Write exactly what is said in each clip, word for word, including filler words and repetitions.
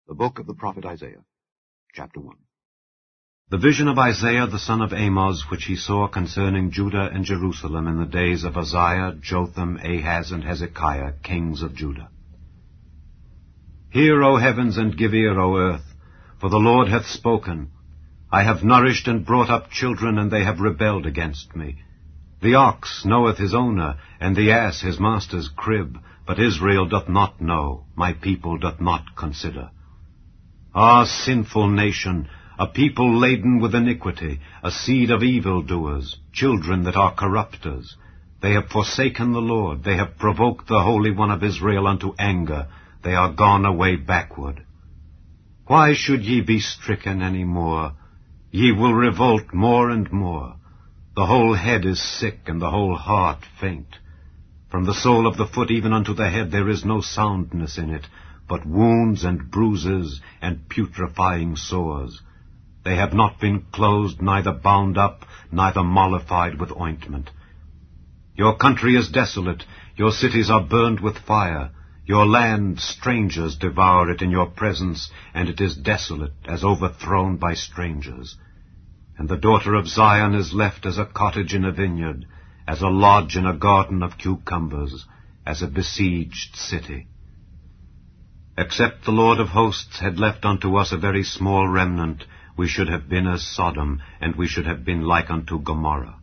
The Book of the Prophet Isaiah, Chapter one. The vision of Isaiah the son of Amoz, which he saw concerning Judah and Jerusalem in the days of Uzziah, Jotham, Ahaz, and Hezekiah, kings of Judah. Hear, O heavens, and give ear, O earth, for the Lord hath spoken. I have nourished and brought up children, and they have rebelled against me. The ox knoweth his owner, and the ass his master's crib, but Israel doth not know, my people doth not consider. Ah, sinful nation, a people laden with iniquity, a seed of evildoers, children that are corrupters. They have forsaken the Lord, they have provoked the Holy One of Israel unto anger, they are gone away backward. Why should ye be stricken any more? Ye will revolt more and more. The whole head is sick, and the whole heart faint. From the sole of the foot even unto the head there is no soundness in it, but wounds and bruises and putrefying sores. They have not been closed, neither bound up, neither mollified with ointment. Your country is desolate, your cities are burned with fire. Your land, strangers devour it in your presence, and it is desolate, as overthrown by strangers. And the daughter of Zion is left as a cottage in a vineyard, as a lodge in a garden of cucumbers, as a besieged city. Except the Lord of hosts had left unto us a very small remnant, we should have been as Sodom, and we should have been like unto Gomorrah.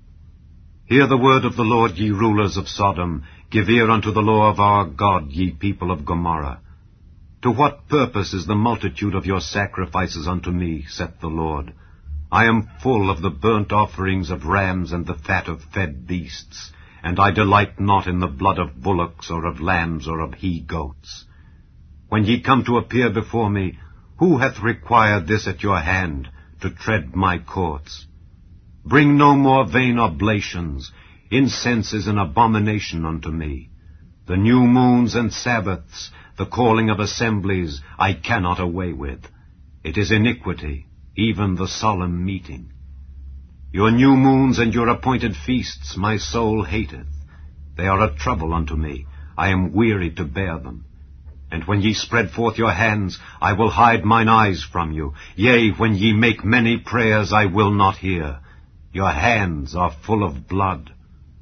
Hear the word of the Lord, ye rulers of Sodom. Give ear unto the law of our God, ye people of Gomorrah. To what purpose is the multitude of your sacrifices unto me, saith the Lord? I am full of the burnt offerings of rams and the fat of fed beasts, and I delight not in the blood of bullocks or of lambs or of he-goats. When ye come to appear before me, who hath required this at your hand, to tread my courts? Bring no more vain oblations. Incense is an abomination unto me. The new moons and Sabbaths, the calling of assemblies, I cannot away with. It is iniquity, even the solemn meeting. Your new moons and your appointed feasts my soul hateth. They are a trouble unto me. I am weary to bear them. And when ye spread forth your hands, I will hide mine eyes from you. Yea, when ye make many prayers, I will not hear. Your hands are full of blood.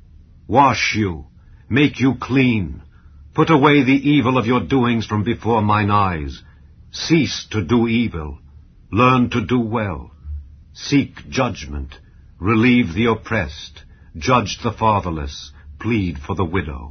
Wash you, make you clean. Put away the evil of your doings from before mine eyes. Cease to do evil. Learn to do well. Seek judgment. Relieve the oppressed. Judge the fatherless. Plead for the widow.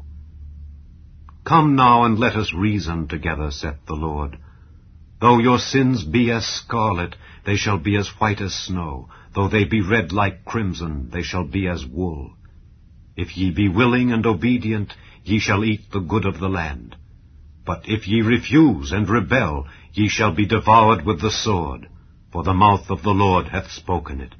Come now, and let us reason together, saith the Lord. Though your sins be as scarlet, they shall be as white as snow. Though they be red like crimson, they shall be as wool. If ye be willing and obedient, ye shall eat the good of the land. But if ye refuse and rebel, ye shall be devoured with the sword, for the mouth of the Lord hath spoken it.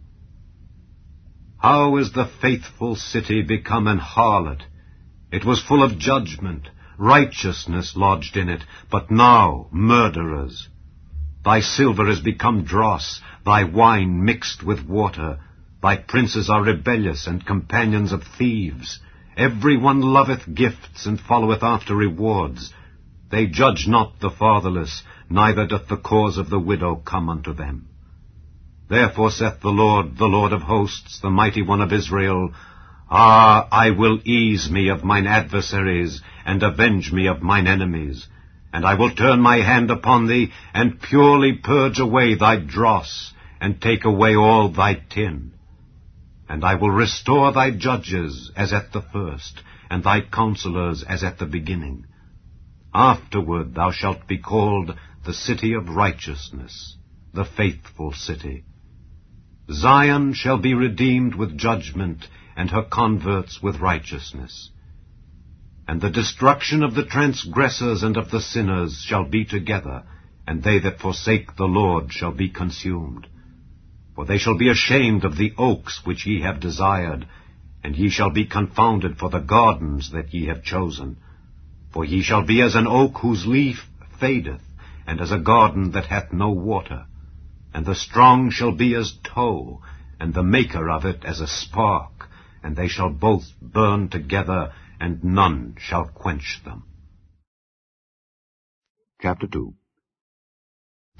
How is the faithful city become an harlot? It was full of judgment, righteousness lodged in it, but now murderers. Thy silver is become dross, thy wine mixed with water. Thy princes are rebellious and companions of thieves. Every one loveth gifts and followeth after rewards. They judge not the fatherless, neither doth the cause of the widow come unto them. Therefore saith the Lord, the Lord of hosts, the mighty one of Israel, Ah, I will ease me of mine adversaries, and avenge me of mine enemies. And I will turn my hand upon thee, and purely purge away thy dross, and take away all thy tin. And I will restore thy judges as at the first, and thy counselors as at the beginning. Afterward thou shalt be called the city of righteousness, the faithful city. Zion shall be redeemed with judgment, and her converts with righteousness. And the destruction of the transgressors and of the sinners shall be together, and they that forsake the Lord shall be consumed. For they shall be ashamed of the oaks which ye have desired, and ye shall be confounded for the gardens that ye have chosen. For ye shall be as an oak whose leaf fadeth, and as a garden that hath no water. And the strong shall be as tow, and the maker of it as a spark, and they shall both burn together, and none shall quench them. Chapter two.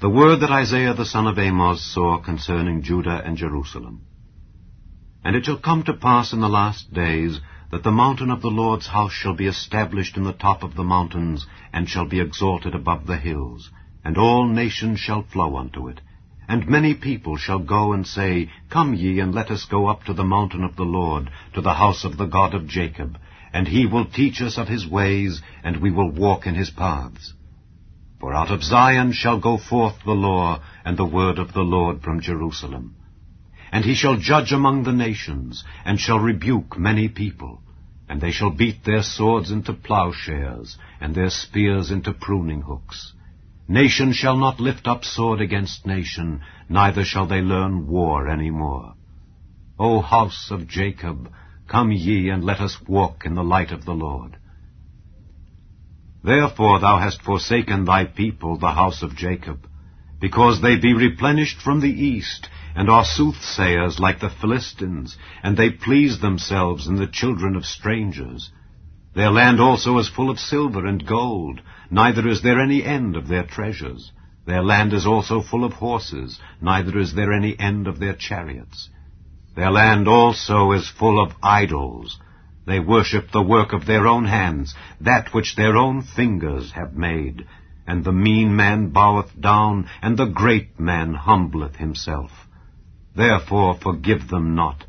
The word that Isaiah the son of Amoz saw concerning Judah and Jerusalem. And it shall come to pass in the last days, that the mountain of the Lord's house shall be established in the top of the mountains, and shall be exalted above the hills, and all nations shall flow unto it. And many people shall go and say, Come ye, and let us go up to the mountain of the Lord, to the house of the God of Jacob, and he will teach us of his ways, and we will walk in his paths. For out of Zion shall go forth the law, and the word of the Lord from Jerusalem. And he shall judge among the nations, and shall rebuke many people. And they shall beat their swords into plowshares, and their spears into pruning hooks. Nation shall not lift up sword against nation, neither shall they learn war any more. O house of Jacob, come ye, and let us walk in the light of the Lord. Therefore thou hast forsaken thy people, the house of Jacob, because they be replenished from the east, and are soothsayers like the Philistines, and they please themselves in the children of strangers. Their land also is full of silver and gold, neither is there any end of their treasures. Their land is also full of horses, neither is there any end of their chariots. Their land also is full of idols. They worship the work of their own hands, that which their own fingers have made. And the mean man boweth down, and the great man humbleth himself. Therefore forgive them not.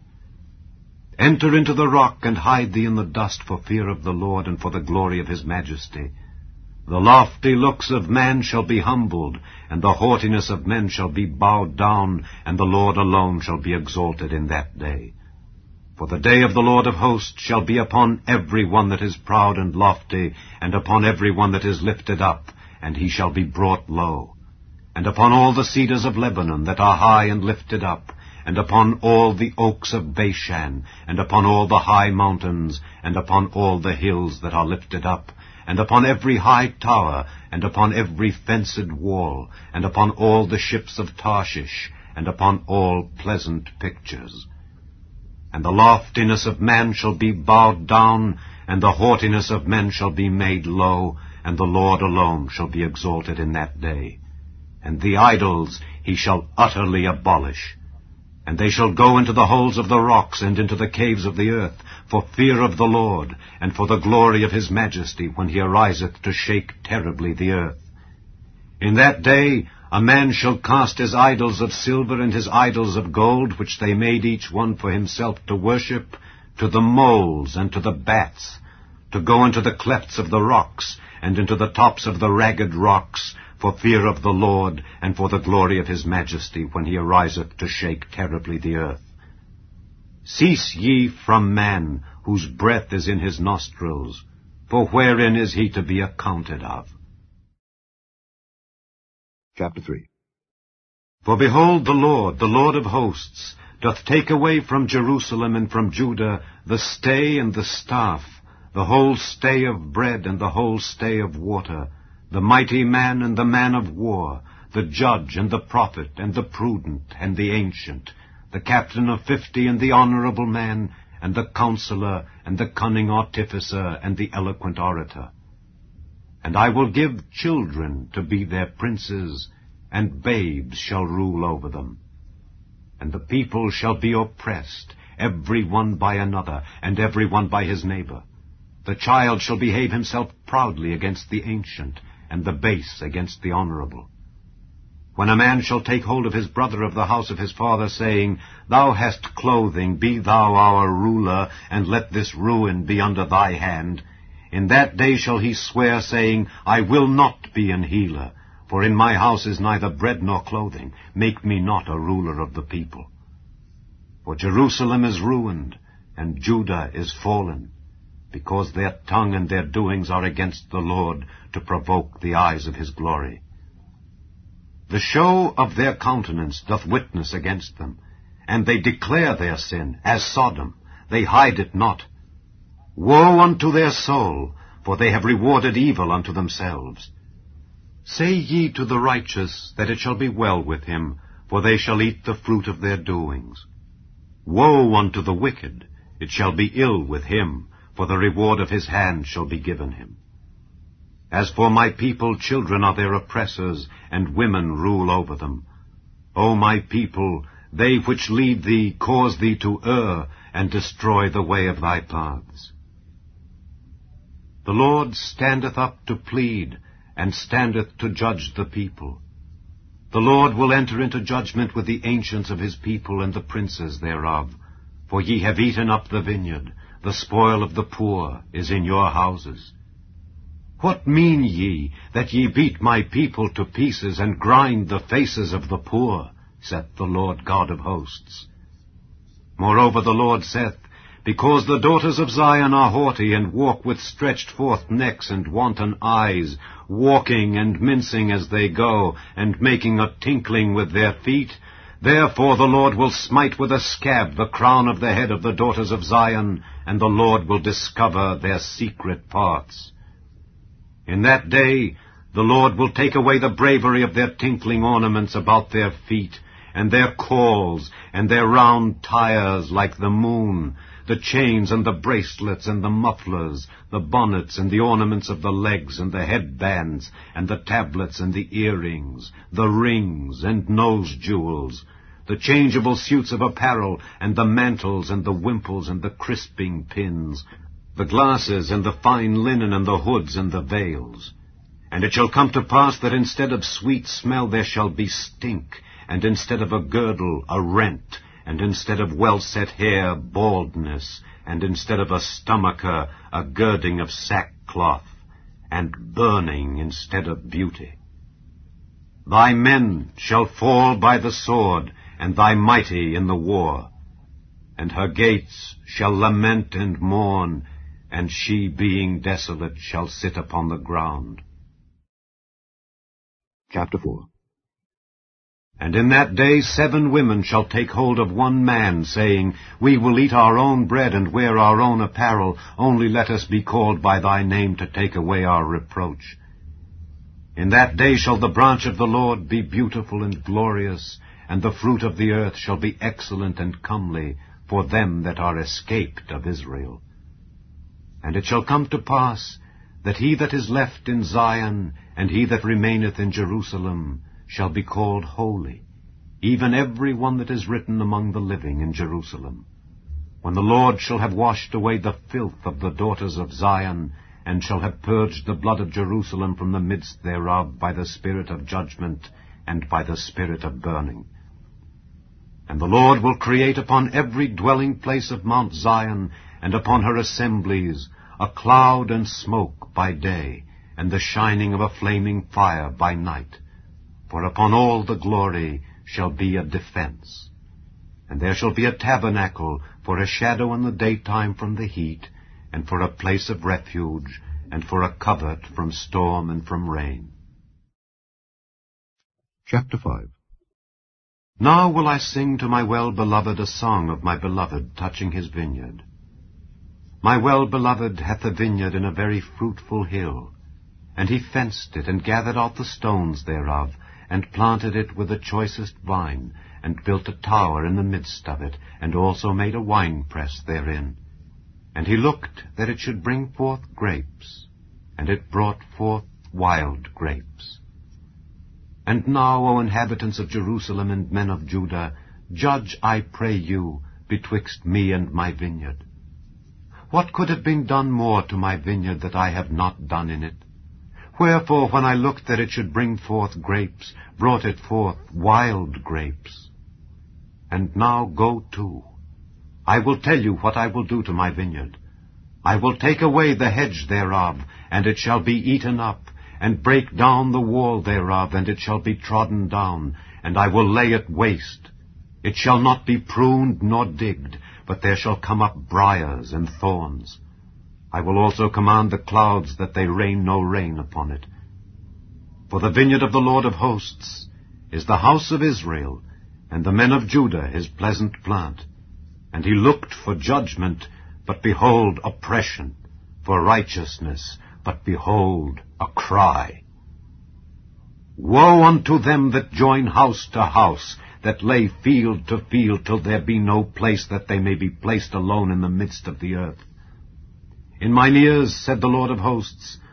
Enter into the rock, and hide thee in the dust for fear of the Lord, and for the glory of his majesty. The lofty looks of man shall be humbled, and the haughtiness of men shall be bowed down, and the Lord alone shall be exalted in that day. For the day of the Lord of hosts shall be upon every one that is proud and lofty, and upon every one that is lifted up, and he shall be brought low. And upon all the cedars of Lebanon that are high and lifted up, and upon all the oaks of Bashan, and upon all the high mountains, and upon all the hills that are lifted up, and upon every high tower, and upon every fenced wall, and upon all the ships of Tarshish, and upon all pleasant pictures. And the loftiness of man shall be bowed down, and the haughtiness of men shall be made low, and the Lord alone shall be exalted in that day. And the idols he shall utterly abolish. And they shall go into the holes of the rocks, and into the caves of the earth, for fear of the Lord, and for the glory of his majesty, when he ariseth to shake terribly the earth. In that day a man shall cast his idols of silver and his idols of gold, which they made each one for himself to worship, to the moles and to the bats, to go into the clefts of the rocks, and into the tops of the ragged rocks, for fear of the Lord, and for the glory of his majesty, when he ariseth to shake terribly the earth. Cease ye from man, whose breath is in his nostrils, for wherein is he to be accounted of? Chapter three. For behold, the Lord, the Lord of hosts, doth take away from Jerusalem and from Judah the stay and the staff, the whole stay of bread and the whole stay of water, the mighty man and the man of war, the judge and the prophet and the prudent and the ancient, the captain of fifty and the honorable man, and the counselor and the cunning artificer and the eloquent orator. And I will give children to be their princes, and babes shall rule over them. And the people shall be oppressed, every one by another, and every one by his neighbor. The child shall behave himself proudly against the ancient, and the base against the honorable. When a man shall take hold of his brother of the house of his father, saying, Thou hast clothing, be thou our ruler, and let this ruin be under thy hand, in that day shall he swear, saying, I will not be an healer, for in my house is neither bread nor clothing. Make me not a ruler of the people. For Jerusalem is ruined, and Judah is fallen, because their tongue and their doings are against the Lord, to provoke the eyes of his glory. The show of their countenance doth witness against them, and they declare their sin, as Sodom, they hide it not. Woe unto their soul, for they have rewarded evil unto themselves. Say ye to the righteous that it shall be well with him, for they shall eat the fruit of their doings. Woe unto the wicked, it shall be ill with him, for the reward of his hand shall be given him. As for my people, children are their oppressors, and women rule over them. O my people, they which lead thee cause thee to err, and destroy the way of thy paths. The Lord standeth up to plead, and standeth to judge the people. The Lord will enter into judgment with the ancients of his people and the princes thereof. For ye have eaten up the vineyard, the spoil of the poor is in your houses. What mean ye, that ye beat my people to pieces, and grind the faces of the poor, saith the Lord God of hosts? Moreover the Lord saith, Because the daughters of Zion are haughty, and walk with stretched forth necks and wanton eyes, walking and mincing as they go, and making a tinkling with their feet, therefore the Lord will smite with a scab the crown of the head of the daughters of Zion, and the Lord will discover their secret parts. In that day the Lord will take away the bravery of their tinkling ornaments about their feet, and their calls, and their round tires like the moon, the chains and the bracelets and the mufflers, the bonnets and the ornaments of the legs and the headbands, and the tablets and the earrings, the rings and nose jewels, the changeable suits of apparel, and the mantles and the wimples and the crisping pins, the glasses and the fine linen and the hoods and the veils. And it shall come to pass that instead of sweet smell there shall be stink, and instead of a girdle a rent, and instead of well-set hair baldness, and instead of a stomacher a girding of sackcloth, and burning instead of beauty. Thy men shall fall by the sword, and thy mighty in the war. And her gates shall lament and mourn, and she, being desolate, shall sit upon the ground. Chapter four. And in that day seven women shall take hold of one man, saying, We will eat our own bread and wear our own apparel, only let us be called by thy name to take away our reproach. In that day shall the branch of the Lord be beautiful and glorious, and the fruit of the earth shall be excellent and comely for them that are escaped of Israel. And it shall come to pass that he that is left in Zion, and he that remaineth in Jerusalem, shall be called holy, even every one that is written among the living in Jerusalem. When the Lord shall have washed away the filth of the daughters of Zion, and shall have purged the blood of Jerusalem from the midst thereof by the spirit of judgment, and by the spirit of burning. And the Lord will create upon every dwelling place of Mount Zion, and upon her assemblies, a cloud and smoke by day, and the shining of a flaming fire by night. For upon all the glory shall be a defense. And there shall be a tabernacle for a shadow in the daytime from the heat, and for a place of refuge, and for a covert from storm and from rain. Chapter five. Now will I sing to my well-beloved a song of my beloved touching his vineyard. My well-beloved hath a vineyard in a very fruitful hill, and he fenced it, and gathered out the stones thereof, and planted it with the choicest vine, and built a tower in the midst of it, and also made a winepress therein. And he looked that it should bring forth grapes, and it brought forth wild grapes. And now, O inhabitants of Jerusalem and men of Judah, judge, I pray you, betwixt me and my vineyard. What could have been done more to my vineyard that I have not done in it? Wherefore, when I looked that it should bring forth grapes, brought it forth wild grapes. And now go to. I will tell you what I will do to my vineyard. I will take away the hedge thereof, and it shall be eaten up, and break down the wall thereof, and it shall be trodden down, and I will lay it waste. It shall not be pruned nor digged, but there shall come up briars and thorns. I will also command the clouds that they rain no rain upon it. For the vineyard of the Lord of hosts is the house of Israel, and the men of Judah his pleasant plant. And he looked for judgment, but behold oppression, for righteousness, but behold a cry. Woe unto them that join house to house, that lay field to field, till there be no place that they may be placed alone in the midst of the earth. In mine ears, said the Lord of hosts,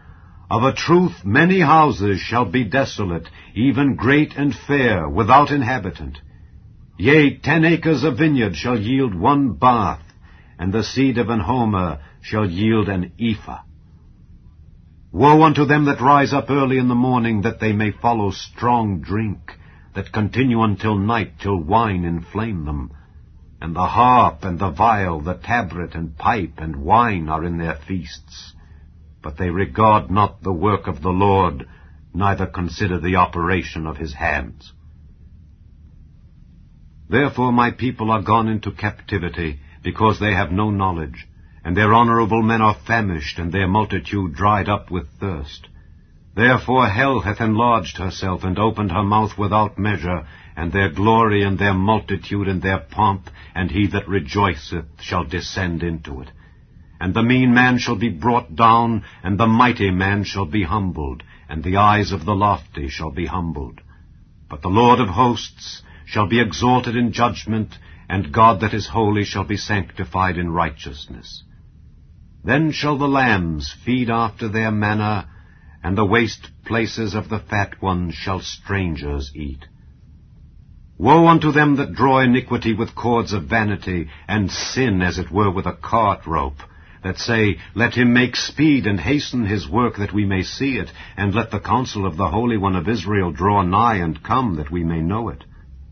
Of a truth many houses shall be desolate, even great and fair, without inhabitant. Yea, ten acres of vineyard shall yield one bath, and the seed of an homer shall yield an ephah. Woe unto them that rise up early in the morning, that they may follow strong drink, that continue until night, till wine inflame them. And the harp and the viol, the tabret and pipe and wine are in their feasts. But they regard not the work of the Lord, neither consider the operation of his hands. Therefore my people are gone into captivity, because they have no knowledge, and their honorable men are famished, and their multitude dried up with thirst. Therefore hell hath enlarged herself, and opened her mouth without measure, and their glory, and their multitude, and their pomp, and he that rejoiceth shall descend into it. And the mean man shall be brought down, and the mighty man shall be humbled, and the eyes of the lofty shall be humbled. But the Lord of hosts shall be exalted in judgment, and God that is holy shall be sanctified in righteousness. Then shall the lambs feed after their manner, and the waste places of the fat ones shall strangers eat. Woe unto them that draw iniquity with cords of vanity, and sin as it were with a cart rope, that say, Let him make speed and hasten his work, that we may see it, and let the counsel of the Holy One of Israel draw nigh and come, that we may know it.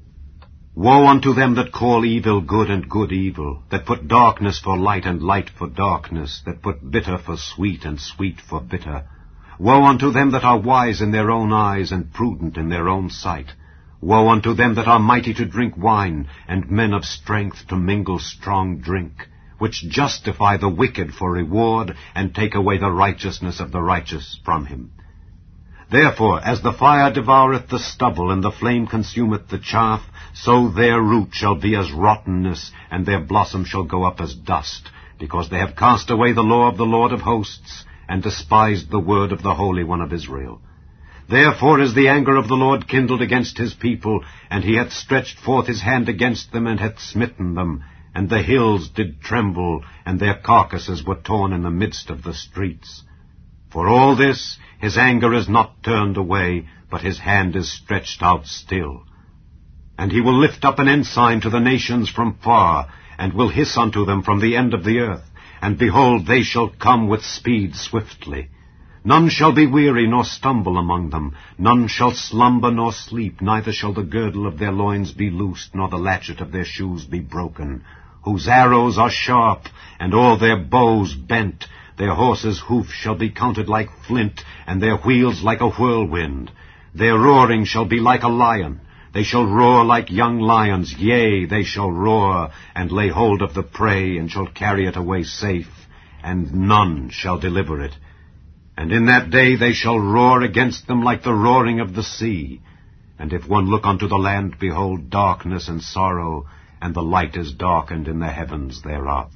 Woe unto them that call evil good and good evil, that put darkness for light and light for darkness, that put bitter for sweet and sweet for bitter. Woe unto them that are wise in their own eyes, and prudent in their own sight. Woe unto them that are mighty to drink wine, and men of strength to mingle strong drink, which justify the wicked for reward, and take away the righteousness of the righteous from him. Therefore, as the fire devoureth the stubble, and the flame consumeth the chaff, so their root shall be as rottenness, and their blossom shall go up as dust, because they have cast away the law of the Lord of hosts, and despised the word of the Holy One of Israel. Therefore is the anger of the Lord kindled against his people, and he hath stretched forth his hand against them, and hath smitten them. And the hills did tremble, and their carcasses were torn in the midst of the streets. For all this his anger is not turned away, but his hand is stretched out still. And he will lift up an ensign to the nations from far, and will hiss unto them from the end of the earth. And behold, they shall come with speed swiftly. None shall be weary nor stumble among them. None shall slumber nor sleep, neither shall the girdle of their loins be loosed, nor the latchet of their shoes be broken. Whose arrows are sharp, and all their bows bent. Their horses' hoofs shall be counted like flint, and their wheels like a whirlwind. Their roaring shall be like a lion. They shall roar like young lions, yea, they shall roar, and lay hold of the prey, and shall carry it away safe, and none shall deliver it. And in that day they shall roar against them like the roaring of the sea. And if one look unto the land, behold, darkness and sorrow, and the light is darkened in the heavens thereof.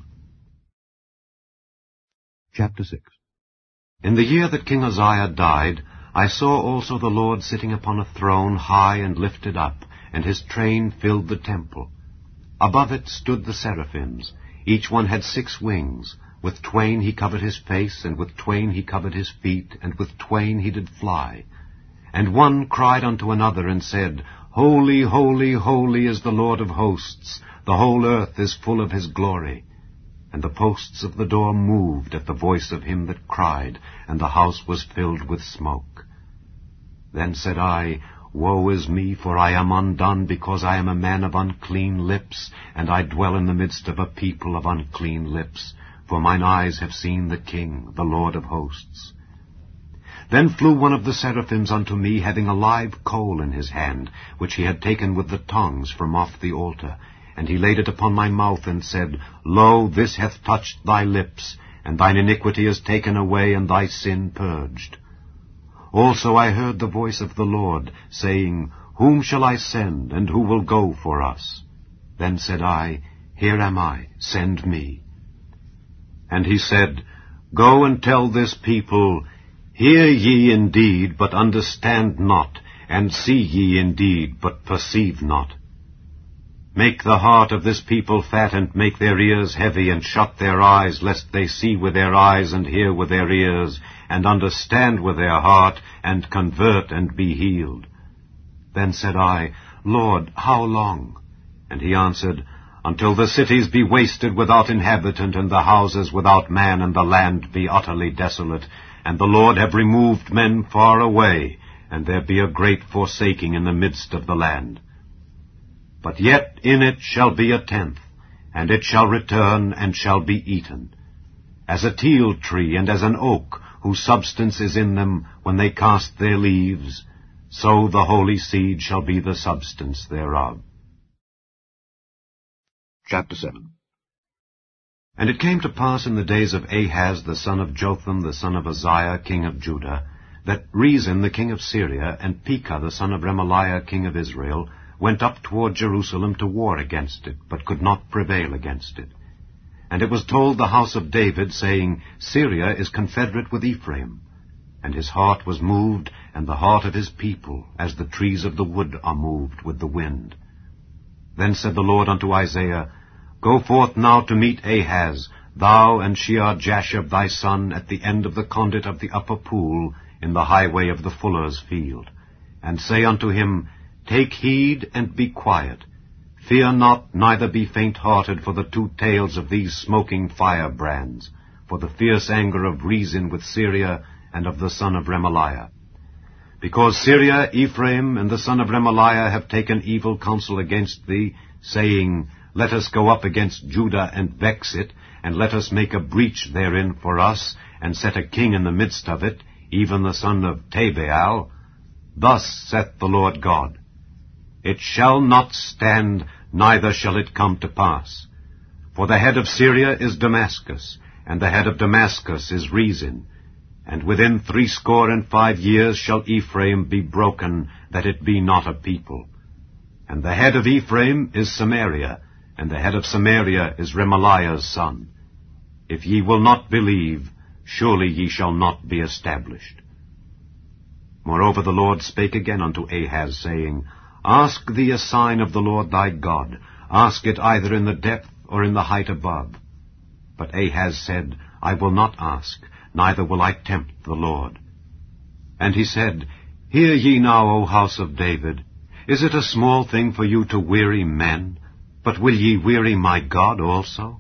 Chapter six. In the year that King Uzziah died, I saw also the Lord sitting upon a throne high and lifted up, and his train filled the temple. Above it stood the seraphims. Each one had six wings. With twain he covered his face, and with twain he covered his feet, and with twain he did fly. And one cried unto another, and said, Holy, holy, holy is the Lord of hosts. The whole earth is full of his glory. And the posts of the door moved at the voice of him that cried, and the house was filled with smoke. Then said I, Woe is me, for I am undone, because I am a man of unclean lips, and I dwell in the midst of a people of unclean lips. For mine eyes have seen the King, the Lord of hosts. Then flew one of the seraphims unto me, having a live coal in his hand, which he had taken with the tongs from off the altar. And he laid it upon my mouth, and said, Lo, this hath touched thy lips, and thine iniquity is taken away, and thy sin purged. Also I heard the voice of the Lord, saying, Whom shall I send, and who will go for us? Then said I, Here am I, send me. And he said, Go and tell this people, Hear ye indeed, but understand not, and see ye indeed, but perceive not. Make the heart of this people fat, and make their ears heavy, and shut their eyes, lest they see with their eyes, and hear with their ears, and understand with their heart, and convert, and be healed. Then said I, Lord, how long? And he answered, Until the cities be wasted without inhabitant, and the houses without man, and the land be utterly desolate, and the Lord have removed men far away, and there be a great forsaking in the midst of the land. But yet in it shall be a tenth, and it shall return, and shall be eaten. As a teil tree, and as an oak, whose substance is in them when they cast their leaves, so the holy seed shall be the substance thereof. Chapter seven. And it came to pass in the days of Ahaz the son of Jotham the son of Uzziah king of Judah, that Rezin the king of Syria, and Pekah the son of Remaliah king of Israel, went up toward Jerusalem to war against it, but could not prevail against it. And it was told the house of David, saying, Syria is confederate with Ephraim. And his heart was moved, and the heart of his people, as the trees of the wood are moved with the wind. Then said the Lord unto Isaiah, Go forth now to meet Ahaz, thou and Shear-Jashub thy son, at the end of the conduit of the upper pool, in the highway of the fuller's field. And say unto him, Take heed and be quiet. Fear not, neither be faint-hearted for the two tails of these smoking firebrands, for the fierce anger of Rezin with Syria, and of the son of Remaliah. Because Syria, Ephraim, and the son of Remaliah have taken evil counsel against thee, saying, Let us go up against Judah and vex it, and let us make a breach therein for us, and set a king in the midst of it, even the son of Tabeal. Thus saith the Lord God, It shall not stand, neither shall it come to pass. For the head of Syria is Damascus, and the head of Damascus is Rezin. And within threescore and five years shall Ephraim be broken, that it be not a people. And the head of Ephraim is Samaria, and the head of Samaria is Remaliah's son. If ye will not believe, surely ye shall not be established. Moreover the Lord spake again unto Ahaz, saying, Ask thee a sign of the Lord thy God. Ask it either in the depth or in the height above. But Ahaz said, I will not ask, neither will I tempt the Lord. And he said, Hear ye now, O house of David. Is it a small thing for you to weary men? But will ye weary my God also?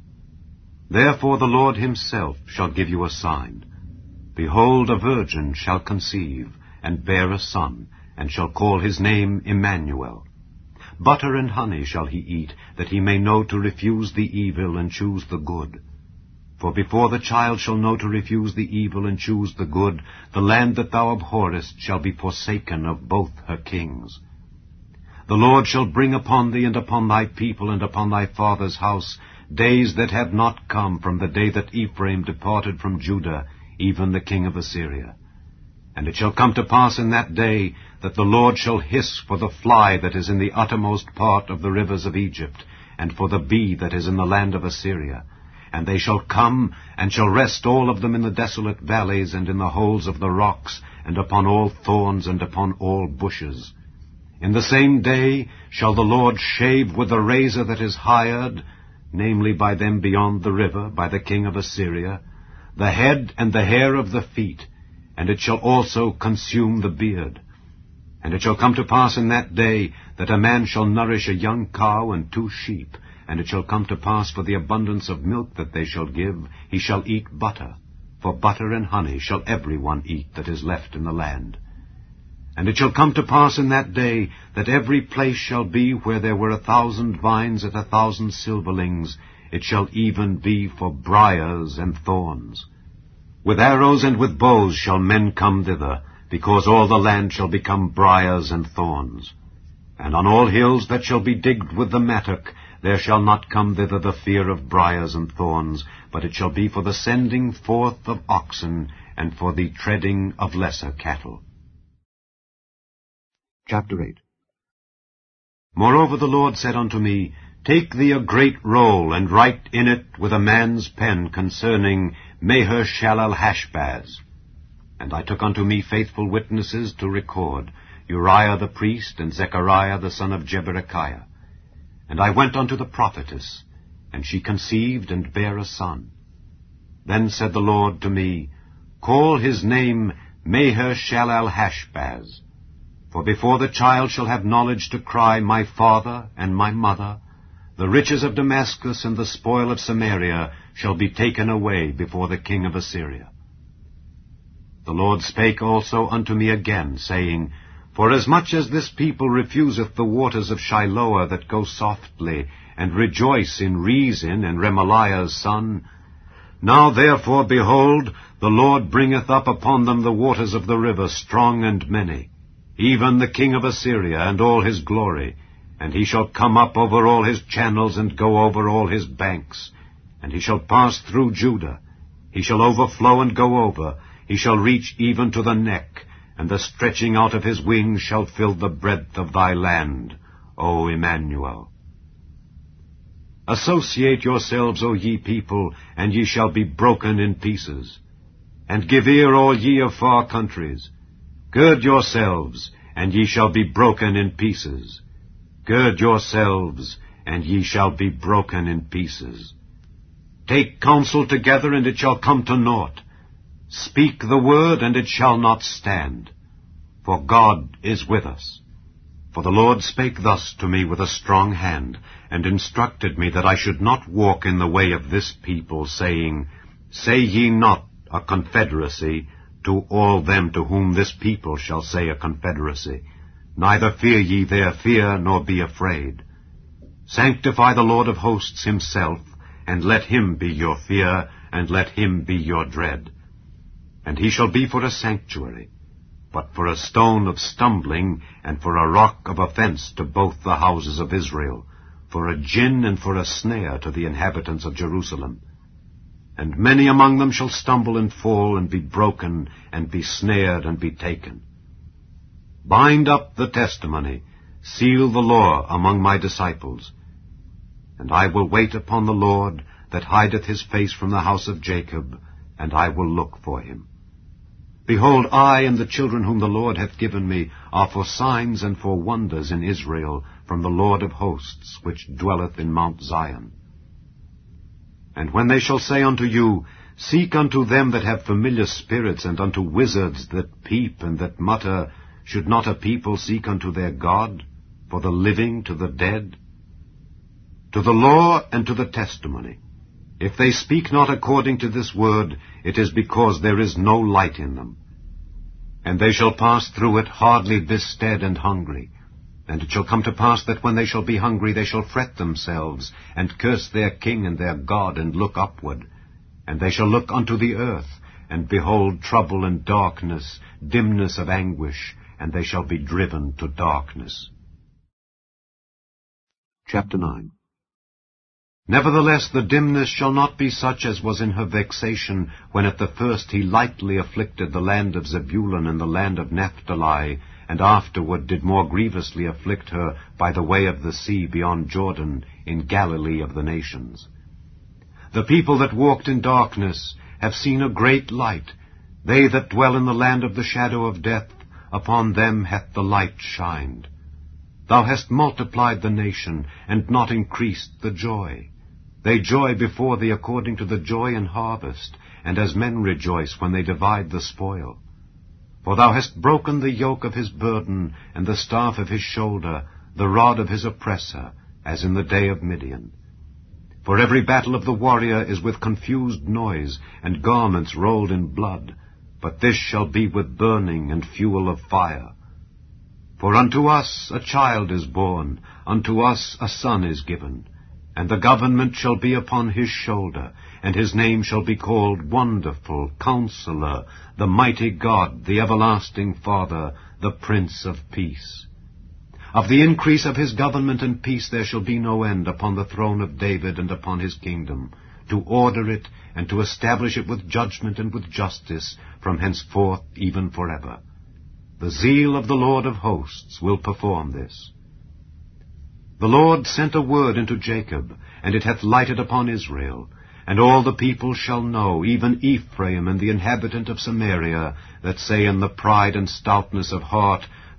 Therefore the Lord himself shall give you a sign. Behold, a virgin shall conceive, and bear a son, and shall call his name Emmanuel. Butter and honey shall he eat, that he may know to refuse the evil and choose the good. For before the child shall know to refuse the evil and choose the good, the land that thou abhorrest shall be forsaken of both her kings. The Lord shall bring upon thee and upon thy people and upon thy father's house days that have not come from the day that Ephraim departed from Judah, even the king of Assyria. And it shall come to pass in that day that the Lord shall hiss for the fly that is in the uttermost part of the rivers of Egypt, and for the bee that is in the land of Assyria. And they shall come, and shall rest all of them in the desolate valleys, and in the holes of the rocks, and upon all thorns, and upon all bushes. In the same day shall the Lord shave with the razor that is hired, namely by them beyond the river, by the king of Assyria, the head and the hair of the feet, and it shall also consume the beard. And it shall come to pass in that day that a man shall nourish a young cow and two sheep, and it shall come to pass for the abundance of milk that they shall give, he shall eat butter. For butter and honey shall every one eat that is left in the land. And it shall come to pass in that day that every place shall be where there were a thousand vines and a thousand silverlings, it shall even be for briars and thorns. With arrows and with bows shall men come thither, because all the land shall become briars and thorns. And on all hills that shall be digged with the mattock, there shall not come thither the fear of briars and thorns, but it shall be for the sending forth of oxen, and for the treading of lesser cattle. Chapter eight. Moreover the Lord said unto me, Take thee a great roll, and write in it with a man's pen concerning Maher-shalal-Hashbaz. And I took unto me faithful witnesses to record, Uriah the priest, and Zechariah the son of Jeberechiah. And I went unto the prophetess, and she conceived and bare a son. Then said the Lord to me, Call his name Maher-shalal-hash-baz. For before the child shall have knowledge to cry, My father and my mother, the riches of Damascus and the spoil of Samaria shall be taken away before the king of Assyria. The Lord spake also unto me again, saying, Forasmuch as this people refuseth the waters of Shiloah that go softly, and rejoice in Rezin and Remaliah's son, now therefore, behold, the Lord bringeth up upon them the waters of the river strong and many, even the king of Assyria and all his glory, and he shall come up over all his channels and go over all his banks, and he shall pass through Judah. He shall overflow and go over. He shall reach even to the neck, and the stretching out of his wings shall fill the breadth of thy land, O Emmanuel. Associate yourselves, O ye people, and ye shall be broken in pieces. And give ear, all ye of far countries. Gird yourselves, and ye shall be broken in pieces. Gird yourselves, and ye shall be broken in pieces. Take counsel together, and it shall come to naught. Speak the word, and it shall not stand. For God is with us. For the Lord spake thus to me with a strong hand, and instructed me that I should not walk in the way of this people, saying, Say ye not a confederacy to all them to whom this people shall say a confederacy. Neither fear ye their fear, nor be afraid. Sanctify the Lord of hosts himself, and let him be your fear, and let him be your dread. And he shall be for a sanctuary, but for a stone of stumbling, and for a rock of offense to both the houses of Israel, for a gin and for a snare to the inhabitants of Jerusalem. And many among them shall stumble and fall, and be broken, and be snared, and be taken. Bind up the testimony, seal the law among my disciples. And I will wait upon the Lord, that hideth his face from the house of Jacob, and I will look for him. Behold, I and the children whom the Lord hath given me are for signs and for wonders in Israel from the Lord of hosts, which dwelleth in Mount Zion. And when they shall say unto you, Seek unto them that have familiar spirits, and unto wizards that peep and that mutter, should not a people seek unto their God, for the living to the dead? To the law and to the testimony. If they speak not according to this word, it is because there is no light in them. And they shall pass through it hardly bestead and hungry. And it shall come to pass that when they shall be hungry, they shall fret themselves, and curse their king and their God, and look upward. And they shall look unto the earth, and behold trouble and darkness, dimness of anguish, and they shall be driven to darkness. Chapter nine. Nevertheless the dimness shall not be such as was in her vexation, when at the first he lightly afflicted the land of Zebulun and the land of Naphtali, and afterward did more grievously afflict her by the way of the sea beyond Jordan, in Galilee of the nations. The people that walked in darkness have seen a great light. They that dwell in the land of the shadow of death, upon them hath the light shined. Thou hast multiplied the nation, and not increased the joy. They joy before thee according to the joy in harvest, and as men rejoice when they divide the spoil. For thou hast broken the yoke of his burden, and the staff of his shoulder, the rod of his oppressor, as in the day of Midian. For every battle of the warrior is with confused noise, and garments rolled in blood, but this shall be with burning and fuel of fire. For unto us a child is born, unto us a son is given, and the government shall be upon his shoulder, and his name shall be called Wonderful, Counselor, the Mighty God, the Everlasting Father, the Prince of Peace. Of the increase of his government and peace there shall be no end upon the throne of David and upon his kingdom, to order it and to establish it with judgment and with justice from henceforth even forever. The zeal of the Lord of hosts will perform this. The Lord sent a word into Jacob, and it hath lighted upon Israel. And all the people shall know, even Ephraim and the inhabitant of Samaria, that say in the pride and stoutness of heart,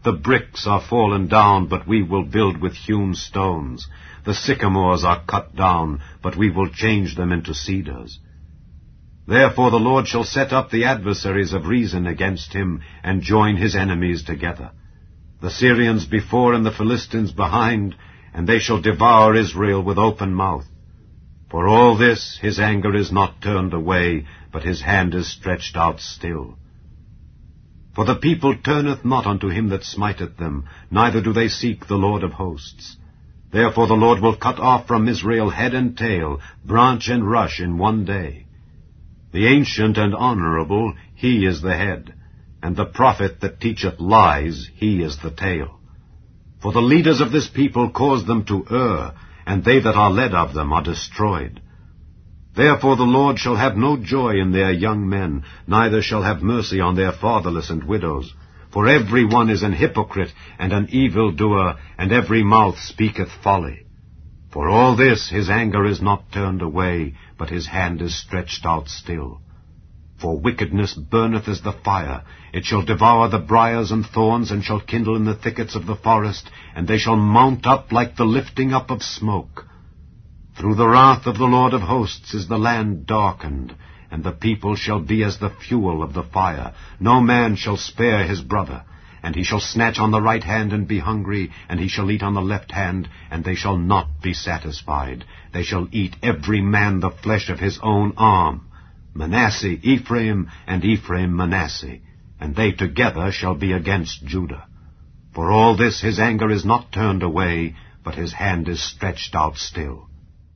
The bricks are fallen down, but we will build with hewn stones. The sycamores are cut down, but we will change them into cedars. Therefore the Lord shall set up the adversaries of reason against him, and join his enemies together. The Syrians before and the Philistines behind, and they shall devour Israel with open mouth. For all this his anger is not turned away, but his hand is stretched out still. For the people turneth not unto him that smiteth them, neither do they seek the Lord of hosts. Therefore the Lord will cut off from Israel head and tail, branch and rush in one day. The ancient and honorable, he is the head, and the prophet that teacheth lies, he is the tail. For the leaders of this people cause them to err, and they that are led of them are destroyed. Therefore the Lord shall have no joy in their young men, neither shall have mercy on their fatherless and widows. For every one is an hypocrite and an evildoer, and every mouth speaketh folly. For all this his anger is not turned away, but his hand is stretched out still. For wickedness burneth as the fire. It shall devour the briars and thorns, and shall kindle in the thickets of the forest, and they shall mount up like the lifting up of smoke. Through the wrath of the Lord of hosts is the land darkened, and the people shall be as the fuel of the fire. No man shall spare his brother. And he shall snatch on the right hand and be hungry, and he shall eat on the left hand, and they shall not be satisfied. They shall eat every man the flesh of his own arm. Manasseh Ephraim, and Ephraim Manasseh, and they together shall be against Judah. For all this his anger is not turned away, but his hand is stretched out still.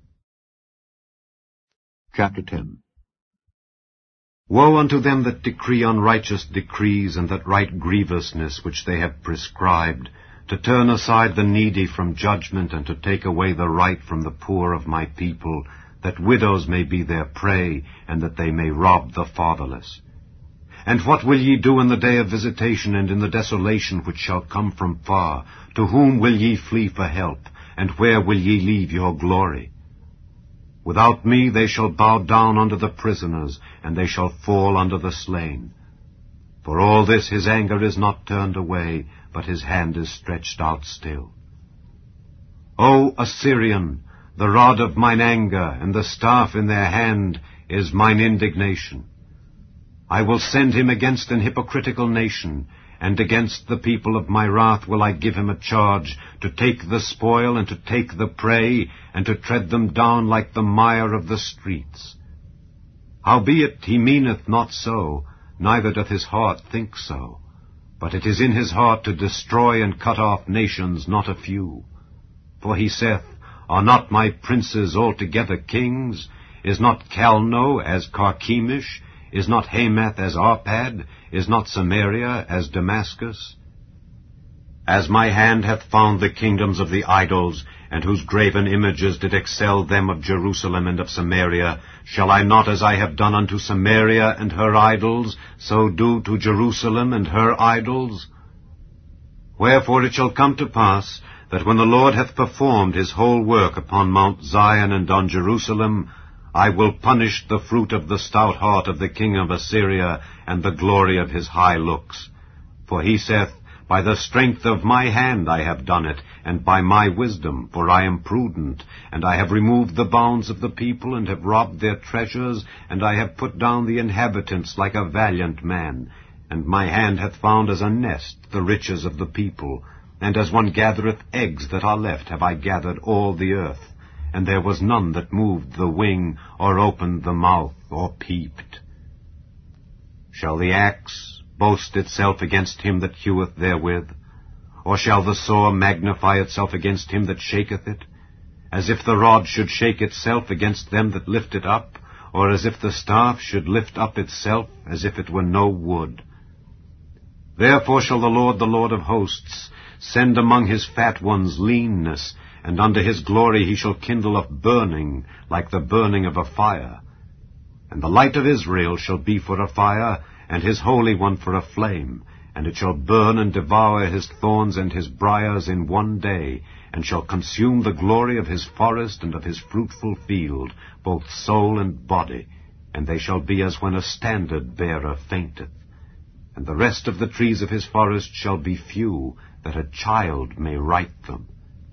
Chapter ten. Woe unto them that decree unrighteous decrees, and that write grievousness which they have prescribed, to turn aside the needy from judgment, and to take away the right from the poor of my people, that widows may be their prey, and that they may rob the fatherless. And what will ye do in the day of visitation, and in the desolation which shall come from far? To whom will ye flee for help, and where will ye leave your glory? Without me they shall bow down unto the prisoners, and they shall fall under the slain. For all this his anger is not turned away, but his hand is stretched out still. O Assyrian, the rod of mine anger, and the staff in their hand is mine indignation. I will send him against an hypocritical nation, and against the people of my wrath will I give him a charge, to take the spoil, and to take the prey, and to tread them down like the mire of the streets. Howbeit he meaneth not so, neither doth his heart think so. But it is in his heart to destroy and cut off nations, not a few. For he saith, Are not my princes altogether kings? Is not Calno as Carchemish? Is not Hamath as Arpad? Is not Samaria as Damascus? As my hand hath found the kingdoms of the idols, and whose graven images did excel them of Jerusalem and of Samaria, shall I not, as I have done unto Samaria and her idols, so do to Jerusalem and her idols? Wherefore it shall come to pass, that when the Lord hath performed his whole work upon Mount Zion and on Jerusalem, I will punish the fruit of the stout heart of the king of Assyria, and the glory of his high looks. For he saith, By the strength of my hand I have done it, and by my wisdom, for I am prudent, and I have removed the bounds of the people, and have robbed their treasures, and I have put down the inhabitants like a valiant man. And my hand hath found as a nest the riches of the people, and as one gathereth eggs that are left have I gathered all the earth. And there was none that moved the wing, or opened the mouth, or peeped. Shall the axe boast itself against him that heweth therewith? Or shall the saw magnify itself against him that shaketh it? As if the rod should shake itself against them that lift it up, or as if the staff should lift up itself, as if it were no wood. Therefore shall the Lord, the Lord of hosts, send among his fat ones leanness, and unto his glory he shall kindle a burning, like the burning of a fire. And the light of Israel shall be for a fire, and his Holy One for a flame, and it shall burn and devour his thorns and his briars in one day, and shall consume the glory of his forest and of his fruitful field, both soul and body, and they shall be as when a standard-bearer fainteth. And and the rest of the trees of his forest shall be few, that a child may write them.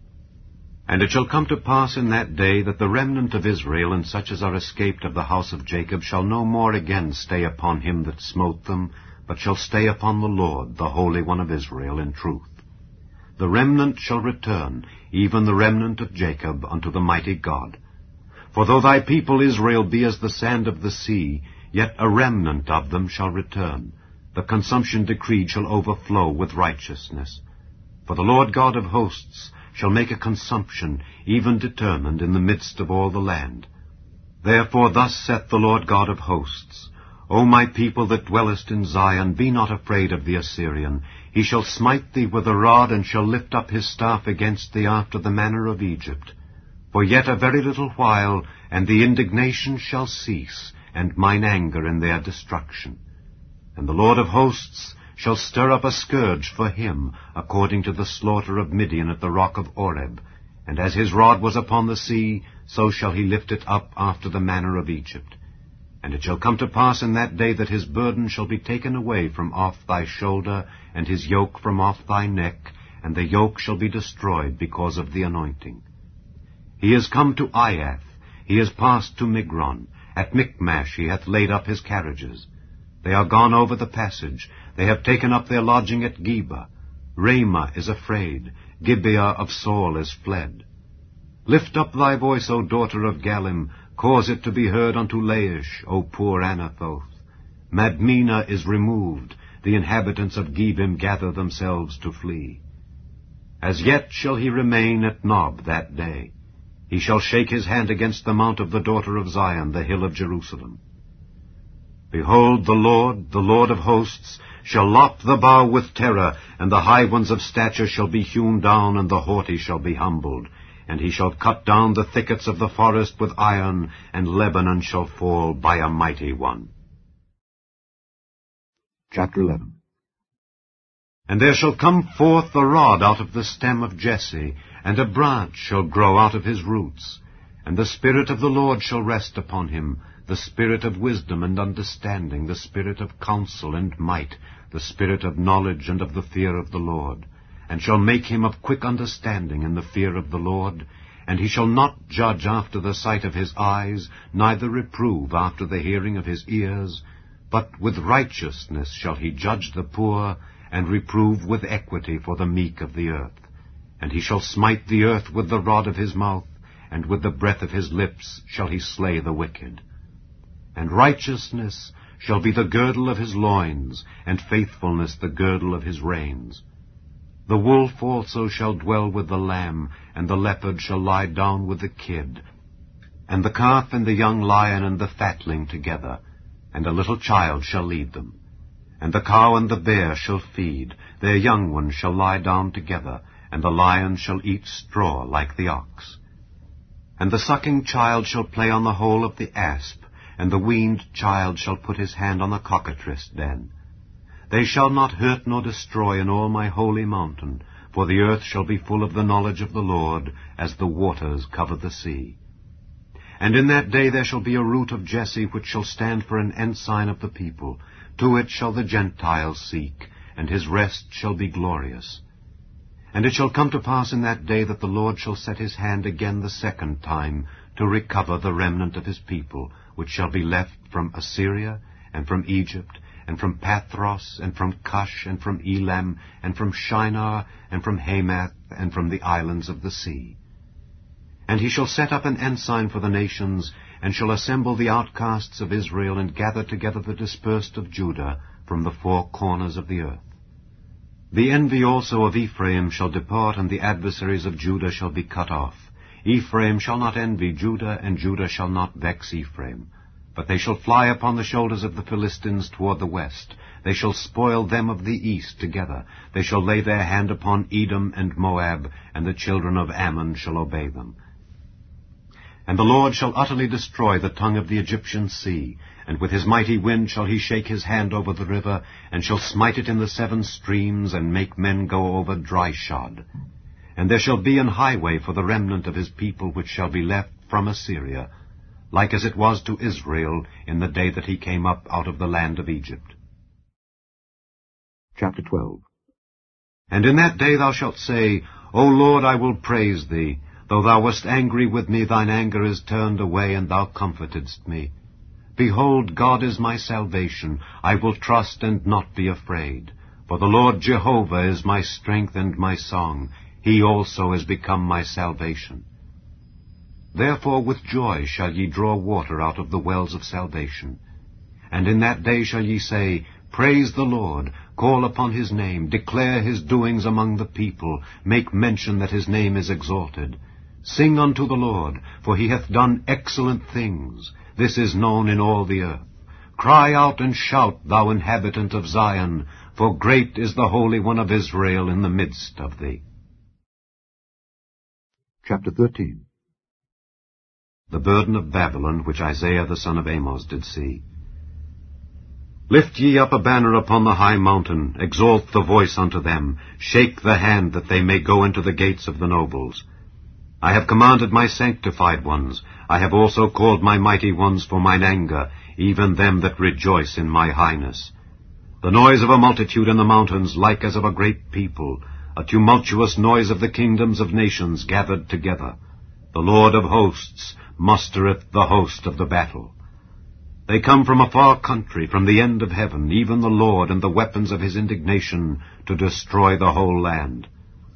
And it shall come to pass in that day that the remnant of Israel, and such as are escaped of the house of Jacob, shall no more again stay upon him that smote them, but shall stay upon the Lord, the Holy One of Israel, in truth. The remnant shall return, even the remnant of Jacob, unto the mighty God. For though thy people Israel be as the sand of the sea, yet a remnant of them shall return. The consumption decreed shall overflow with righteousness. For the Lord God of hosts shall make a consumption, even determined, in the midst of all the land. Therefore thus saith the Lord God of hosts, O my people that dwellest in Zion, be not afraid of the Assyrian. He shall smite thee with a rod, and shall lift up his staff against thee after the manner of Egypt. For yet a very little while, and the indignation shall cease, and mine anger in their destruction. And the Lord of hosts shall stir up a scourge for him, according to the slaughter of Midian at the rock of Oreb. And as his rod was upon the sea, so shall he lift it up after the manner of Egypt. And it shall come to pass in that day that his burden shall be taken away from off thy shoulder, and his yoke from off thy neck, and the yoke shall be destroyed because of the anointing. He is come to Aiath, he is passed to Migron. At Michmash he hath laid up his carriages. They are gone over the passage. They have taken up their lodging at Geba. Ramah is afraid. Gibeah of Saul is fled. Lift up thy voice, O daughter of Gallim. Cause it to be heard unto Laish, O poor Anathoth. Madmenah is removed. The inhabitants of Gebim gather themselves to flee. As yet shall he remain at Nob that day. He shall shake his hand against the mount of the daughter of Zion, the hill of Jerusalem. Behold, the Lord, the Lord of hosts, shall lop the bough with terror, and the high ones of stature shall be hewn down, and the haughty shall be humbled. And he shall cut down the thickets of the forest with iron, and Lebanon shall fall by a mighty one. Chapter eleven. And there shall come forth a rod out of the stem of Jesse, and a branch shall grow out of his roots. And the Spirit of the Lord shall rest upon him, the Spirit of wisdom and understanding, the Spirit of counsel and might, the Spirit of knowledge and of the fear of the Lord. And shall make him of quick understanding in the fear of the Lord. And he shall not judge after the sight of his eyes, neither reprove after the hearing of his ears, but with righteousness shall he judge the poor, and reprove with equity for the meek of the earth. And he shall smite the earth with the rod of his mouth, and with the breath of his lips shall he slay the wicked. And righteousness shall be the girdle of his loins, and faithfulness the girdle of his reins. The wolf also shall dwell with the lamb, and the leopard shall lie down with the kid, and the calf and the young lion and the fatling together, and a little child shall lead them. And the cow and the bear shall feed, their young ones shall lie down together, and the lion shall eat straw like the ox. And the sucking child shall play on the hole of the asp, and the weaned child shall put his hand on the cockatrice den. They shall not hurt nor destroy in all my holy mountain, for the earth shall be full of the knowledge of the Lord, as the waters cover the sea. And in that day there shall be a root of Jesse, which shall stand for an ensign of the people. To it shall the Gentiles seek, and his rest shall be glorious. And it shall come to pass in that day that the Lord shall set his hand again the second time, to recover the remnant of his people, which shall be left from Assyria, and from Egypt, and from Pathros, and from Cush, and from Elam, and from Shinar, and from Hamath, and from the islands of the sea. And he shall set up an ensign for the nations, and shall assemble the outcasts of Israel, and gather together the dispersed of Judah from the four corners of the earth. The envy also of Ephraim shall depart, and the adversaries of Judah shall be cut off. Ephraim shall not envy Judah, and Judah shall not vex Ephraim. But they shall fly upon the shoulders of the Philistines toward the west. They shall spoil them of the east together. They shall lay their hand upon Edom and Moab, and the children of Ammon shall obey them. And the Lord shall utterly destroy the tongue of the Egyptian sea, and with his mighty wind shall he shake his hand over the river, and shall smite it in the seven streams, and make men go over dry shod. And there shall be an highway for the remnant of his people which shall be left from Assyria, like as it was to Israel in the day that he came up out of the land of Egypt. Chapter twelve. And in that day thou shalt say, O Lord, I will praise thee. Though thou wast angry with me, thine anger is turned away, and thou comfortedst me. Behold, God is my salvation. I will trust and not be afraid. For the Lord Jehovah is my strength and my song. He also is become my salvation. Therefore with joy shall ye draw water out of the wells of salvation. And in that day shall ye say, Praise the Lord, call upon his name, declare his doings among the people, make mention that his name is exalted. Sing unto the Lord, for he hath done excellent things. This is known in all the earth. Cry out and shout, thou inhabitant of Zion, for great is the Holy One of Israel in the midst of thee. Chapter thirteen. The burden of Babylon, which Isaiah the son of Amoz did see. Lift ye up a banner upon the high mountain, exalt the voice unto them, shake the hand that they may go into the gates of the nobles. I have commanded my sanctified ones, I have also called my mighty ones for mine anger, even them that rejoice in my highness. The noise of a multitude in the mountains, like as of a great people, a tumultuous noise of the kingdoms of nations gathered together. The Lord of hosts mustereth the host of the battle. They come from a far country, from the end of heaven, even the Lord and the weapons of his indignation, to destroy the whole land.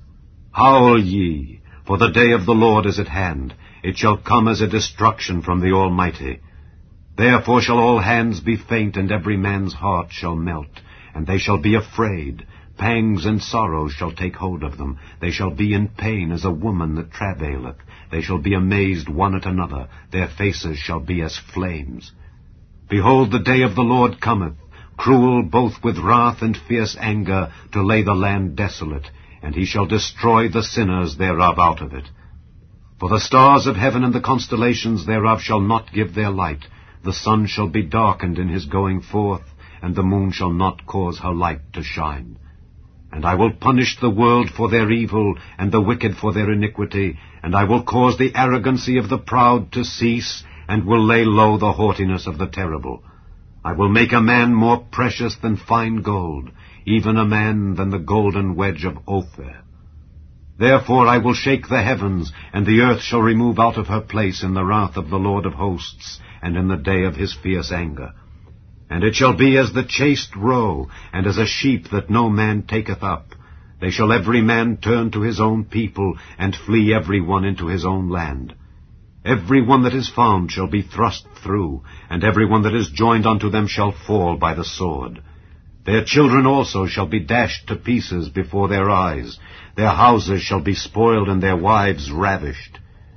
Howl ye, for the day of the Lord is at hand. It shall come as a destruction from the Almighty. Therefore shall all hands be faint, and every man's heart shall melt, and they shall be afraid. Pangs and sorrows shall take hold of them. They shall be in pain as a woman that travaileth. They shall be amazed one at another. Their faces shall be as flames. Behold, the day of the Lord cometh, cruel both with wrath and fierce anger, to lay the land desolate, and he shall destroy the sinners thereof out of it. For the stars of heaven and the constellations thereof shall not give their light. The sun shall be darkened in his going forth, and the moon shall not cause her light to shine. And I will punish the world for their evil, and the wicked for their iniquity, and I will cause the arrogancy of the proud to cease, and will lay low the haughtiness of the terrible. I will make a man more precious than fine gold, even a man than the golden wedge of Ophir. Therefore I will shake the heavens, and the earth shall remove out of her place in the wrath of the Lord of hosts, and in the day of his fierce anger. And it shall be as the chaste roe, and as a sheep that no man taketh up. They shall every man turn to his own people, and flee every one into his own land. Every one that is found shall be thrust through, and every one that is joined unto them shall fall by the sword. Their children also shall be dashed to pieces before their eyes. Their houses shall be spoiled, and their wives ravished.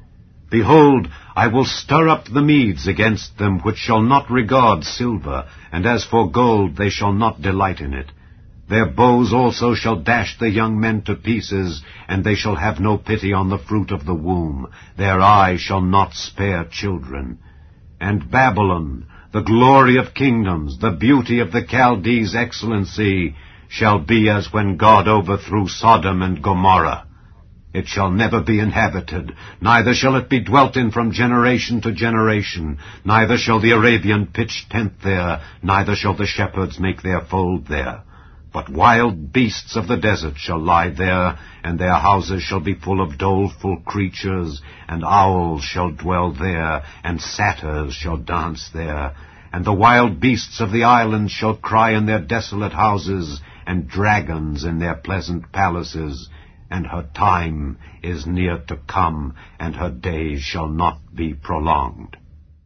Behold, I will stir up the Medes against them, which shall not regard silver, and as for gold, they shall not delight in it. Their bows also shall dash the young men to pieces, and they shall have no pity on the fruit of the womb. Their eye shall not spare children. And Babylon, the glory of kingdoms, the beauty of the Chaldees' excellency, shall be as when God overthrew Sodom and Gomorrah. It shall never be inhabited, neither shall it be dwelt in from generation to generation. Neither shall the Arabian pitch tent there, neither shall the shepherds make their fold there. But wild beasts of the desert shall lie there, and their houses shall be full of doleful creatures, and owls shall dwell there, and satyrs shall dance there. And the wild beasts of the islands shall cry in their desolate houses, and dragons in their pleasant palaces. And her time is near to come, and her days shall not be prolonged.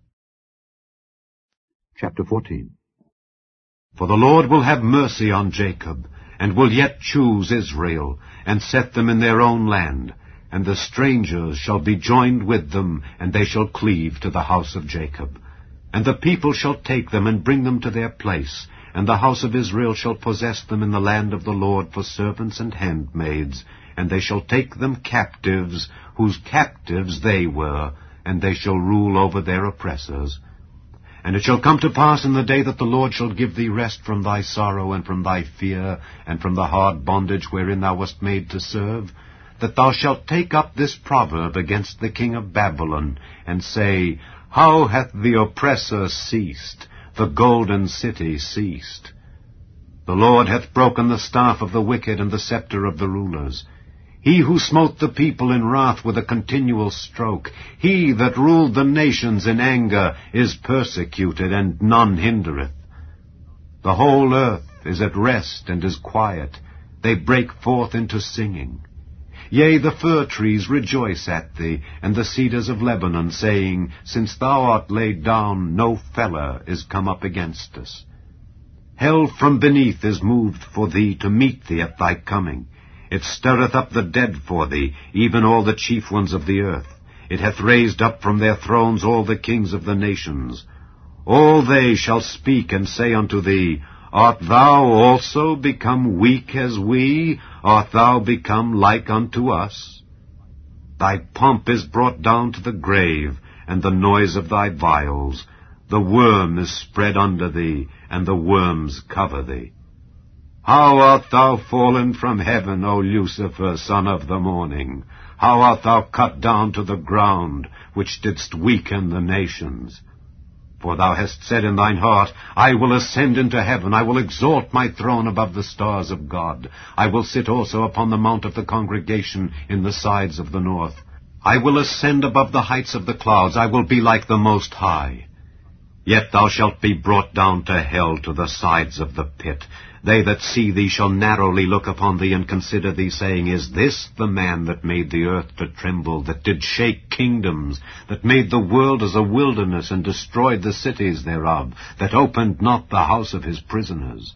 Chapter fourteen. For the Lord will have mercy on Jacob, and will yet choose Israel, and set them in their own land. And the strangers shall be joined with them, and they shall cleave to the house of Jacob. And the people shall take them, and bring them to their place, and the house of Israel shall possess them in the land of the Lord for servants and handmaids, and they shall take them captives, whose captives they were, and they shall rule over their oppressors. And it shall come to pass in the day that the Lord shall give thee rest from thy sorrow, and from thy fear, and from the hard bondage wherein thou wast made to serve, that thou shalt take up this proverb against the king of Babylon, and say, How hath the oppressor ceased, the golden city ceased? The Lord hath broken the staff of the wicked and the scepter of the rulers. He who smote the people in wrath with a continual stroke, he that ruled the nations in anger, is persecuted, and none hindereth. The whole earth is at rest and is quiet. They break forth into singing. Yea, the fir trees rejoice at thee, and the cedars of Lebanon, saying, Since thou art laid down, no feller is come up against us. Hell from beneath is moved for thee to meet thee at thy coming. It stirreth up the dead for thee, even all the chief ones of the earth. It hath raised up from their thrones all the kings of the nations. All they shall speak and say unto thee, Art thou also become weak as we? Art thou become like unto us? Thy pomp is brought down to the grave, and the noise of thy viols. The worm is spread under thee, and the worms cover thee. How art thou fallen from heaven, O Lucifer, son of the morning? How art thou cut down to the ground, which didst weaken the nations? For thou hast said in thine heart, I will ascend into heaven, I will exalt my throne above the stars of God. I will sit also upon the mount of the congregation in the sides of the north. I will ascend above the heights of the clouds, I will be like the Most High. Yet thou shalt be brought down to hell, to the sides of the pit. They that see thee shall narrowly look upon thee, and consider thee, saying, Is this the man that made the earth to tremble, that did shake kingdoms, that made the world as a wilderness, and destroyed the cities thereof, that opened not the house of his prisoners?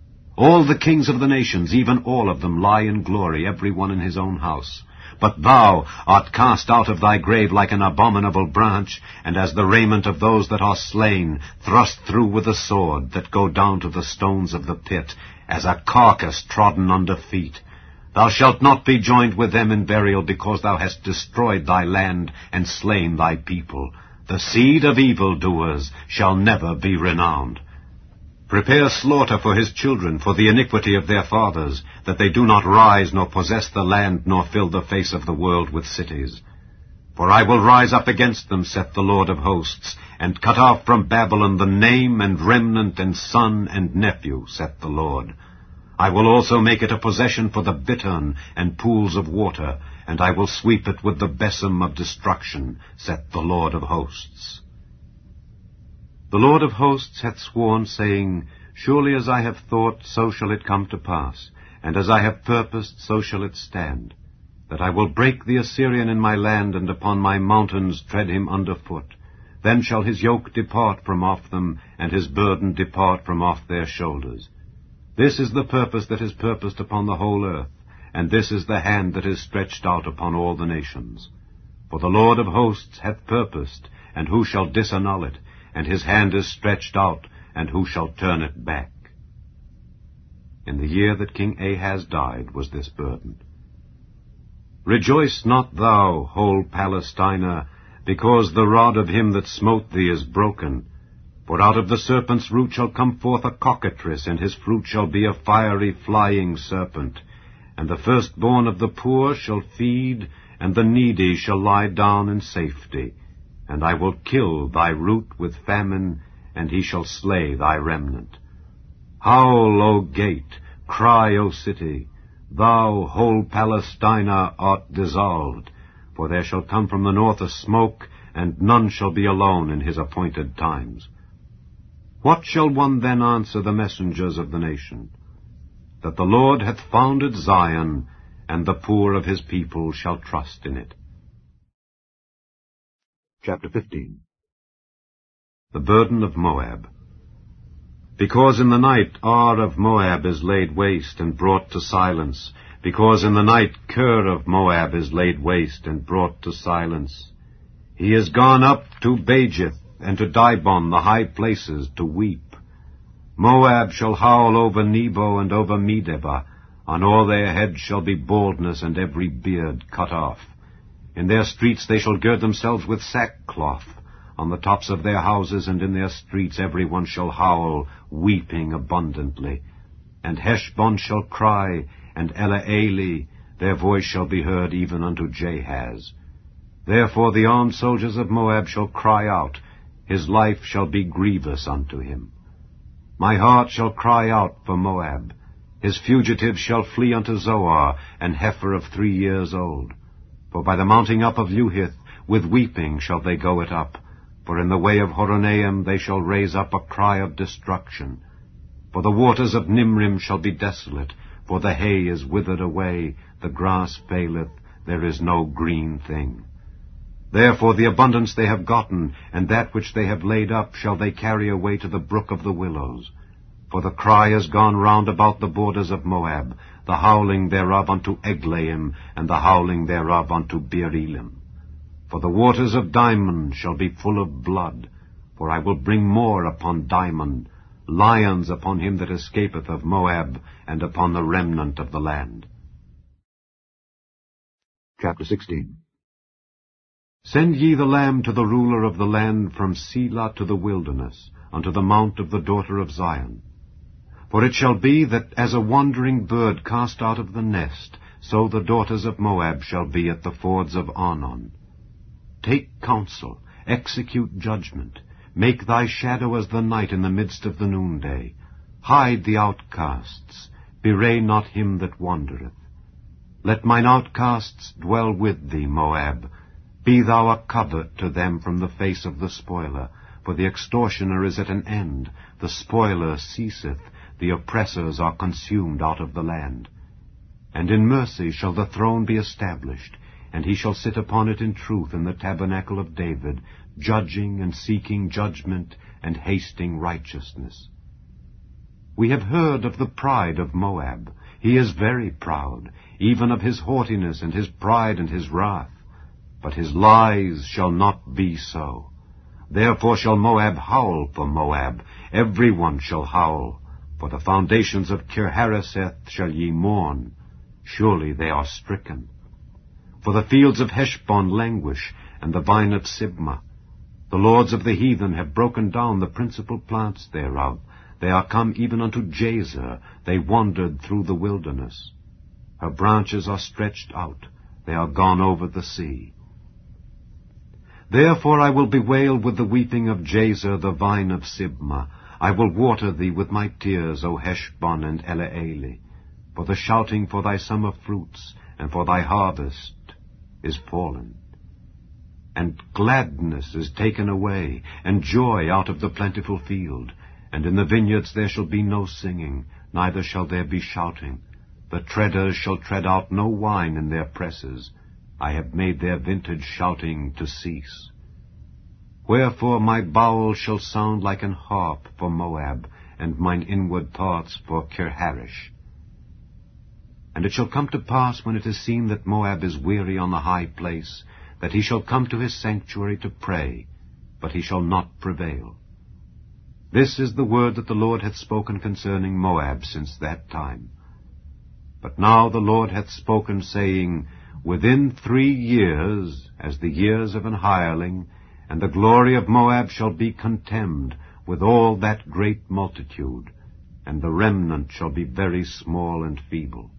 All the kings of the nations, even all of them, lie in glory, every one in his own house. But thou art cast out of thy grave like an abominable branch, and as the raiment of those that are slain, thrust through with a sword, that go down to the stones of the pit, as a carcass trodden under feet. Thou shalt not be joined with them in burial, because thou hast destroyed thy land, and slain thy people. The seed of evildoers shall never be renowned. Prepare slaughter for his children, for the iniquity of their fathers, that they do not rise, nor possess the land, nor fill the face of the world with cities. For I will rise up against them, saith the Lord of hosts, and cut off from Babylon the name and remnant and son and nephew, saith the Lord. I will also make it a possession for the bittern and pools of water, and I will sweep it with the besom of destruction, saith the Lord of hosts. The Lord of hosts hath sworn, saying, Surely as I have thought, so shall it come to pass, and as I have purposed, so shall it stand, that I will break the Assyrian in my land, and upon my mountains tread him under foot. Then shall his yoke depart from off them, and his burden depart from off their shoulders. This is the purpose that is purposed upon the whole earth, and this is the hand that is stretched out upon all the nations. For the Lord of hosts hath purposed, and who shall disannul it? And his hand is stretched out, and who shall turn it back? In the year that King Ahaz died was this burden. Rejoice not thou, whole Palestina, because the rod of him that smote thee is broken. For out of the serpent's root shall come forth a cockatrice, and his fruit shall be a fiery flying serpent. And the firstborn of the poor shall feed, and the needy shall lie down in safety. And I will kill thy root with famine, and he shall slay thy remnant. Howl, O gate, cry, O city, thou, whole Palestina, art dissolved, for there shall come from the north a smoke, and none shall be alone in his appointed times. What shall one then answer the messengers of the nation? That the Lord hath founded Zion, and the poor of his people shall trust in it. Chapter fifteen. The burden of Moab. Because in the night Ar of Moab is laid waste and brought to silence, because in the night Kir of Moab is laid waste and brought to silence. He is gone up to Bajith and to Dibon, the high places, to weep. Moab shall howl over Nebo and over Medeba. On all their heads shall be baldness, and every beard cut off. In their streets they shall gird themselves with sackcloth. On the tops of their houses and in their streets every one shall howl, weeping abundantly. And Heshbon shall cry, and Elealeh, their voice shall be heard even unto Jahaz. Therefore the armed soldiers of Moab shall cry out, his life shall be grievous unto him. My heart shall cry out for Moab. His fugitives shall flee unto Zoar, an heifer of three years old. For by the mounting up of Luhith, with weeping shall they go it up. For in the way of Horonaim they shall raise up a cry of destruction. For the waters of Nimrim shall be desolate, for the hay is withered away, the grass faileth, there is no green thing. Therefore the abundance they have gotten, and that which they have laid up, shall they carry away to the brook of the willows. For the cry is gone round about the borders of Moab, the howling thereof unto Eglaim, and the howling thereof unto Beer-elim. For the waters of Dimon shall be full of blood, for I will bring more upon Dimon, lions upon him that escapeth of Moab, and upon the remnant of the land. Chapter sixteen. Send ye the lamb to the ruler of the land from Selah to the wilderness, unto the mount of the daughter of Zion. For it shall be that as a wandering bird cast out of the nest, so the daughters of Moab shall be at the fords of Arnon. Take counsel, execute judgment, make thy shadow as the night in the midst of the noonday. Hide the outcasts, bewray not him that wandereth. Let mine outcasts dwell with thee, Moab. Be thou a covert to them from the face of the spoiler, for the extortioner is at an end, the spoiler ceaseth, the oppressors are consumed out of the land. And in mercy shall the throne be established, and he shall sit upon it in truth in the tabernacle of David, judging and seeking judgment and hasting righteousness. We have heard of the pride of Moab. He is very proud, even of his haughtiness and his pride and his wrath. But his lies shall not be so. Therefore shall Moab howl for Moab, every one shall howl. For the foundations of Kir-hareseth shall ye mourn. Surely they are stricken. For the fields of Heshbon languish, and the vine of Sibmah. The lords of the heathen have broken down the principal plants thereof. They are come even unto Jazer, they wandered through the wilderness. Her branches are stretched out, they are gone over the sea. Therefore I will bewail with the weeping of Jazer the vine of Sibmah. I will water thee with my tears, O Heshbon and Elealeh. For the shouting for thy summer fruits, and for thy harvest, is fallen. And gladness is taken away, and joy out of the plentiful field. And in the vineyards there shall be no singing, neither shall there be shouting. The treaders shall tread out no wine in their presses. I have made their vintage shouting to cease. Wherefore my bowels shall sound like an harp for Moab, and mine inward thoughts for Kir-haresh. And it shall come to pass, when it is seen that Moab is weary on the high place, that he shall come to his sanctuary to pray, but he shall not prevail. This is the word that the Lord hath spoken concerning Moab since that time. But now the Lord hath spoken, saying, Within three years, as the years of an hireling, and the glory of Moab shall be contemned with all that great multitude, and the remnant shall be very small and feeble.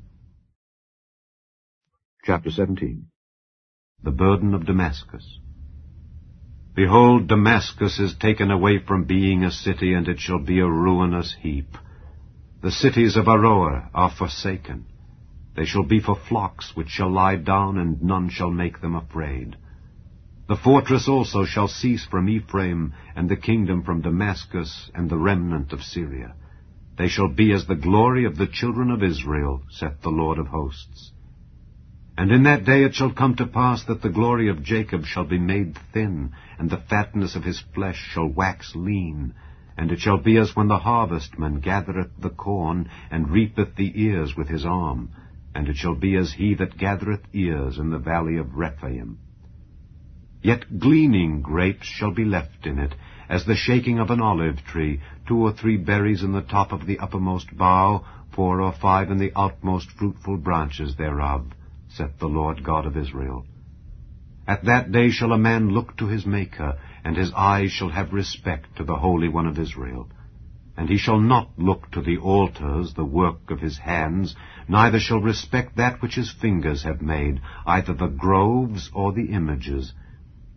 Chapter seventeen. The burden of Damascus. Behold, Damascus is taken away from being a city, and it shall be a ruinous heap. The cities of Aroer are forsaken. They shall be for flocks which shall lie down, and none shall make them afraid. The fortress also shall cease from Ephraim, and the kingdom from Damascus, and the remnant of Syria. They shall be as the glory of the children of Israel, saith the Lord of hosts. And in that day it shall come to pass that the glory of Jacob shall be made thin, and the fatness of his flesh shall wax lean. And it shall be as when the harvestman gathereth the corn, and reapeth the ears with his arm. And it shall be as he that gathereth ears in the valley of Rephaim. Yet gleaning grapes shall be left in it, as the shaking of an olive tree, two or three berries in the top of the uppermost bough, four or five in the outmost fruitful branches thereof, saith the Lord God of Israel. At that day shall a man look to his Maker, and his eyes shall have respect to the Holy One of Israel. And he shall not look to the altars, the work of his hands, neither shall respect that which his fingers have made, either the groves or the images.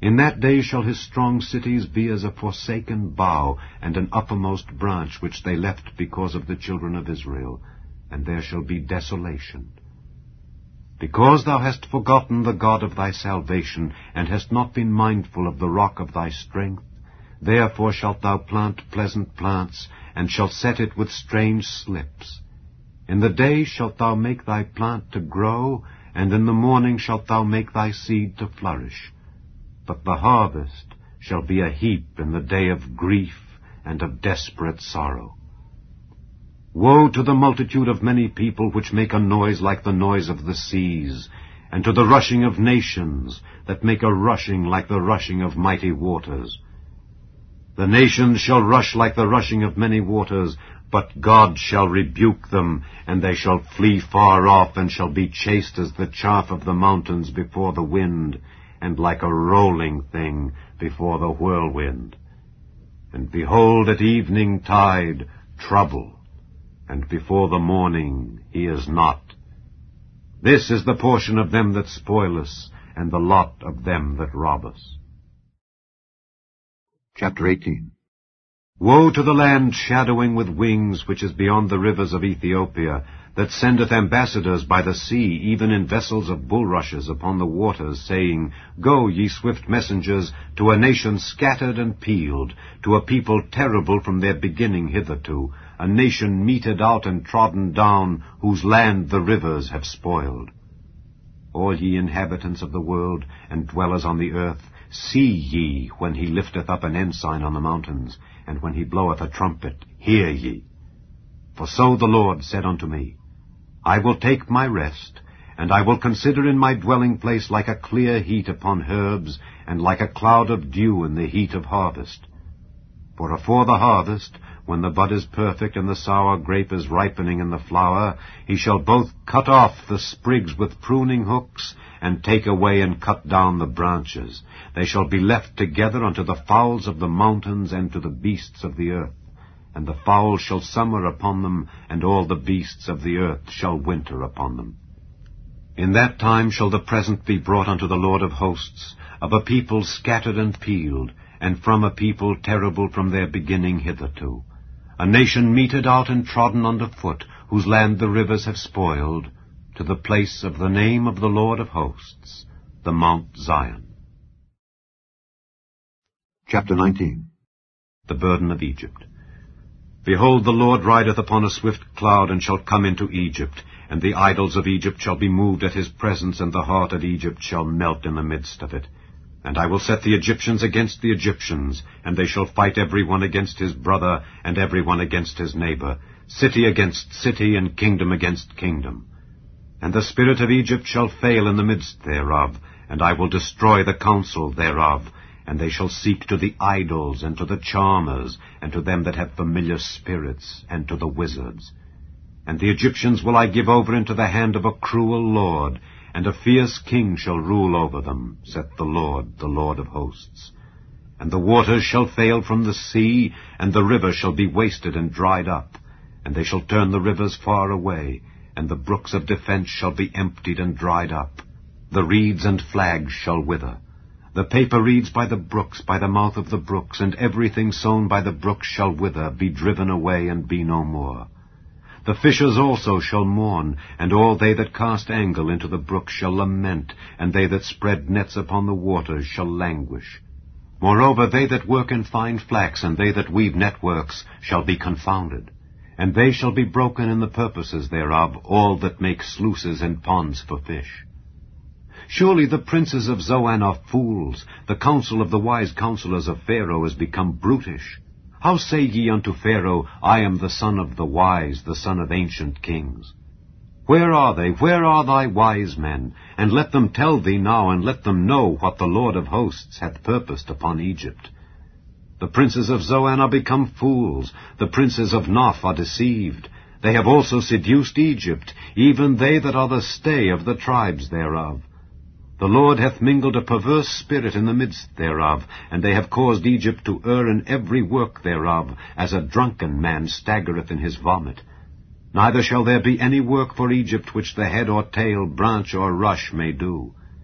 In that day shall his strong cities be as a forsaken bough, and an uppermost branch which they left because of the children of Israel, and there shall be desolation. Because thou hast forgotten the God of thy salvation, and hast not been mindful of the rock of thy strength, therefore shalt thou plant pleasant plants, and shalt set it with strange slips. In the day shalt thou make thy plant to grow, and in the morning shalt thou make thy seed to flourish. But the harvest shall be a heap in the day of grief and of desperate sorrow. Woe to the multitude of many people which make a noise like the noise of the seas, and to the rushing of nations that make a rushing like the rushing of mighty waters. The nations shall rush like the rushing of many waters, but God shall rebuke them, and they shall flee far off, and shall be chased as the chaff of the mountains before the wind, and like a rolling thing before the whirlwind. And behold, at evening tide, trouble, and before the morning he is not. This is the portion of them that spoil us, and the lot of them that rob us. Chapter eighteen. Woe to the land shadowing with wings, which is beyond the rivers of Ethiopia, that sendeth ambassadors by the sea, even in vessels of bulrushes upon the waters, saying, Go, ye swift messengers, to a nation scattered and peeled, to a people terrible from their beginning hitherto, a nation meted out and trodden down, whose land the rivers have spoiled. All ye inhabitants of the world, and dwellers on the earth, see ye when he lifteth up an ensign on the mountains, and when he bloweth a trumpet, hear ye. For so the Lord said unto me, I will take my rest, and I will consider in my dwelling place like a clear heat upon herbs, and like a cloud of dew in the heat of harvest. For afore the harvest, when the bud is perfect, and the sour grape is ripening in the flower, he shall both cut off the sprigs with pruning hooks, and take away and cut down the branches. They shall be left together unto the fowls of the mountains, and to the beasts of the earth. And the fowls shall summer upon them, and all the beasts of the earth shall winter upon them. In that time shall the present be brought unto the Lord of hosts, of a people scattered and peeled, and from a people terrible from their beginning hitherto, a nation meted out and trodden under foot, whose land the rivers have spoiled, to the place of the name of the Lord of hosts, the Mount Zion. Chapter nineteen. The burden of Egypt. Behold, the Lord rideth upon a swift cloud, and shall come into Egypt, and the idols of Egypt shall be moved at his presence, and the heart of Egypt shall melt in the midst of it. And I will set the Egyptians against the Egyptians, and they shall fight every one against his brother, and every one against his neighbor, city against city, and kingdom against kingdom. And the spirit of Egypt shall fail in the midst thereof, and I will destroy the counsel thereof, and they shall seek to the idols, and to the charmers, and to them that have familiar spirits, and to the wizards. And the Egyptians will I give over into the hand of a cruel lord, and a fierce king shall rule over them, saith the Lord, the Lord of hosts. And the waters shall fail from the sea, and the river shall be wasted and dried up, and they shall turn the rivers far away, and the brooks of defense shall be emptied and dried up. The reeds and flags shall wither. The paper reeds by the brooks, by the mouth of the brooks, and everything sown by the brooks shall wither, be driven away, and be no more. The fishers also shall mourn, and all they that cast angle into the brooks shall lament, and they that spread nets upon the waters shall languish. Moreover, they that work in fine flax, and they that weave networks, shall be confounded. And they shall be broken in the purposes thereof, all that make sluices and ponds for fish. Surely the princes of Zoan are fools, the counsel of the wise counselors of Pharaoh is become brutish. How say ye unto Pharaoh, I am the son of the wise, the son of ancient kings? Where are they? Where are thy wise men? And let them tell thee now, and let them know what the Lord of hosts hath purposed upon Egypt. The princes of Zoan are become fools, the princes of Noph are deceived. They have also seduced Egypt, even they that are the stay of the tribes thereof. The Lord hath mingled a perverse spirit in the midst thereof, and they have caused Egypt to err in every work thereof, as a drunken man staggereth in his vomit. Neither shall there be any work for Egypt which the head or tail, branch or rush may do.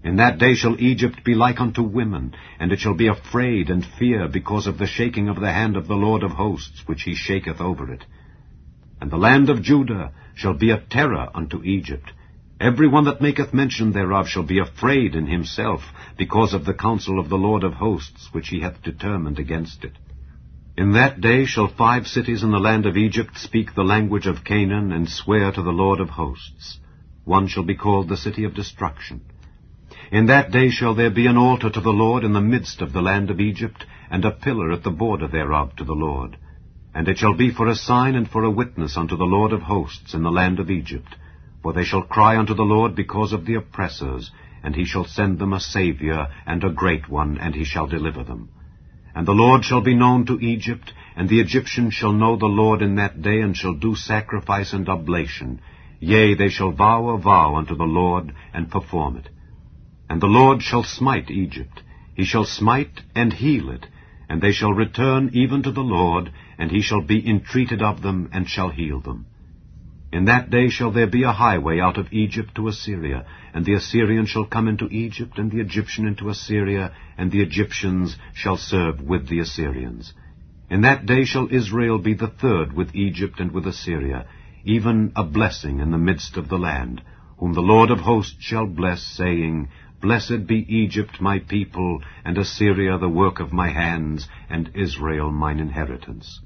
In that day shall Egypt be like unto women, and it shall be afraid and fear because of the shaking of the hand of the Lord of hosts, which he shaketh over it. And the land of Judah shall be a terror unto Egypt. Every one that maketh mention thereof shall be afraid in himself, because of the counsel of the Lord of hosts, which he hath determined against it. In that day shall five cities in the land of Egypt speak the language of Canaan, and swear to the Lord of hosts. One shall be called the city of destruction. In that day shall there be an altar to the Lord in the midst of the land of Egypt, and a pillar at the border thereof to the Lord. And it shall be for a sign and for a witness unto the Lord of hosts in the land of Egypt. For they shall cry unto the Lord because of the oppressors, and he shall send them a Saviour, and a great one, and he shall deliver them. And the Lord shall be known to Egypt, and the Egyptians shall know the Lord in that day, and shall do sacrifice and oblation. Yea, they shall vow a vow unto the Lord, and perform it. And the Lord shall smite Egypt. He shall smite and heal it, and they shall return even to the Lord, and he shall be entreated of them, and shall heal them. In that day shall there be a highway out of Egypt to Assyria, and the Assyrian shall come into Egypt, and the Egyptian into Assyria, and the Egyptians shall serve with the Assyrians. In that day shall Israel be the third with Egypt and with Assyria, even a blessing in the midst of the land, whom the Lord of hosts shall bless, saying, Blessed be Egypt my people, and Assyria the work of my hands, and Israel mine inheritance.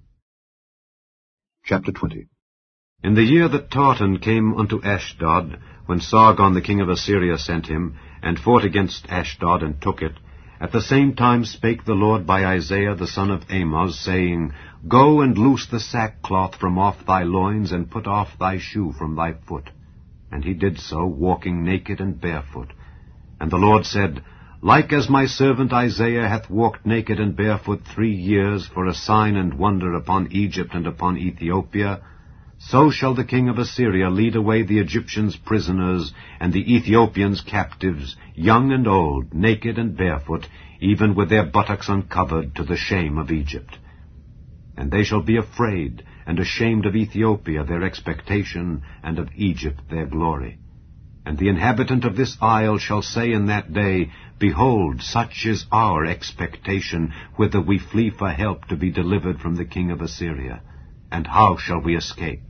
Chapter twenty. In the year that Tartan came unto Ashdod, when Sargon the king of Assyria sent him, and fought against Ashdod, and took it, at the same time spake the Lord by Isaiah the son of Amoz, saying, Go and loose the sackcloth from off thy loins, and put off thy shoe from thy foot. And he did so, walking naked and barefoot. And the Lord said, Like as my servant Isaiah hath walked naked and barefoot three years for a sign and wonder upon Egypt and upon Ethiopia, so shall the king of Assyria lead away the Egyptians prisoners, and the Ethiopians captives, young and old, naked and barefoot, even with their buttocks uncovered, to the shame of Egypt. And they shall be afraid, and ashamed of Ethiopia their expectation, and of Egypt their glory. And the inhabitant of this isle shall say in that day, Behold, such is our expectation, whither we flee for help to be delivered from the king of Assyria. And how shall we escape?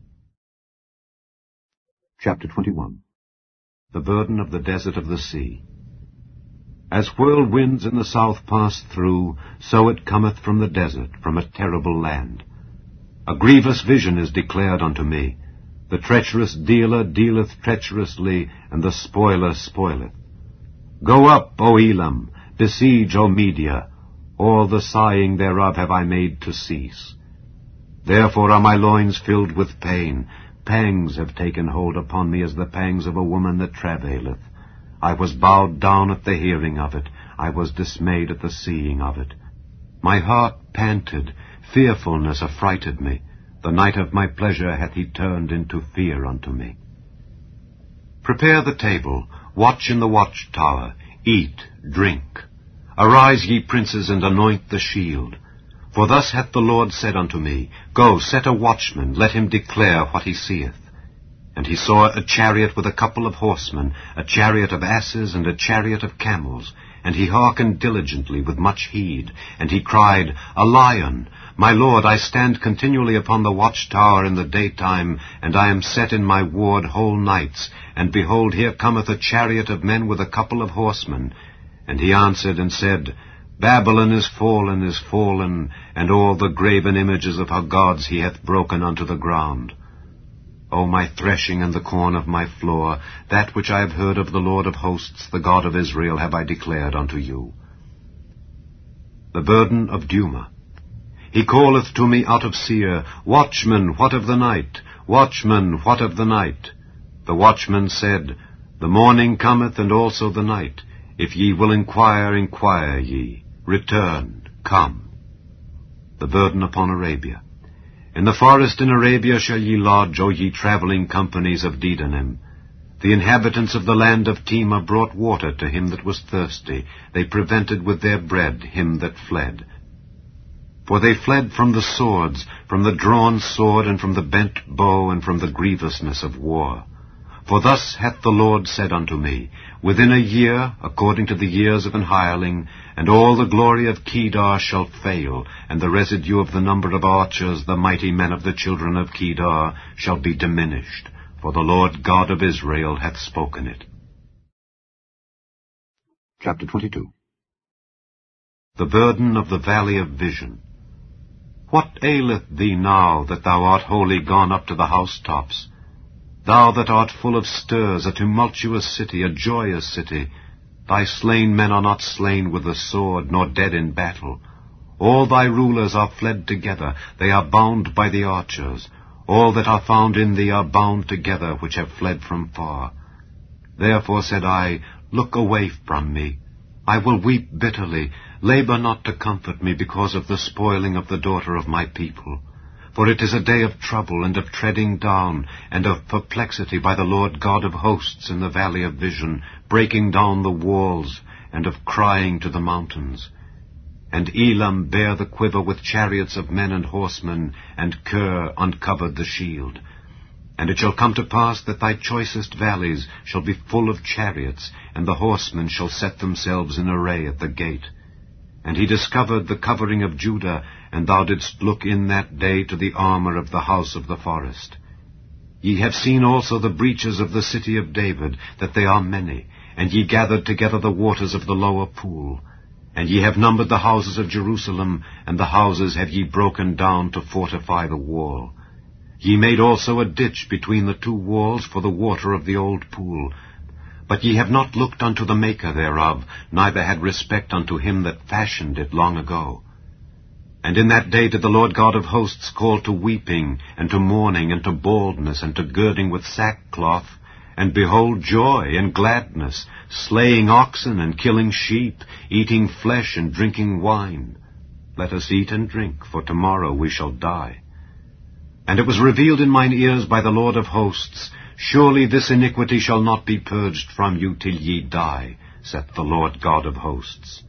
Chapter twenty-one. The burden of the desert of the sea. As whirlwinds in the south pass through, so it cometh from the desert, from a terrible land. A grievous vision is declared unto me. The treacherous dealer dealeth treacherously, and the spoiler spoileth. Go up, O Elam, besiege, O Media. All the sighing thereof have I made to cease. Therefore are my loins filled with pain. Pangs have taken hold upon me as the pangs of a woman that travaileth. I was bowed down at the hearing of it. I was dismayed at the seeing of it. My heart panted. Fearfulness affrighted me. The night of my pleasure hath he turned into fear unto me. Prepare the table. Watch in the watchtower. Eat, drink. Arise, ye princes, and anoint the shield. For thus hath the Lord said unto me, Go, set a watchman, let him declare what he seeth. And he saw a chariot with a couple of horsemen, a chariot of asses, and a chariot of camels. And he hearkened diligently with much heed. And he cried, A lion! My lord, I stand continually upon the watchtower in the daytime, and I am set in my ward whole nights. And behold, here cometh a chariot of men with a couple of horsemen. And he answered and said, Babylon is fallen, is fallen, and all the graven images of her gods he hath broken unto the ground. O my threshing and the corn of my floor, that which I have heard of the Lord of hosts, the God of Israel, have I declared unto you. The burden of Duma. He calleth to me out of Seir, Watchman, what of the night? Watchman, what of the night? The watchman said, The morning cometh, and also the night. If ye will inquire, inquire ye. Return, come. The burden upon Arabia. In the forest in Arabia shall ye lodge, O ye travelling companies of Dedanim. The inhabitants of the land of Tema brought water to him that was thirsty. They prevented with their bread him that fled. For they fled from the swords, from the drawn sword, and from the bent bow, and from the grievousness of war. For thus hath the Lord said unto me, Within a year, according to the years of an hireling, and all the glory of Kedar shall fail, and the residue of the number of archers, the mighty men of the children of Kedar, shall be diminished. For the Lord God of Israel hath spoken it. Chapter twenty-two. The burden of the valley of vision. What aileth thee now, that thou art wholly gone up to the housetops? Thou that art full of stirs, a tumultuous city, a joyous city, thy slain men are not slain with the sword, nor dead in battle. All thy rulers are fled together, they are bound by the archers. All that are found in thee are bound together, which have fled from far. Therefore said I, Look away from me. I will weep bitterly. Labor not to comfort me because of the spoiling of the daughter of my people. For it is a day of trouble, and of treading down, and of perplexity by the Lord God of hosts in the valley of vision, breaking down the walls, and of crying to the mountains. And Elam bare the quiver with chariots of men and horsemen, and Kir uncovered the shield. And it shall come to pass that thy choicest valleys shall be full of chariots, and the horsemen shall set themselves in array at the gate. And he discovered the covering of Judah, and thou didst look in that day to the armor of the house of the forest. Ye have seen also the breaches of the city of David, that they are many, and ye gathered together the waters of the lower pool. And ye have numbered the houses of Jerusalem, and the houses have ye broken down to fortify the wall. Ye made also a ditch between the two walls for the water of the old pool. But ye have not looked unto the maker thereof, neither had respect unto him that fashioned it long ago. And in that day did the Lord God of hosts call to weeping, and to mourning, and to baldness, and to girding with sackcloth, and behold joy and gladness, slaying oxen and killing sheep, eating flesh and drinking wine. Let us eat and drink, for tomorrow we shall die. And it was revealed in mine ears by the Lord of hosts, Surely this iniquity shall not be purged from you till ye die, saith the Lord God of hosts.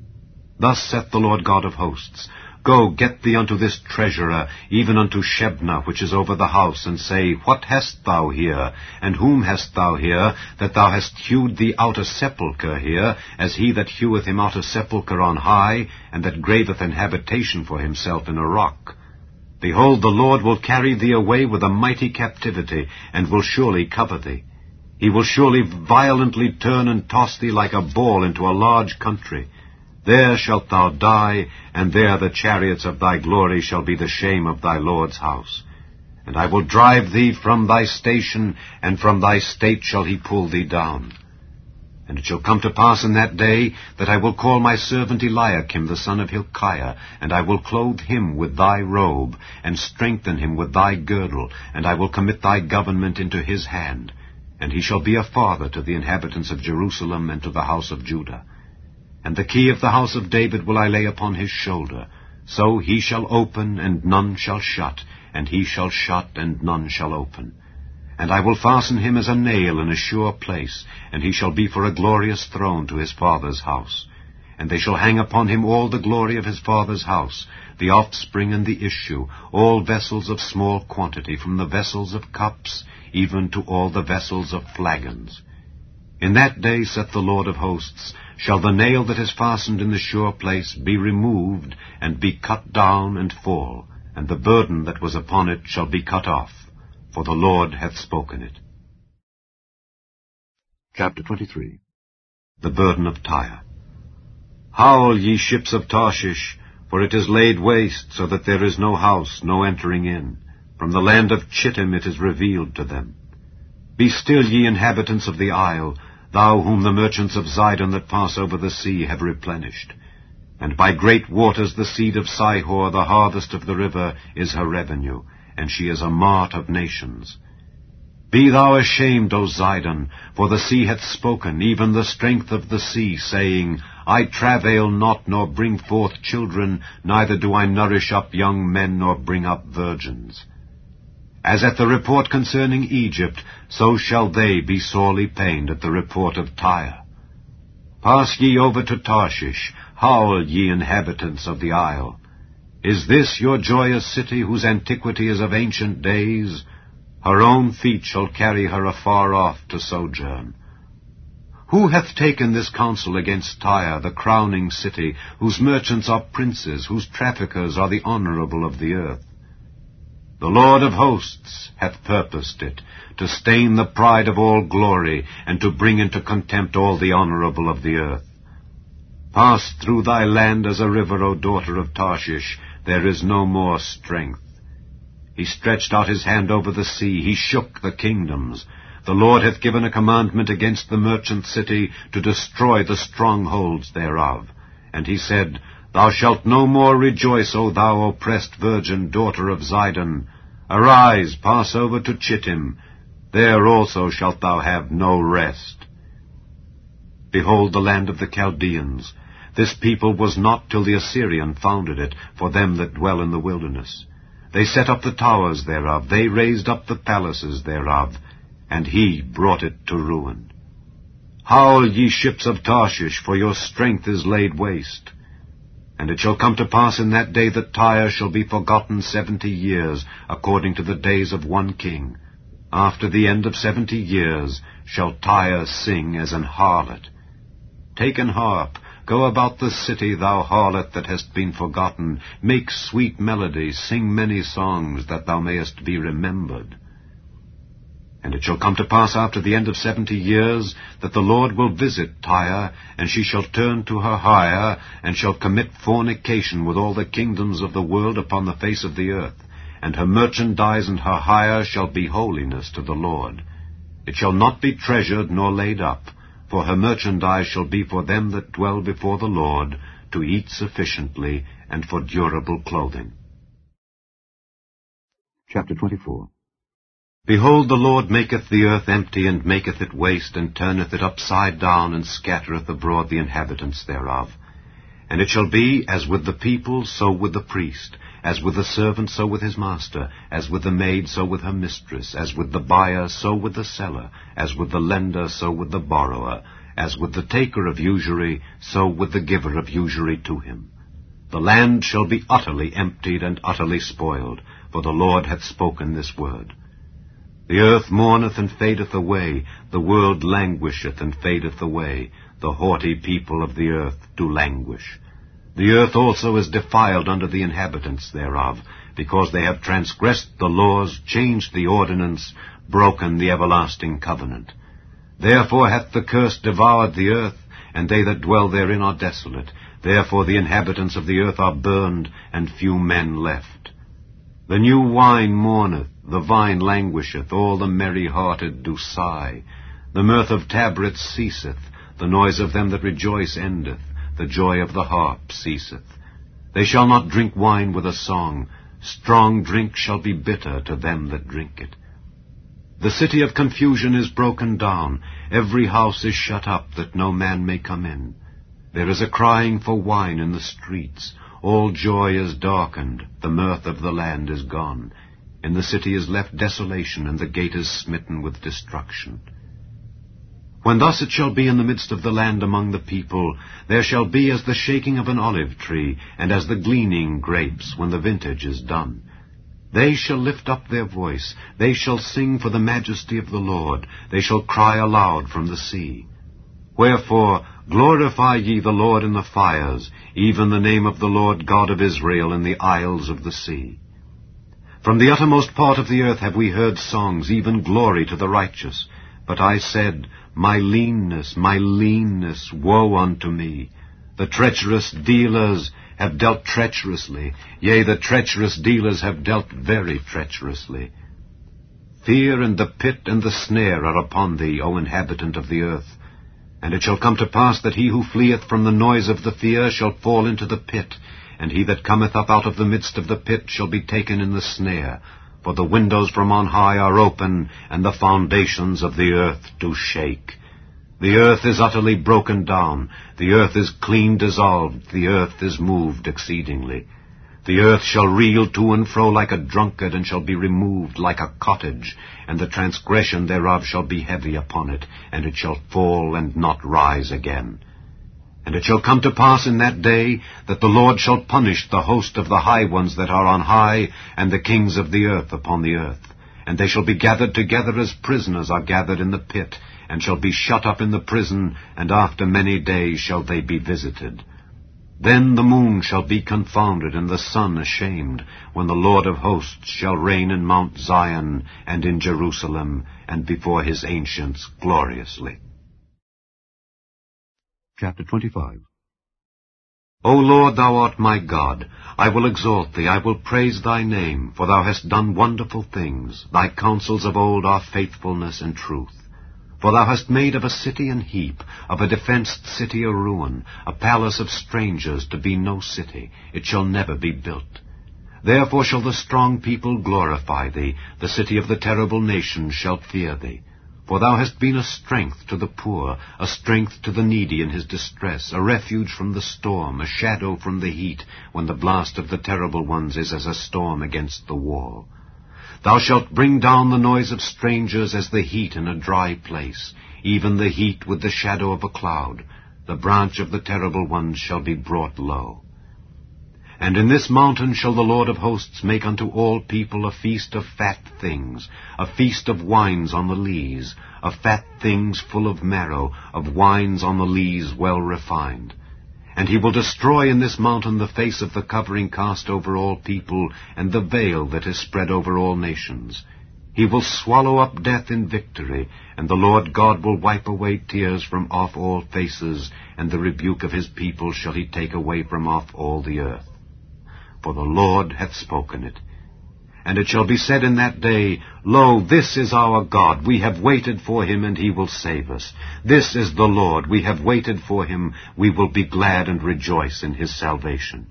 Thus saith the Lord God of hosts, Go, get thee unto this treasurer, even unto Shebna, which is over the house, and say, What hast thou here? And whom hast thou here, that thou hast hewed thee out a sepulchre here, as he that heweth him out a sepulchre on high, and that graveth an habitation for himself in a rock? Behold, the Lord will carry thee away with a mighty captivity, and will surely cover thee. He will surely violently turn and toss thee like a ball into a large country. There shalt thou die, and there the chariots of thy glory shall be the shame of thy Lord's house. And I will drive thee from thy station, and from thy state shall he pull thee down. And it shall come to pass in that day that I will call my servant Eliakim the son of Hilkiah, and I will clothe him with thy robe, and strengthen him with thy girdle, and I will commit thy government into his hand. And he shall be a father to the inhabitants of Jerusalem and to the house of Judah. And the key of the house of David will I lay upon his shoulder. So he shall open, and none shall shut, and he shall shut, and none shall open. And I will fasten him as a nail in a sure place, and he shall be for a glorious throne to his father's house. And they shall hang upon him all the glory of his father's house, the offspring and the issue, all vessels of small quantity, from the vessels of cups, even to all the vessels of flagons. In that day, saith the Lord of hosts, shall the nail that is fastened in the sure place be removed, and be cut down and fall, and the burden that was upon it shall be cut off, for the Lord hath spoken it. Chapter twenty-three. The burden of Tyre. Howl, ye ships of Tarshish, for it is laid waste, so that there is no house, no entering in. From the land of Chittim it is revealed to them. Be still, ye inhabitants of the isle, thou whom the merchants of Zidon that pass over the sea have replenished. And by great waters the seed of Sihor, the harvest of the river, is her revenue, and she is a mart of nations. Be thou ashamed, O Zidon, for the sea hath spoken, even the strength of the sea, saying, I travail not, nor bring forth children, neither do I nourish up young men, nor bring up virgins. As at the report concerning Egypt, so shall they be sorely pained at the report of Tyre. Pass ye over to Tarshish, howl, ye inhabitants of the isle. Is this your joyous city, whose antiquity is of ancient days? Her own feet shall carry her afar off to sojourn. Who hath taken this counsel against Tyre, the crowning city, whose merchants are princes, whose traffickers are the honourable of the earth? The Lord of hosts hath purposed it, to stain the pride of all glory, and to bring into contempt all the honourable of the earth. Pass through thy land as a river, O daughter of Tarshish, there is no more strength. He stretched out his hand over the sea, he shook the kingdoms. The Lord hath given a commandment against the merchant city, to destroy the strongholds thereof. And he said, Thou shalt no more rejoice, O thou oppressed virgin, daughter of Zidon. Arise, pass over to Chittim. There also shalt thou have no rest. Behold the land of the Chaldeans. This people was not till the Assyrian founded it, for them that dwell in the wilderness. They set up the towers thereof, they raised up the palaces thereof, and he brought it to ruin. Howl, ye ships of Tarshish, for your strength is laid waste. And it shall come to pass in that day that Tyre shall be forgotten seventy years, according to the days of one king. After the end of seventy years shall Tyre sing as an harlot. Take an harp, go about the city, thou harlot that hast been forgotten. Make sweet melodies, sing many songs, that thou mayest be remembered. And it shall come to pass after the end of seventy years, that the Lord will visit Tyre, and she shall turn to her hire, and shall commit fornication with all the kingdoms of the world upon the face of the earth. And her merchandise and her hire shall be holiness to the Lord. It shall not be treasured nor laid up, for her merchandise shall be for them that dwell before the Lord, to eat sufficiently, and for durable clothing. Chapter twenty-four. Behold, the Lord maketh the earth empty, and maketh it waste, and turneth it upside down, and scattereth abroad the inhabitants thereof. And it shall be, as with the people, so with the priest, as with the servant, so with his master, as with the maid, so with her mistress, as with the buyer, so with the seller, as with the lender, so with the borrower, as with the taker of usury, so with the giver of usury to him. The land shall be utterly emptied and utterly spoiled, for the Lord hath spoken this word. The earth mourneth and fadeth away, the world languisheth and fadeth away, the haughty people of the earth do languish. The earth also is defiled under the inhabitants thereof, because they have transgressed the laws, changed the ordinance, broken the everlasting covenant. Therefore hath the curse devoured the earth, and they that dwell therein are desolate. Therefore the inhabitants of the earth are burned, and few men left. The new wine mourneth, the vine languisheth, all the merry-hearted do sigh. The mirth of tabrets ceaseth, the noise of them that rejoice endeth, the joy of the harp ceaseth. They shall not drink wine with a song, strong drink shall be bitter to them that drink it. The city of confusion is broken down, every house is shut up, that no man may come in. There is a crying for wine in the streets, all joy is darkened, the mirth of the land is gone. In the city is left desolation, and the gate is smitten with destruction. When thus it shall be in the midst of the land among the people, there shall be as the shaking of an olive tree, and as the gleaning grapes when the vintage is done. They shall lift up their voice, they shall sing for the majesty of the Lord, they shall cry aloud from the sea. Wherefore, glorify ye the Lord in the fires, even the name of the Lord God of Israel in the isles of the sea. From the uttermost part of the earth have we heard songs, even glory to the righteous. But I said, My leanness, my leanness, woe unto me! The treacherous dealers have dealt treacherously, yea, the treacherous dealers have dealt very treacherously. Fear and the pit and the snare are upon thee, O inhabitant of the earth. And it shall come to pass that he who fleeth from the noise of the fear shall fall into the pit, and he that cometh up out of the midst of the pit shall be taken in the snare. For the windows from on high are open, and the foundations of the earth do shake. The earth is utterly broken down, the earth is clean dissolved, the earth is moved exceedingly. The earth shall reel to and fro like a drunkard, and shall be removed like a cottage, and the transgression thereof shall be heavy upon it, and it shall fall and not rise again. And it shall come to pass in that day that the Lord shall punish the host of the high ones that are on high, and the kings of the earth upon the earth. and they shall be gathered together as prisoners are gathered in the pit, and shall be shut up in the prison, and after many days shall they be visited. Then the moon shall be confounded, and the sun ashamed, when the Lord of hosts shall reign in Mount Zion, and in Jerusalem, and before his ancients gloriously. Chapter twenty-five. O Lord, thou art my God. I will exalt thee, I will praise thy name, for thou hast done wonderful things. Thy counsels of old are faithfulness and truth. For thou hast made of a city an heap, of a defenced city a ruin, a palace of strangers to be no city. It shall never be built. Therefore shall the strong people glorify thee, the city of the terrible nations shall fear thee. For thou hast been a strength to the poor, a strength to the needy in his distress, a refuge from the storm, a shadow from the heat, when the blast of the terrible ones is as a storm against the wall. Thou shalt bring down the noise of strangers as the heat in a dry place, even the heat with the shadow of a cloud. The branch of the terrible ones shall be brought low. And in this mountain shall the Lord of hosts make unto all people a feast of fat things, a feast of wines on the lees, of fat things full of marrow, of wines on the lees well refined. And he will destroy in this mountain the face of the covering cast over all people, and the veil that is spread over all nations. He will swallow up death in victory, and the Lord God will wipe away tears from off all faces, and the rebuke of his people shall he take away from off all the earth. For the Lord hath spoken it. And it shall be said in that day, Lo, this is our God, we have waited for him, and he will save us. This is the Lord, we have waited for him, we will be glad and rejoice in his salvation.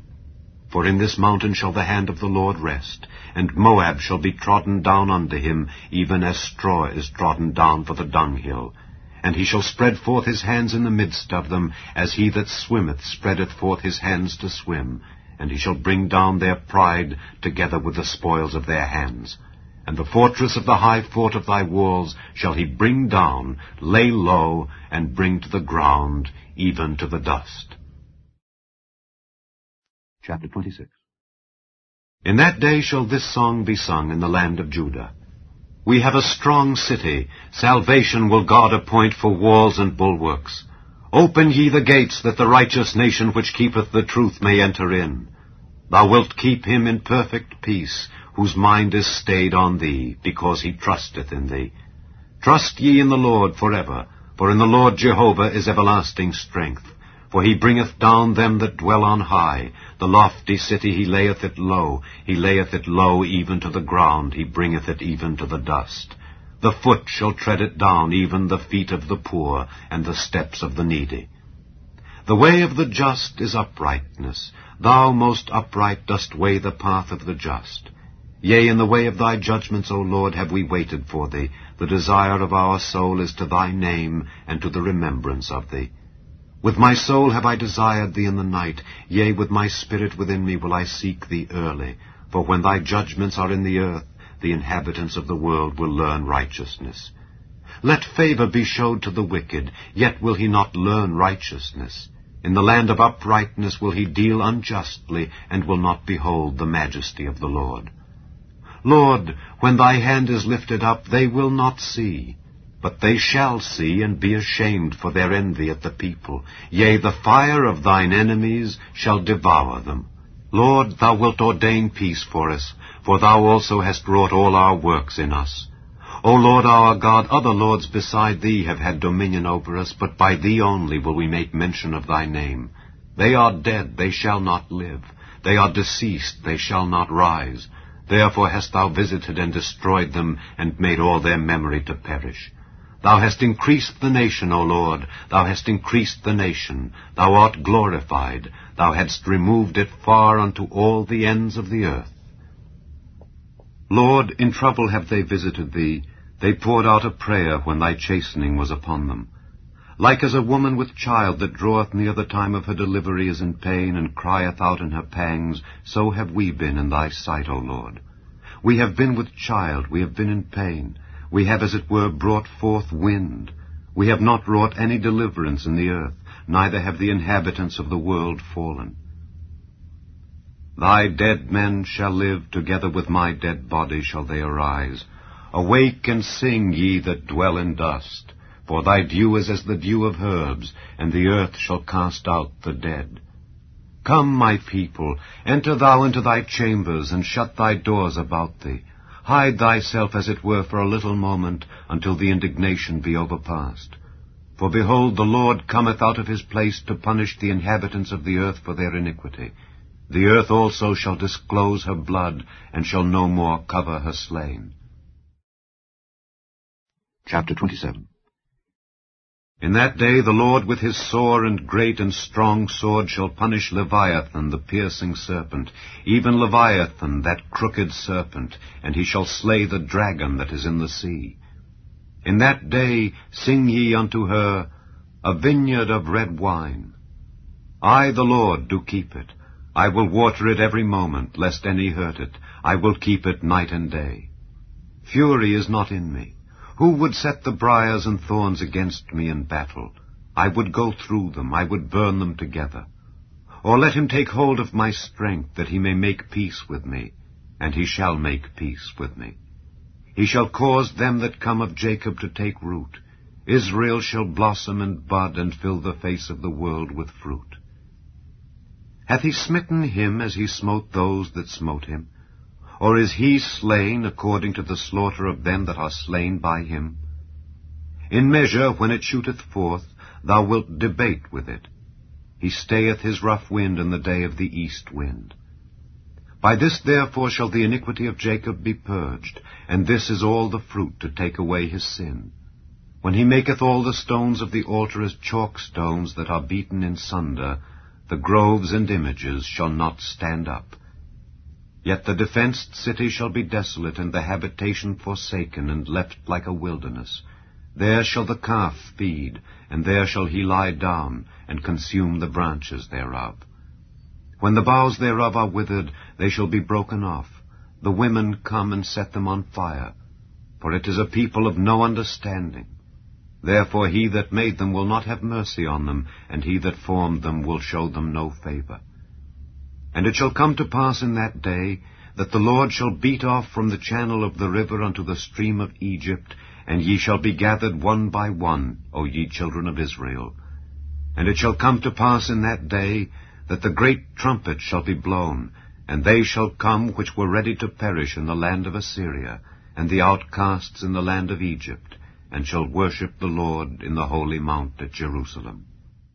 For in this mountain shall the hand of the Lord rest, and Moab shall be trodden down under him, even as straw is trodden down for the dunghill. And he shall spread forth his hands in the midst of them, as he that swimmeth spreadeth forth his hands to swim. And he shall bring down their pride together with the spoils of their hands. And the fortress of the high fort of thy walls shall he bring down, lay low, and bring to the ground, even to the dust. Chapter twenty-six. In that day shall this song be sung in the land of Judah. We have a strong city, salvation will God appoint for walls and bulwarks. Open ye the gates, that the righteous nation which keepeth the truth may enter in. Thou wilt keep him in perfect peace, whose mind is stayed on thee, because he trusteth in thee. Trust ye in the Lord forever, for in the Lord Jehovah is everlasting strength. For he bringeth down them that dwell on high. The lofty city he layeth it low, he layeth it low even to the ground, he bringeth it even to the dust. The foot shall tread it down, even the feet of the poor, and the steps of the needy. The way of the just is uprightness. Thou, most upright, dost weigh the path of the just. Yea, in the way of thy judgments, O Lord, have we waited for thee. The desire of our soul is to thy name, and to the remembrance of thee. With my soul have I desired thee in the night. Yea, with my spirit within me will I seek thee early. For when thy judgments are in the earth, the inhabitants of the world will learn righteousness. Let favor be showed to the wicked, yet will he not learn righteousness. In the land of uprightness will he deal unjustly, and will not behold the majesty of the Lord. Lord, when thy hand is lifted up, they will not see. But they shall see, and be ashamed for their envy at the people. Yea, the fire of thine enemies shall devour them. Lord, thou wilt ordain peace for us, for thou also hast wrought all our works in us. O Lord our God, other lords beside thee have had dominion over us, but by thee only will we make mention of thy name. They are dead, they shall not live. They are deceased, they shall not rise. Therefore hast thou visited and destroyed them, and made all their memory to perish. Thou hast increased the nation, O Lord, thou hast increased the nation. Thou art glorified, thou hadst removed it far unto all the ends of the earth. Lord, in trouble have they visited thee. They poured out a prayer when thy chastening was upon them. Like as a woman with child that draweth near the time of her delivery is in pain, and crieth out in her pangs, so have we been in thy sight, O Lord. We have been with child, we have been in pain. We have, as it were, brought forth wind. We have not wrought any deliverance in the earth, neither have the inhabitants of the world fallen. Thy dead men shall live, together with my dead body shall they arise. Awake and sing, ye that dwell in dust, for thy dew is as the dew of herbs, and the earth shall cast out the dead. Come, my people, enter thou into thy chambers, and shut thy doors about thee. Hide thyself, as it were, for a little moment, until the indignation be overpast. For behold, the Lord cometh out of his place to punish the inhabitants of the earth for their iniquity. The earth also shall disclose her blood, and shall no more cover her slain. Chapter twenty-seven. In that day the Lord with his sore and great and strong sword shall punish Leviathan, the piercing serpent, even Leviathan, that crooked serpent, and he shall slay the dragon that is in the sea. In that day sing ye unto her, a vineyard of red wine. I, the Lord, do keep it. I will water it every moment, lest any hurt it. I will keep it night and day. Fury is not in me. Who would set the briars and thorns against me in battle? I would go through them, I would burn them together. Or let him take hold of my strength, that he may make peace with me, and he shall make peace with me. He shall cause them that come of Jacob to take root. Israel shall blossom and bud, and fill the face of the world with fruit. Hath he smitten him as he smote those that smote him? Or is he slain according to the slaughter of them that are slain by him? In measure, when it shooteth forth, thou wilt debate with it. He stayeth his rough wind in the day of the east wind. By this therefore shall the iniquity of Jacob be purged, and this is all the fruit to take away his sin. When he maketh all the stones of the altar as chalk stones that are beaten in sunder, the groves and images shall not stand up. Yet the defenced city shall be desolate, and the habitation forsaken, and left like a wilderness. There shall the calf feed, and there shall he lie down, and consume the branches thereof. When the boughs thereof are withered, they shall be broken off. The women come and set them on fire. For it is a people of no understanding. Therefore he that made them will not have mercy on them, and he that formed them will show them no favor. And it shall come to pass in that day, that the Lord shall beat off from the channel of the river unto the stream of Egypt, and ye shall be gathered one by one, O ye children of Israel. And it shall come to pass in that day, that the great trumpet shall be blown, and they shall come which were ready to perish in the land of Assyria, and the outcasts in the land of Egypt, and shall worship the Lord in the holy mount at Jerusalem.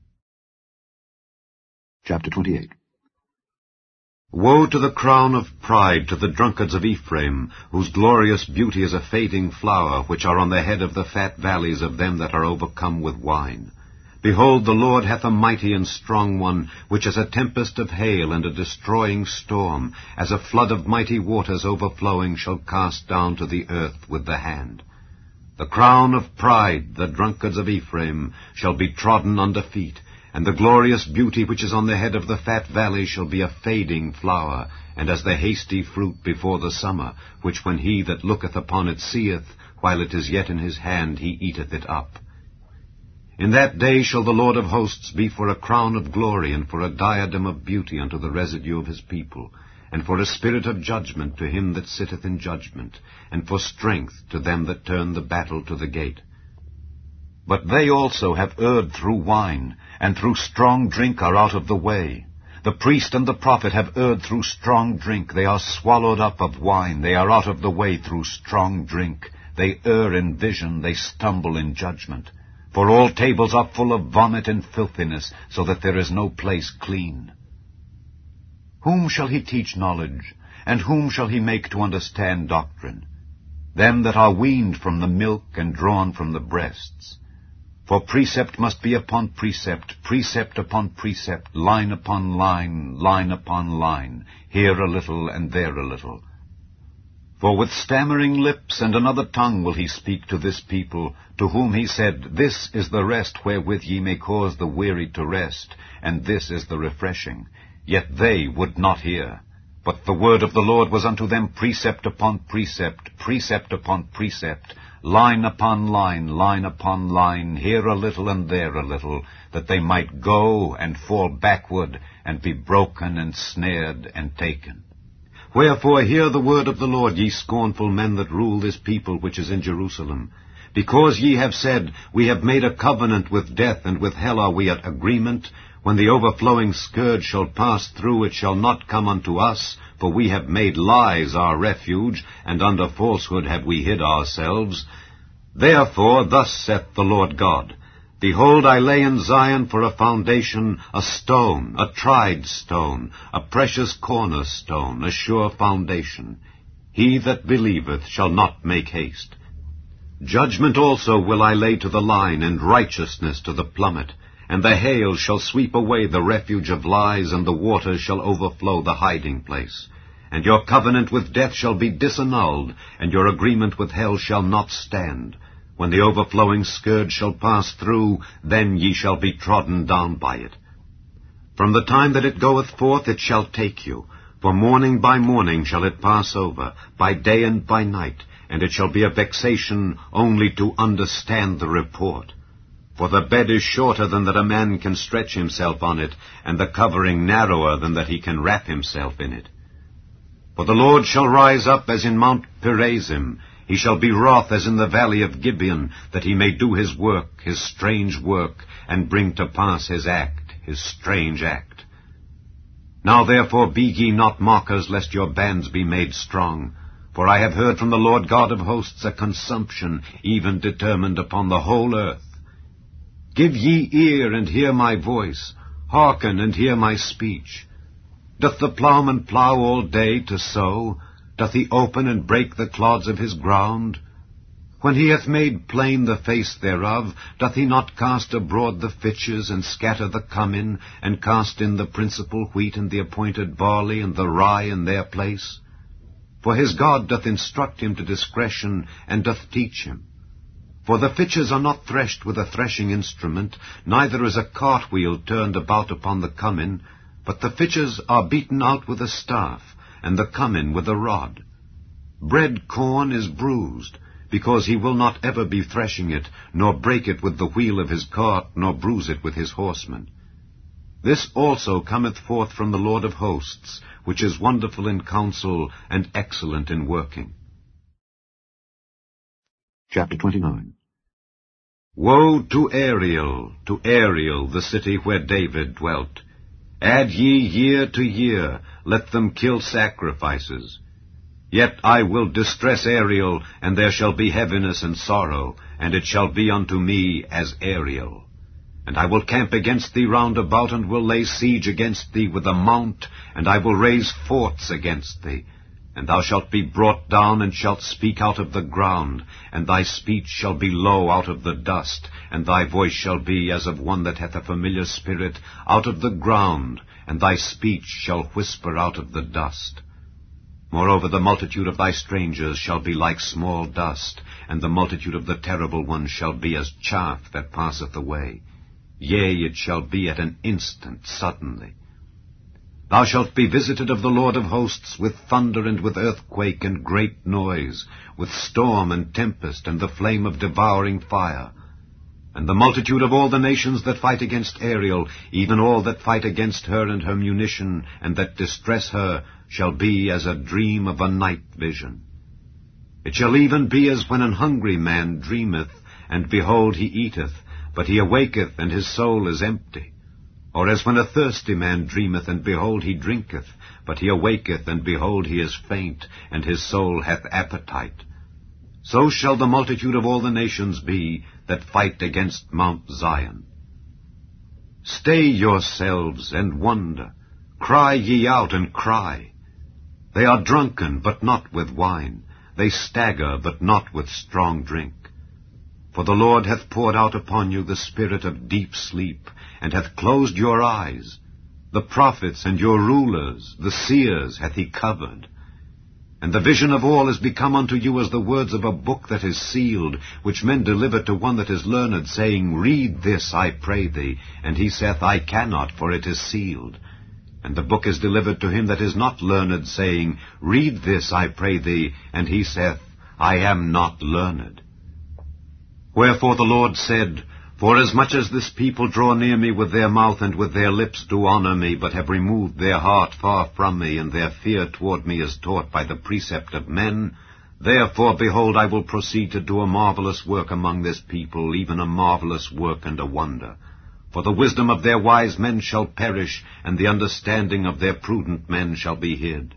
Chapter twenty-eight. Woe to the crown of pride, to the drunkards of Ephraim, whose glorious beauty is a fading flower, which are on the head of the fat valleys of them that are overcome with wine. Behold, the Lord hath a mighty and strong one, which is a tempest of hail and a destroying storm, as a flood of mighty waters overflowing shall cast down to the earth with the hand. The crown of pride, the drunkards of Ephraim, shall be trodden under feet, and the glorious beauty which is on the head of the fat valley shall be a fading flower, and as the hasty fruit before the summer, which when he that looketh upon it seeth, while it is yet in his hand, he eateth it up. In that day shall the Lord of hosts be for a crown of glory, and for a diadem of beauty unto the residue of his people, and for a spirit of judgment to him that sitteth in judgment, and for strength to them that turn the battle to the gate. But they also have erred through wine, and through strong drink are out of the way. The priest and the prophet have erred through strong drink. They are swallowed up of wine. They are out of the way through strong drink. They err in vision. They stumble in judgment. For all tables are full of vomit and filthiness, so that there is no place clean. Whom shall he teach knowledge, and whom shall he make to understand doctrine? Them that are weaned from the milk and drawn from the breasts. For precept must be upon precept, precept upon precept, line upon line, line upon line, here a little and there a little. For with stammering lips and another tongue will he speak to this people, to whom he said, This is the rest wherewith ye may cause the weary to rest, and this is the refreshing. Yet they would not hear. But the word of the Lord was unto them precept upon precept, precept upon precept, line upon line, line upon line, here a little and there a little, that they might go and fall backward, and be broken and snared and taken. Wherefore hear the word of the Lord, ye scornful men that rule this people which is in Jerusalem. Because ye have said, We have made a covenant with death, and with hell are we at agreement, when the overflowing scourge shall pass through, it shall not come unto us, for we have made lies our refuge, and under falsehood have we hid ourselves. Therefore thus saith the Lord God, Behold, I lay in Zion for a foundation a stone, a tried stone, a precious cornerstone, a sure foundation. He that believeth shall not make haste. Judgment also will I lay to the line, and righteousness to the plummet. And the hail shall sweep away the refuge of lies, and the waters shall overflow the hiding place. And your covenant with death shall be disannulled, and your agreement with hell shall not stand. When the overflowing scourge shall pass through, then ye shall be trodden down by it. From the time that it goeth forth it shall take you, for morning by morning shall it pass over, by day and by night, and it shall be a vexation only to understand the report. For the bed is shorter than that a man can stretch himself on it, and the covering narrower than that he can wrap himself in it. For the Lord shall rise up as in Mount Perazim, he shall be wroth as in the valley of Gibeon, that he may do his work, his strange work, and bring to pass his act, his strange act. Now therefore be ye not mockers, lest your bands be made strong. For I have heard from the Lord God of hosts a consumption, even determined upon the whole earth. Give ye ear, and hear my voice. Hearken, and hear my speech. Doth the plowman plow all day to sow? Doth he open and break the clods of his ground? When he hath made plain the face thereof, doth he not cast abroad the fitches, and scatter the cummin, and cast in the principal wheat, and the appointed barley, and the rye in their place? For his God doth instruct him to discretion, and doth teach him. For the fitches are not threshed with a threshing instrument, neither is a cartwheel turned about upon the cummin, but the fitches are beaten out with a staff, and the cummin with a rod. Bread corn is bruised, because he will not ever be threshing it, nor break it with the wheel of his cart, nor bruise it with his horsemen. This also cometh forth from the Lord of hosts, which is wonderful in counsel, and excellent in working. Chapter twenty-nine. Woe to Ariel, to Ariel, the city where David dwelt! Add ye year to year, let them kill sacrifices. Yet I will distress Ariel, and there shall be heaviness and sorrow, and it shall be unto me as Ariel. And I will camp against thee round about, and will lay siege against thee with a mount, and I will raise forts against thee. And thou shalt be brought down, and shalt speak out of the ground, and thy speech shall be low out of the dust, and thy voice shall be as of one that hath a familiar spirit out of the ground, and thy speech shall whisper out of the dust. Moreover, the multitude of thy strangers shall be like small dust, and the multitude of the terrible ones shall be as chaff that passeth away. Yea, it shall be at an instant, suddenly. Thou shalt be visited of the Lord of hosts with thunder and with earthquake and great noise, with storm and tempest and the flame of devouring fire. And the multitude of all the nations that fight against Ariel, even all that fight against her and her munition, and that distress her, shall be as a dream of a night vision. It shall even be as when an hungry man dreameth, and behold he eateth, but he awaketh, and his soul is empty. Or as when a thirsty man dreameth, and behold he drinketh, but he awaketh, and behold he is faint, and his soul hath appetite. So shall the multitude of all the nations be that fight against Mount Zion. Stay yourselves and wonder. Cry ye out and cry. They are drunken, but not with wine. They stagger, but not with strong drink. For the Lord hath poured out upon you the spirit of deep sleep, and hath closed your eyes. The prophets and your rulers, the seers, hath he covered. And the vision of all is become unto you as the words of a book that is sealed, which men deliver to one that is learned, saying, Read this, I pray thee. And he saith, I cannot, for it is sealed. And the book is delivered to him that is not learned, saying, Read this, I pray thee. And he saith, I am not learned. Wherefore the Lord said, Forasmuch as this people draw near me with their mouth and with their lips do honour me, but have removed their heart far from me, and their fear toward me is taught by the precept of men, therefore, behold, I will proceed to do a marvelous work among this people, even a marvelous work and a wonder. For the wisdom of their wise men shall perish, and the understanding of their prudent men shall be hid.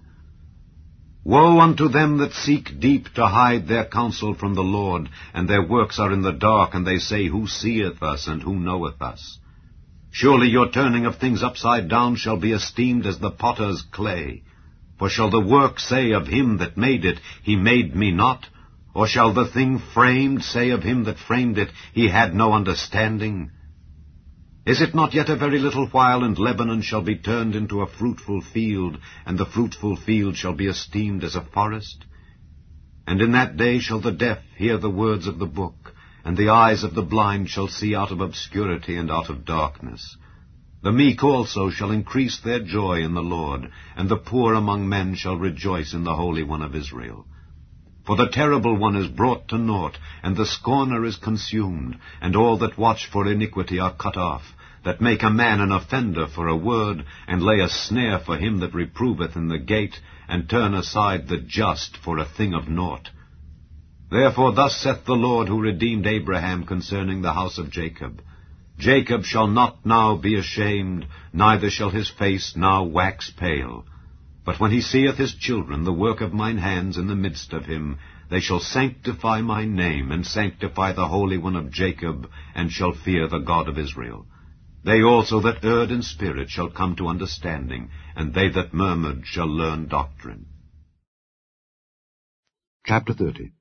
Woe unto them that seek deep to hide their counsel from the Lord, and their works are in the dark, and they say, Who seeth us, and who knoweth us? Surely your turning of things upside down shall be esteemed as the potter's clay. For shall the work say of him that made it, He made me not? Or shall the thing framed say of him that framed it, He had no understanding? Is it not yet a very little while, and Lebanon shall be turned into a fruitful field, and the fruitful field shall be esteemed as a forest? And in that day shall the deaf hear the words of the book, and the eyes of the blind shall see out of obscurity and out of darkness. The meek also shall increase their joy in the Lord, and the poor among men shall rejoice in the Holy One of Israel. For the terrible one is brought to naught, and the scorner is consumed, and all that watch for iniquity are cut off, that make a man an offender for a word, and lay a snare for him that reproveth in the gate, and turn aside the just for a thing of naught. Therefore thus saith the Lord, who redeemed Abraham concerning the house of Jacob, Jacob shall not now be ashamed, neither shall his face now wax pale. But when he seeth his children, the work of mine hands in the midst of him, they shall sanctify my name, and sanctify the Holy One of Jacob, and shall fear the God of Israel. They also that erred in spirit shall come to understanding, and they that murmured shall learn doctrine. Chapter thirty.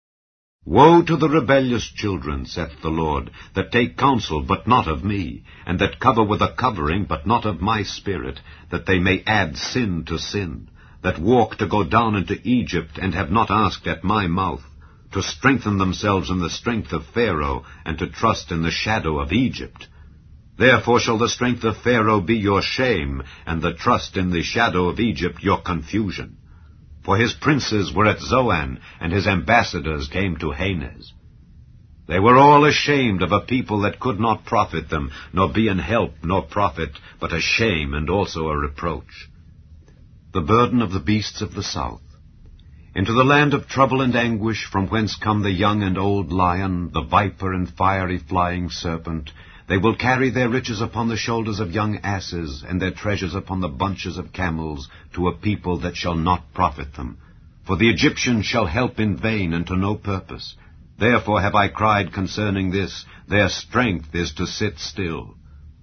Woe to the rebellious children, saith the Lord, that take counsel, but not of me, and that cover with a covering, but not of my spirit, that they may add sin to sin, that walk to go down into Egypt, and have not asked at my mouth, to strengthen themselves in the strength of Pharaoh, and to trust in the shadow of Egypt. Therefore shall the strength of Pharaoh be your shame, and the trust in the shadow of Egypt your confusion. For his princes were at Zoan, and his ambassadors came to Hanes. They were all ashamed of a people that could not profit them, nor be an help nor profit, but a shame and also a reproach. The burden of the beasts of the south. Into the land of trouble and anguish, from whence come the young and old lion, the viper and fiery flying serpent, they will carry their riches upon the shoulders of young asses, and their treasures upon the bunches of camels, to a people that shall not profit them. For the Egyptians shall help in vain and to no purpose. Therefore have I cried concerning this, their strength is to sit still.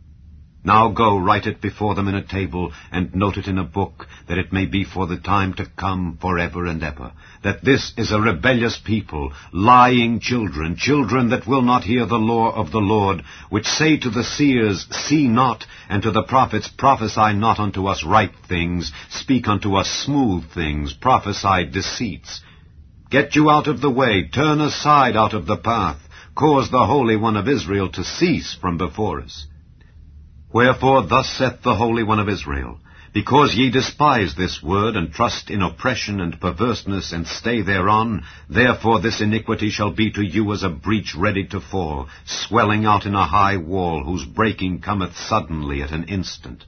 Now go, write it before them in a table, and note it in a book, that it may be for the time to come forever and ever, that this is a rebellious people, lying children, children that will not hear the law of the Lord, which say to the seers, See not, and to the prophets, Prophesy not unto us right things, speak unto us smooth things, prophesy deceits. Get you out of the way, turn aside out of the path, cause the Holy One of Israel to cease from before us. Wherefore thus saith the Holy One of Israel, Because ye despise this word, and trust in oppression and perverseness, and stay thereon, therefore this iniquity shall be to you as a breach ready to fall, swelling out in a high wall, whose breaking cometh suddenly at an instant.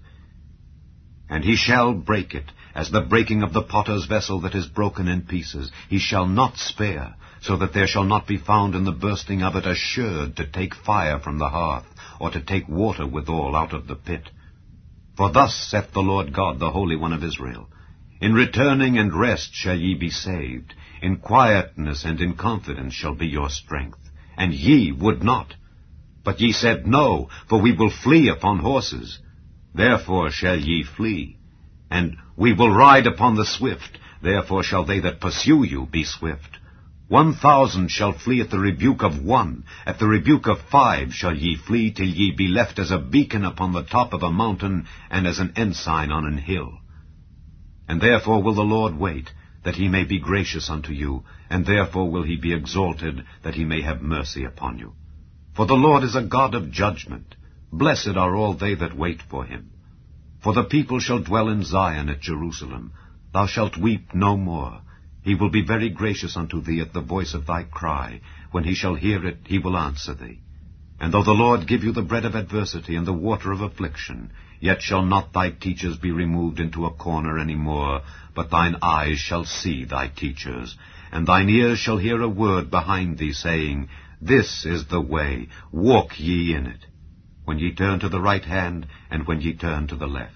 And he shall break it, as the breaking of the potter's vessel that is broken in pieces. He shall not spare, so that there shall not be found in the bursting of it a sherd to take fire from the hearth, or to take water withal out of the pit. For thus saith the Lord God, the Holy One of Israel, In returning and rest shall ye be saved, in quietness and in confidence shall be your strength. And ye would not. But ye said, No, for we will flee upon horses. Therefore shall ye flee. And we will ride upon the swift, therefore shall they that pursue you be swift. One thousand shall flee at the rebuke of one, at the rebuke of five shall ye flee, till ye be left as a beacon upon the top of a mountain, and as an ensign on an hill. And therefore will the Lord wait, that he may be gracious unto you, and therefore will he be exalted, that he may have mercy upon you. For the Lord is a God of judgment. Blessed are all they that wait for him. For the people shall dwell in Zion at Jerusalem. Thou shalt weep no more. He will be very gracious unto thee at the voice of thy cry. When he shall hear it, he will answer thee. And though the Lord give you the bread of adversity and the water of affliction, yet shall not thy teachers be removed into a corner any more, but thine eyes shall see thy teachers, and thine ears shall hear a word behind thee, saying, This is the way, walk ye in it, when ye turn to the right hand, and when ye turn to the left.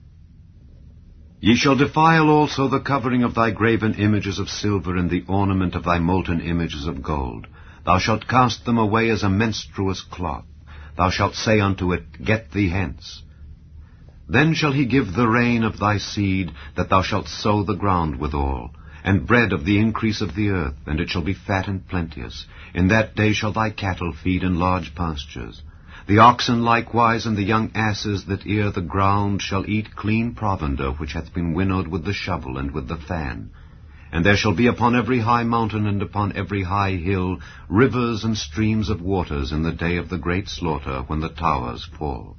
Ye shall defile also the covering of thy graven images of silver, and the ornament of thy molten images of gold. Thou shalt cast them away as a menstruous cloth. Thou shalt say unto it, Get thee hence. Then shall he give the rain of thy seed, that thou shalt sow the ground withal, and bread of the increase of the earth, and it shall be fat and plenteous. In that day shall thy cattle feed in large pastures. The oxen likewise and the young asses that ear the ground shall eat clean provender, which hath been winnowed with the shovel and with the fan. And there shall be upon every high mountain and upon every high hill rivers and streams of waters in the day of the great slaughter, when the towers fall.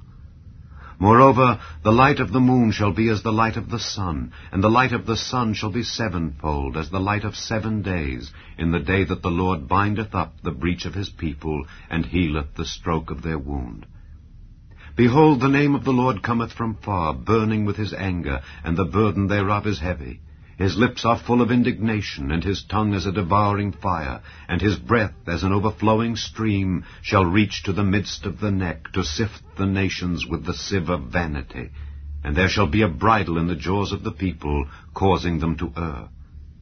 Moreover, the light of the moon shall be as the light of the sun, and the light of the sun shall be sevenfold, as the light of seven days, in the day that the Lord bindeth up the breach of his people, and healeth the stroke of their wound. Behold, the name of the Lord cometh from far, burning with his anger, and the burden thereof is heavy. His lips are full of indignation, and his tongue as a devouring fire, and his breath as an overflowing stream shall reach to the midst of the neck, to sift the nations with the sieve of vanity. And there shall be a bridle in the jaws of the people, causing them to err.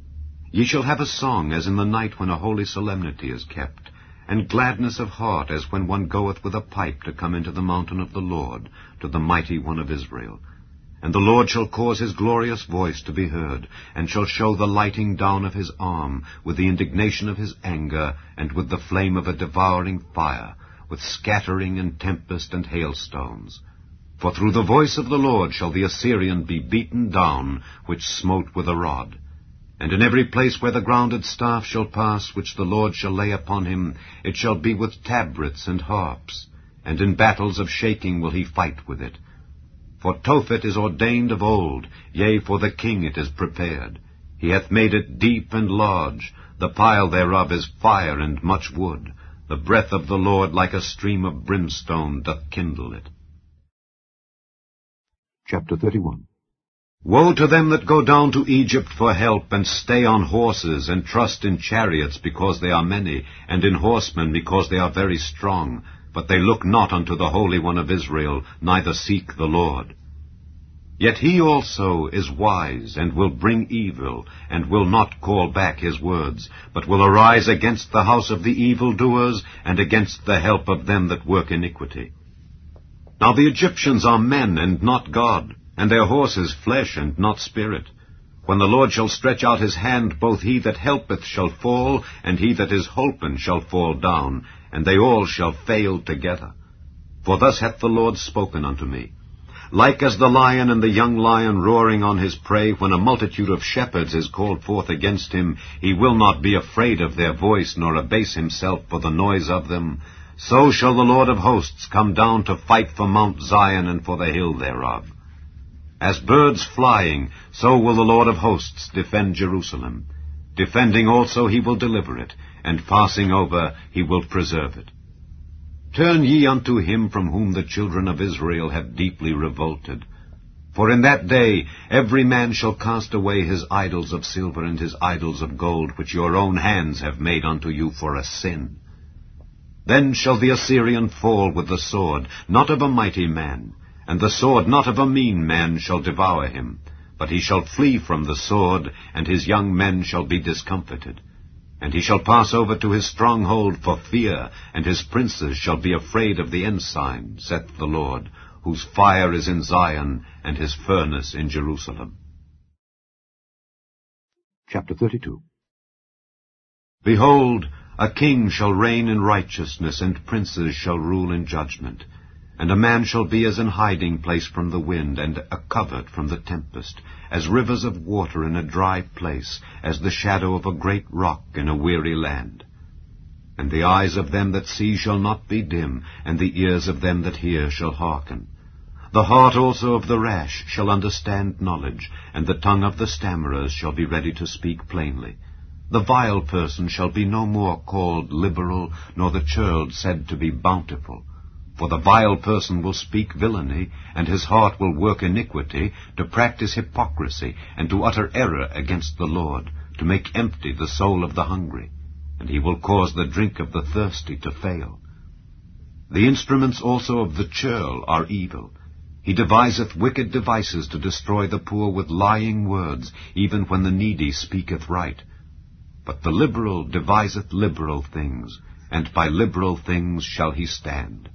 Ye shall have a song as in the night when a holy solemnity is kept, and gladness of heart as when one goeth with a pipe to come into the mountain of the Lord, to the mighty one of Israel. And the Lord shall cause his glorious voice to be heard, and shall show the lighting down of his arm, with the indignation of his anger, and with the flame of a devouring fire, with scattering and tempest and hailstones. For through the voice of the Lord shall the Assyrian be beaten down, which smote with a rod. And in every place where the grounded staff shall pass, which the Lord shall lay upon him, it shall be with tabrets and harps, and in battles of shaking will he fight with it. For Tophet is ordained of old, yea, for the king it is prepared. He hath made it deep and large, the pile thereof is fire and much wood. The breath of the Lord like a stream of brimstone doth kindle it. Chapter thirty-one. Woe to them that go down to Egypt for help, and stay on horses, and trust in chariots because they are many, and in horsemen because they are very strong. But they look not unto the Holy One of Israel, neither seek the Lord. Yet he also is wise, and will bring evil, and will not call back his words, but will arise against the house of the evildoers, and against the help of them that work iniquity. Now the Egyptians are men, and not God, and their horses flesh, and not spirit. When the Lord shall stretch out his hand, both he that helpeth shall fall, and he that is holpen shall fall down, and they all shall fail together. For thus hath the Lord spoken unto me. Like as the lion and the young lion roaring on his prey, when a multitude of shepherds is called forth against him, he will not be afraid of their voice, nor abase himself for the noise of them. So shall the Lord of hosts come down to fight for Mount Zion and for the hill thereof. As birds flying, so will the Lord of hosts defend Jerusalem. Defending also he will deliver it, and passing over he will preserve it. Turn ye unto him from whom the children of Israel have deeply revolted. For in that day every man shall cast away his idols of silver and his idols of gold, which your own hands have made unto you for a sin. Then shall the Assyrian fall with the sword, not of a mighty man, and the sword not of a mean man shall devour him. But he shall flee from the sword, and his young men shall be discomfited. And he shall pass over to his stronghold for fear, and his princes shall be afraid of the ensign, saith the Lord, whose fire is in Zion, and his furnace in Jerusalem. Chapter thirty-two. Behold, a king shall reign in righteousness, and princes shall rule in judgment. And a man shall be as an hiding place from the wind, and a covert from the tempest, as rivers of water in a dry place, as the shadow of a great rock in a weary land. And the eyes of them that see shall not be dim, and the ears of them that hear shall hearken. The heart also of the rash shall understand knowledge, and the tongue of the stammerers shall be ready to speak plainly. The vile person shall be no more called liberal, nor the churl said to be bountiful. For the vile person will speak villainy, and his heart will work iniquity, to practice hypocrisy, and to utter error against the Lord, to make empty the soul of the hungry, and he will cause the drink of the thirsty to fail. The instruments also of the churl are evil. He deviseth wicked devices to destroy the poor with lying words, even when the needy speaketh right. But the liberal deviseth liberal things, and by liberal things shall he stand.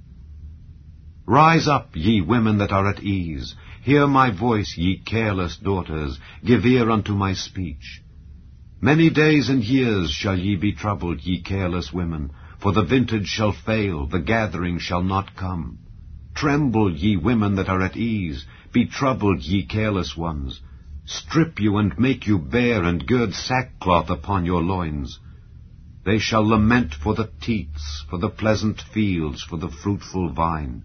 Rise up, ye women that are at ease. Hear my voice, ye careless daughters. Give ear unto my speech. Many days and years shall ye be troubled, ye careless women, for the vintage shall fail, the gathering shall not come. Tremble, ye women that are at ease. Be troubled, ye careless ones. Strip you and make you bare, and gird sackcloth upon your loins. They shall lament for the teats, for the pleasant fields, for the fruitful vine.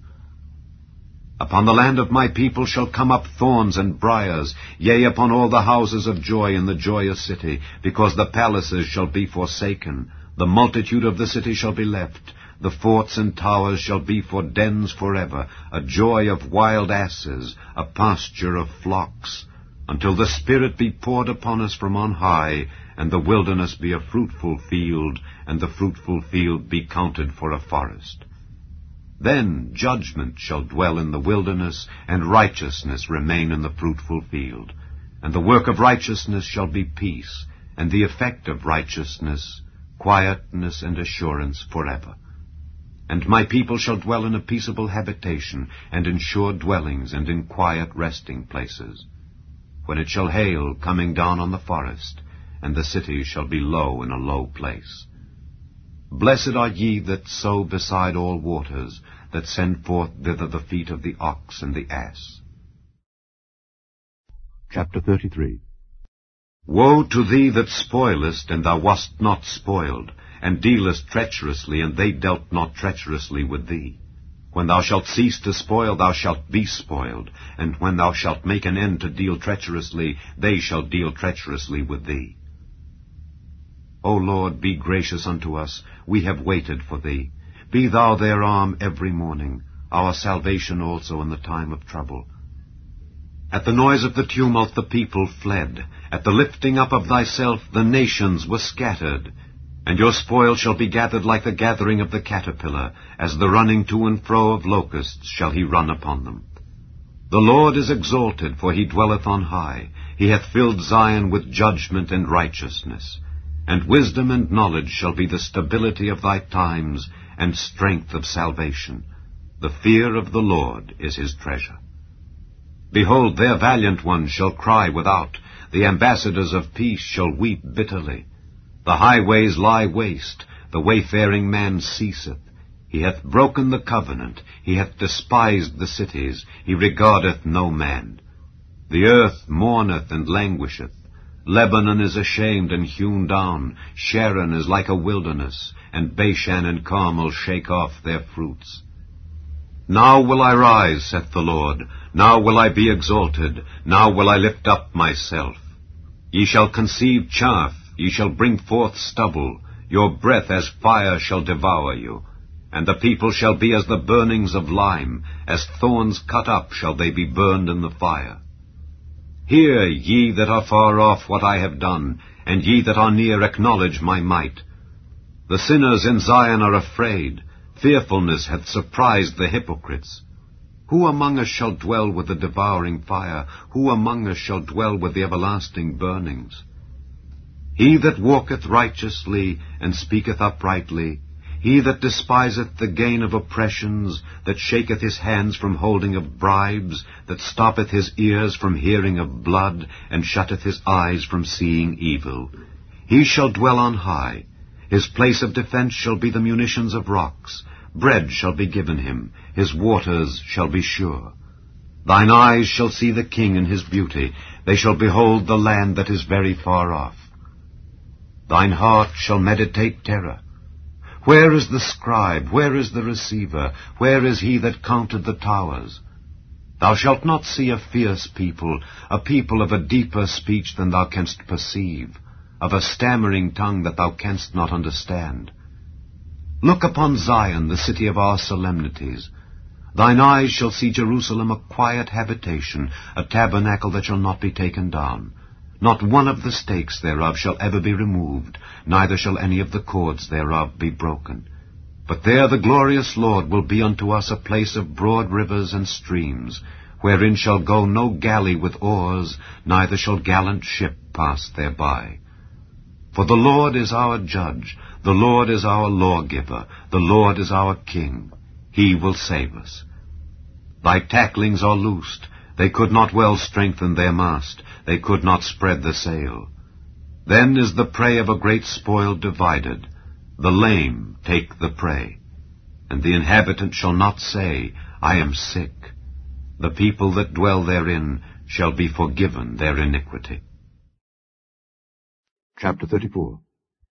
Upon the land of my people shall come up thorns and briars, yea, upon all the houses of joy in the joyous city, because the palaces shall be forsaken, the multitude of the city shall be left, the forts and towers shall be for dens forever, a joy of wild asses, a pasture of flocks, until the Spirit be poured upon us from on high, and the wilderness be a fruitful field, and the fruitful field be counted for a forest. Then judgment shall dwell in the wilderness, and righteousness remain in the fruitful field. And the work of righteousness shall be peace, and the effect of righteousness, quietness and assurance forever. And my people shall dwell in a peaceable habitation, and in sure dwellings, and in quiet resting places. When it shall hail, coming down on the forest, and the city shall be low in a low place. Blessed are ye that sow beside all waters, that send forth thither the feet of the ox and the ass. Chapter thirty-three. Woe to thee that spoilest, and thou wast not spoiled, and dealest treacherously, and they dealt not treacherously with thee. When thou shalt cease to spoil, thou shalt be spoiled, and when thou shalt make an end to deal treacherously, they shall deal treacherously with thee. O Lord, be gracious unto us, we have waited for thee. Be thou their arm every morning, our salvation also in the time of trouble. At the noise of the tumult the people fled. At the lifting up of thyself the nations were scattered. And your spoil shall be gathered like the gathering of the caterpillar, as the running to and fro of locusts shall he run upon them. The Lord is exalted, for he dwelleth on high. He hath filled Zion with judgment and righteousness. And wisdom and knowledge shall be the stability of thy times, and strength of salvation. The fear of the Lord is his treasure. Behold, their valiant ones shall cry without. The ambassadors of peace shall weep bitterly. The highways lie waste, the wayfaring man ceaseth. He hath broken the covenant, he hath despised the cities, he regardeth no man. The earth mourneth and languisheth. Lebanon is ashamed and hewn down, Sharon is like a wilderness, and Bashan and Carmel shake off their fruits. Now will I rise, saith the Lord, now will I be exalted, now will I lift up myself. Ye shall conceive chaff, ye shall bring forth stubble, your breath as fire shall devour you. And the people shall be as the burnings of lime, as thorns cut up shall they be burned in the fire. Hear, ye that are far off, what I have done, and ye that are near acknowledge my might. The sinners in Zion are afraid, fearfulness hath surprised the hypocrites. Who among us shall dwell with the devouring fire? Who among us shall dwell with the everlasting burnings? He that walketh righteously, and speaketh uprightly, he that despiseth the gain of oppressions, that shaketh his hands from holding of bribes, that stoppeth his ears from hearing of blood, and shutteth his eyes from seeing evil, he shall dwell on high. His place of defense shall be the munitions of rocks. Bread shall be given him, his waters shall be sure. Thine eyes shall see the king in his beauty, they shall behold the land that is very far off. Thine heart shall meditate terror. Where is the scribe? Where is the receiver? Where is he that counted the towers? Thou shalt not see a fierce people, a people of a deeper speech than thou canst perceive, of a stammering tongue that thou canst not understand. Look upon Zion, the city of our solemnities. Thine eyes shall see Jerusalem a quiet habitation, a tabernacle that shall not be taken down. Not one of the stakes thereof shall ever be removed, neither shall any of the cords thereof be broken. But there the glorious Lord will be unto us a place of broad rivers and streams, wherein shall go no galley with oars, neither shall gallant ship pass thereby. For the Lord is our judge, the Lord is our lawgiver, the Lord is our king. He will save us. Thy tacklings are loosed. They could not well strengthen their mast. They could not spread the sail. Then is the prey of a great spoil divided. The lame take the prey. And the inhabitant shall not say, I am sick. The people that dwell therein shall be forgiven their iniquity. Chapter thirty-four.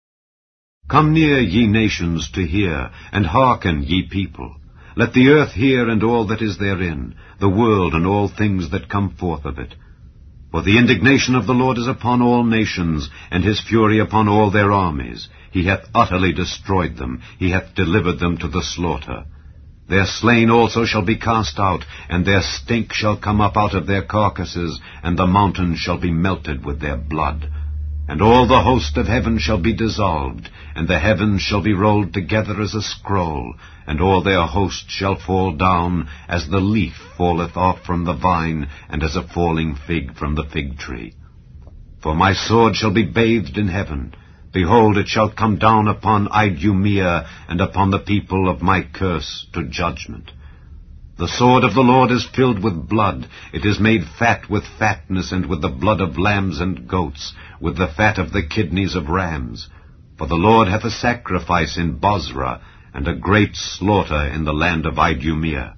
Come near, ye nations, to hear, and hearken, ye people. Let the earth hear, and all that is therein, the world, and all things that come forth of it. For the indignation of the Lord is upon all nations, and his fury upon all their armies. He hath utterly destroyed them, he hath delivered them to the slaughter. Their slain also shall be cast out, and their stink shall come up out of their carcasses, and the mountains shall be melted with their blood. And all the host of heaven shall be dissolved, and the heavens shall be rolled together as a scroll, and all their host shall fall down, as the leaf falleth off from the vine, and as a falling fig from the fig tree. For my sword shall be bathed in heaven. Behold, it shall come down upon Idumea, and upon the people of my curse, to judgment. The sword of the Lord is filled with blood. It is made fat with fatness, and with the blood of lambs and goats, with the fat of the kidneys of rams. For the Lord hath a sacrifice in Bozrah, and a great slaughter in the land of Idumea.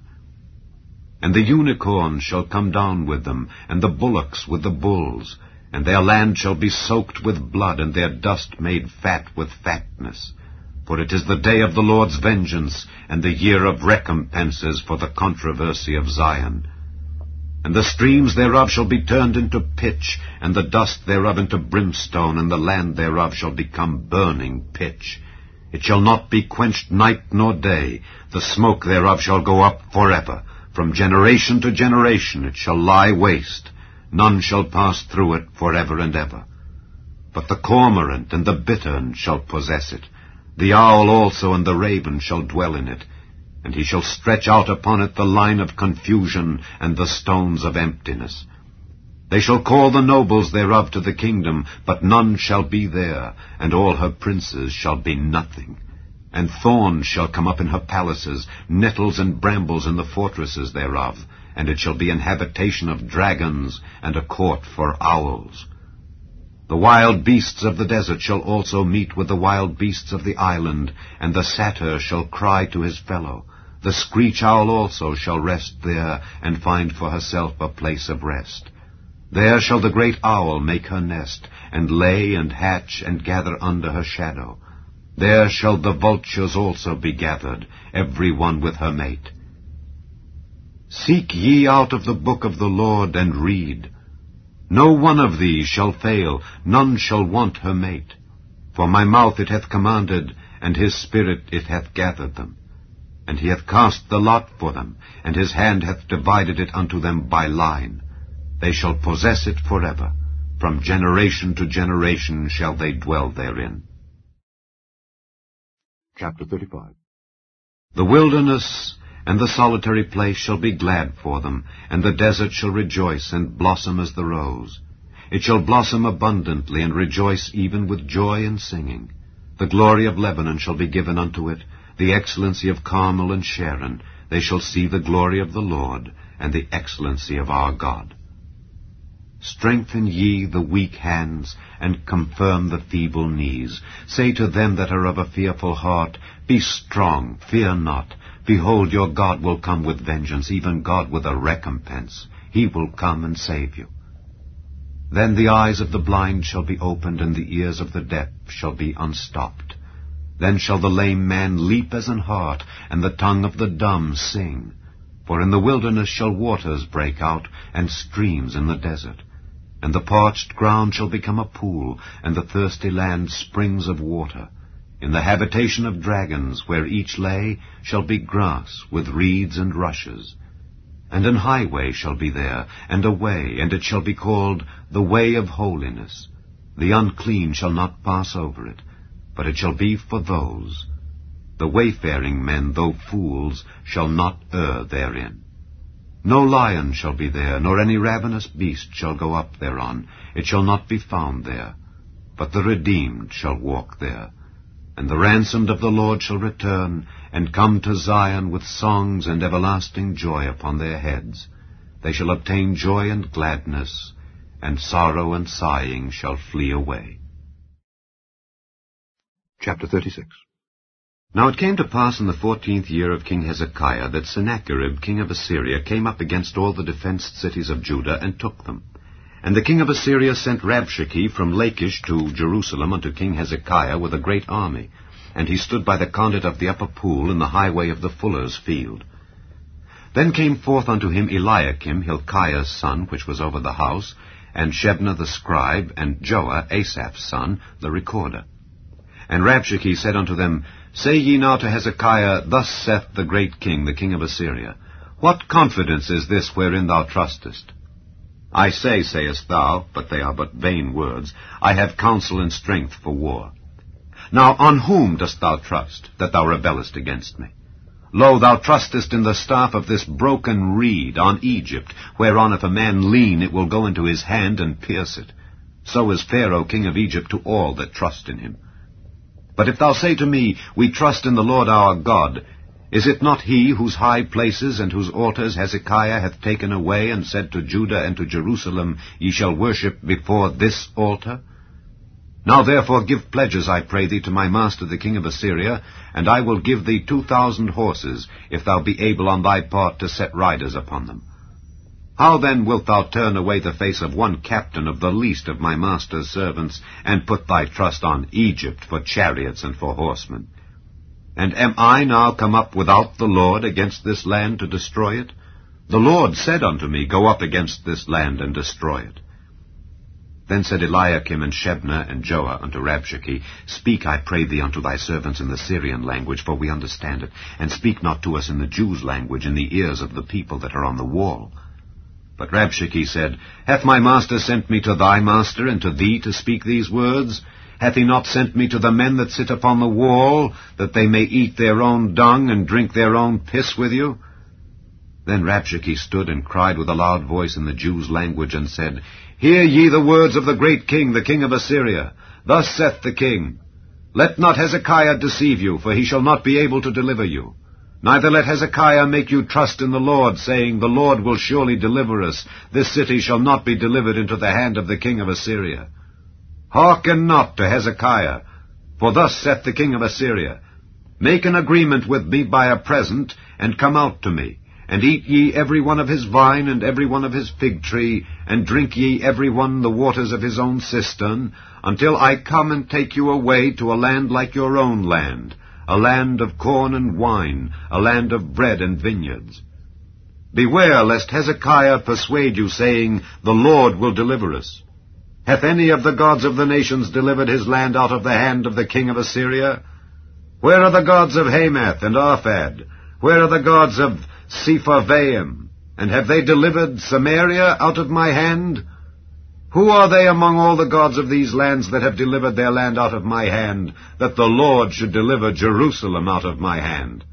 And the unicorn shall come down with them, and the bullocks with the bulls, and their land shall be soaked with blood, and their dust made fat with fatness. For it is the day of the Lord's vengeance, and the year of recompenses for the controversy of Zion. And the streams thereof shall be turned into pitch, and the dust thereof into brimstone, and the land thereof shall become burning pitch. It shall not be quenched night nor day. The smoke thereof shall go up forever. From generation to generation it shall lie waste. None shall pass through it forever and ever. But the cormorant and the bittern shall possess it. The owl also and the raven shall dwell in it. And he shall stretch out upon it the line of confusion and the stones of emptiness. They shall call the nobles thereof to the kingdom, but none shall be there, and all her princes shall be nothing. And thorns shall come up in her palaces, nettles and brambles in the fortresses thereof, and it shall be an habitation of dragons, and a court for owls. The wild beasts of the desert shall also meet with the wild beasts of the island, and the satyr shall cry to his fellow. The screech owl also shall rest there, and find for herself a place of rest. There shall the great owl make her nest, and lay and hatch and gather under her shadow. There shall the vultures also be gathered, every one with her mate. Seek ye out of the book of the Lord, and read. No one of these shall fail, none shall want her mate. For my mouth it hath commanded, and his spirit it hath gathered them. And he hath cast the lot for them, and his hand hath divided it unto them by line. They shall possess it forever. From generation to generation shall they dwell therein. Chapter thirty-five. The wilderness and the solitary place shall be glad for them, and the desert shall rejoice and blossom as the rose. It shall blossom abundantly, and rejoice even with joy and singing. The glory of Lebanon shall be given unto it, the excellency of Carmel and Sharon. They shall see the glory of the Lord, and the excellency of our God. Strengthen ye the weak hands, and confirm the feeble knees. Say to them that are of a fearful heart, Be strong, fear not. Behold, your God will come with vengeance, even God with a recompense. He will come and save you. Then the eyes of the blind shall be opened, and the ears of the deaf shall be unstopped. Then shall the lame man leap as an hart, and the tongue of the dumb sing. For in the wilderness shall waters break out, and streams in the desert. And the parched ground shall become a pool, and the thirsty land springs of water. In the habitation of dragons, where each lay, shall be grass with reeds and rushes. And an highway shall be there, and a way, and it shall be called the way of holiness. The unclean shall not pass over it, but it shall be for those. The wayfaring men, though fools, shall not err therein. No lion shall be there, nor any ravenous beast shall go up thereon. It shall not be found there. But the redeemed shall walk there. And the ransomed of the Lord shall return, and come to Zion with songs and everlasting joy upon their heads. They shall obtain joy and gladness, and sorrow and sighing shall flee away. Chapter thirty-six. Now it came to pass in the fourteenth year of King Hezekiah that Sennacherib king of Assyria came up against all the defenced cities of Judah, and took them. And the king of Assyria sent Rabshakeh from Lachish to Jerusalem unto King Hezekiah with a great army. And he stood by the conduit of the upper pool in the highway of the fuller's field. Then came forth unto him Eliakim, Hilkiah's son, which was over the house, and Shebna the scribe, and Joah, Asaph's son, the recorder. And Rabshakeh said unto them, Say ye now to Hezekiah, Thus saith the great king, the king of Assyria, What confidence is this wherein thou trustest? I say, sayest thou, but they are but vain words, I have counsel and strength for war. Now on whom dost thou trust, that thou rebellest against me? Lo, thou trustest in the staff of this broken reed, on Egypt, whereon if a man lean, it will go into his hand and pierce it. So is Pharaoh king of Egypt to all that trust in him. But if thou say to me, We trust in the Lord our God, is it not he whose high places and whose altars Hezekiah hath taken away, and said to Judah and to Jerusalem, Ye shall worship before this altar? Now therefore give pledges, I pray thee, to my master the king of Assyria, and I will give thee two thousand horses, if thou be able on thy part to set riders upon them. How then wilt thou turn away the face of one captain of the least of my master's servants, and put thy trust on Egypt for chariots and for horsemen? And am I now come up without the Lord against this land to destroy it? The Lord said unto me, Go up against this land and destroy it. Then said Eliakim and Shebna and Joah unto Rabshakeh, Speak, I pray thee, unto thy servants in the Syrian language, for we understand it, and speak not to us in the Jews' language, in the ears of the people that are on the wall. But Rabshakeh said, Hath my master sent me to thy master, and to thee to speak these words? Hath he not sent me to the men that sit upon the wall, that they may eat their own dung, and drink their own piss with you? Then Rabshakeh stood and cried with a loud voice in the Jews' language, and said, Hear ye the words of the great king, the king of Assyria. Thus saith the king, Let not Hezekiah deceive you, for he shall not be able to deliver you. Neither let Hezekiah make you trust in the Lord, saying, The Lord will surely deliver us. This city shall not be delivered into the hand of the king of Assyria. Hearken not to Hezekiah, for thus saith the king of Assyria, Make an agreement with me by a present, and come out to me. And eat ye every one of his vine, and every one of his fig tree, and drink ye every one the waters of his own cistern, until I come and take you away to a land like your own land, a land of corn and wine, a land of bread and vineyards. Beware lest Hezekiah persuade you, saying, The Lord will deliver us. Hath any of the gods of the nations delivered his land out of the hand of the king of Assyria? Where are the gods of Hamath and Arphad? Where are the gods of Sepharvaim? And have they delivered Samaria out of my hand? Who are they among all the gods of these lands that have delivered their land out of my hand, that the Lord should deliver Jerusalem out of my hand?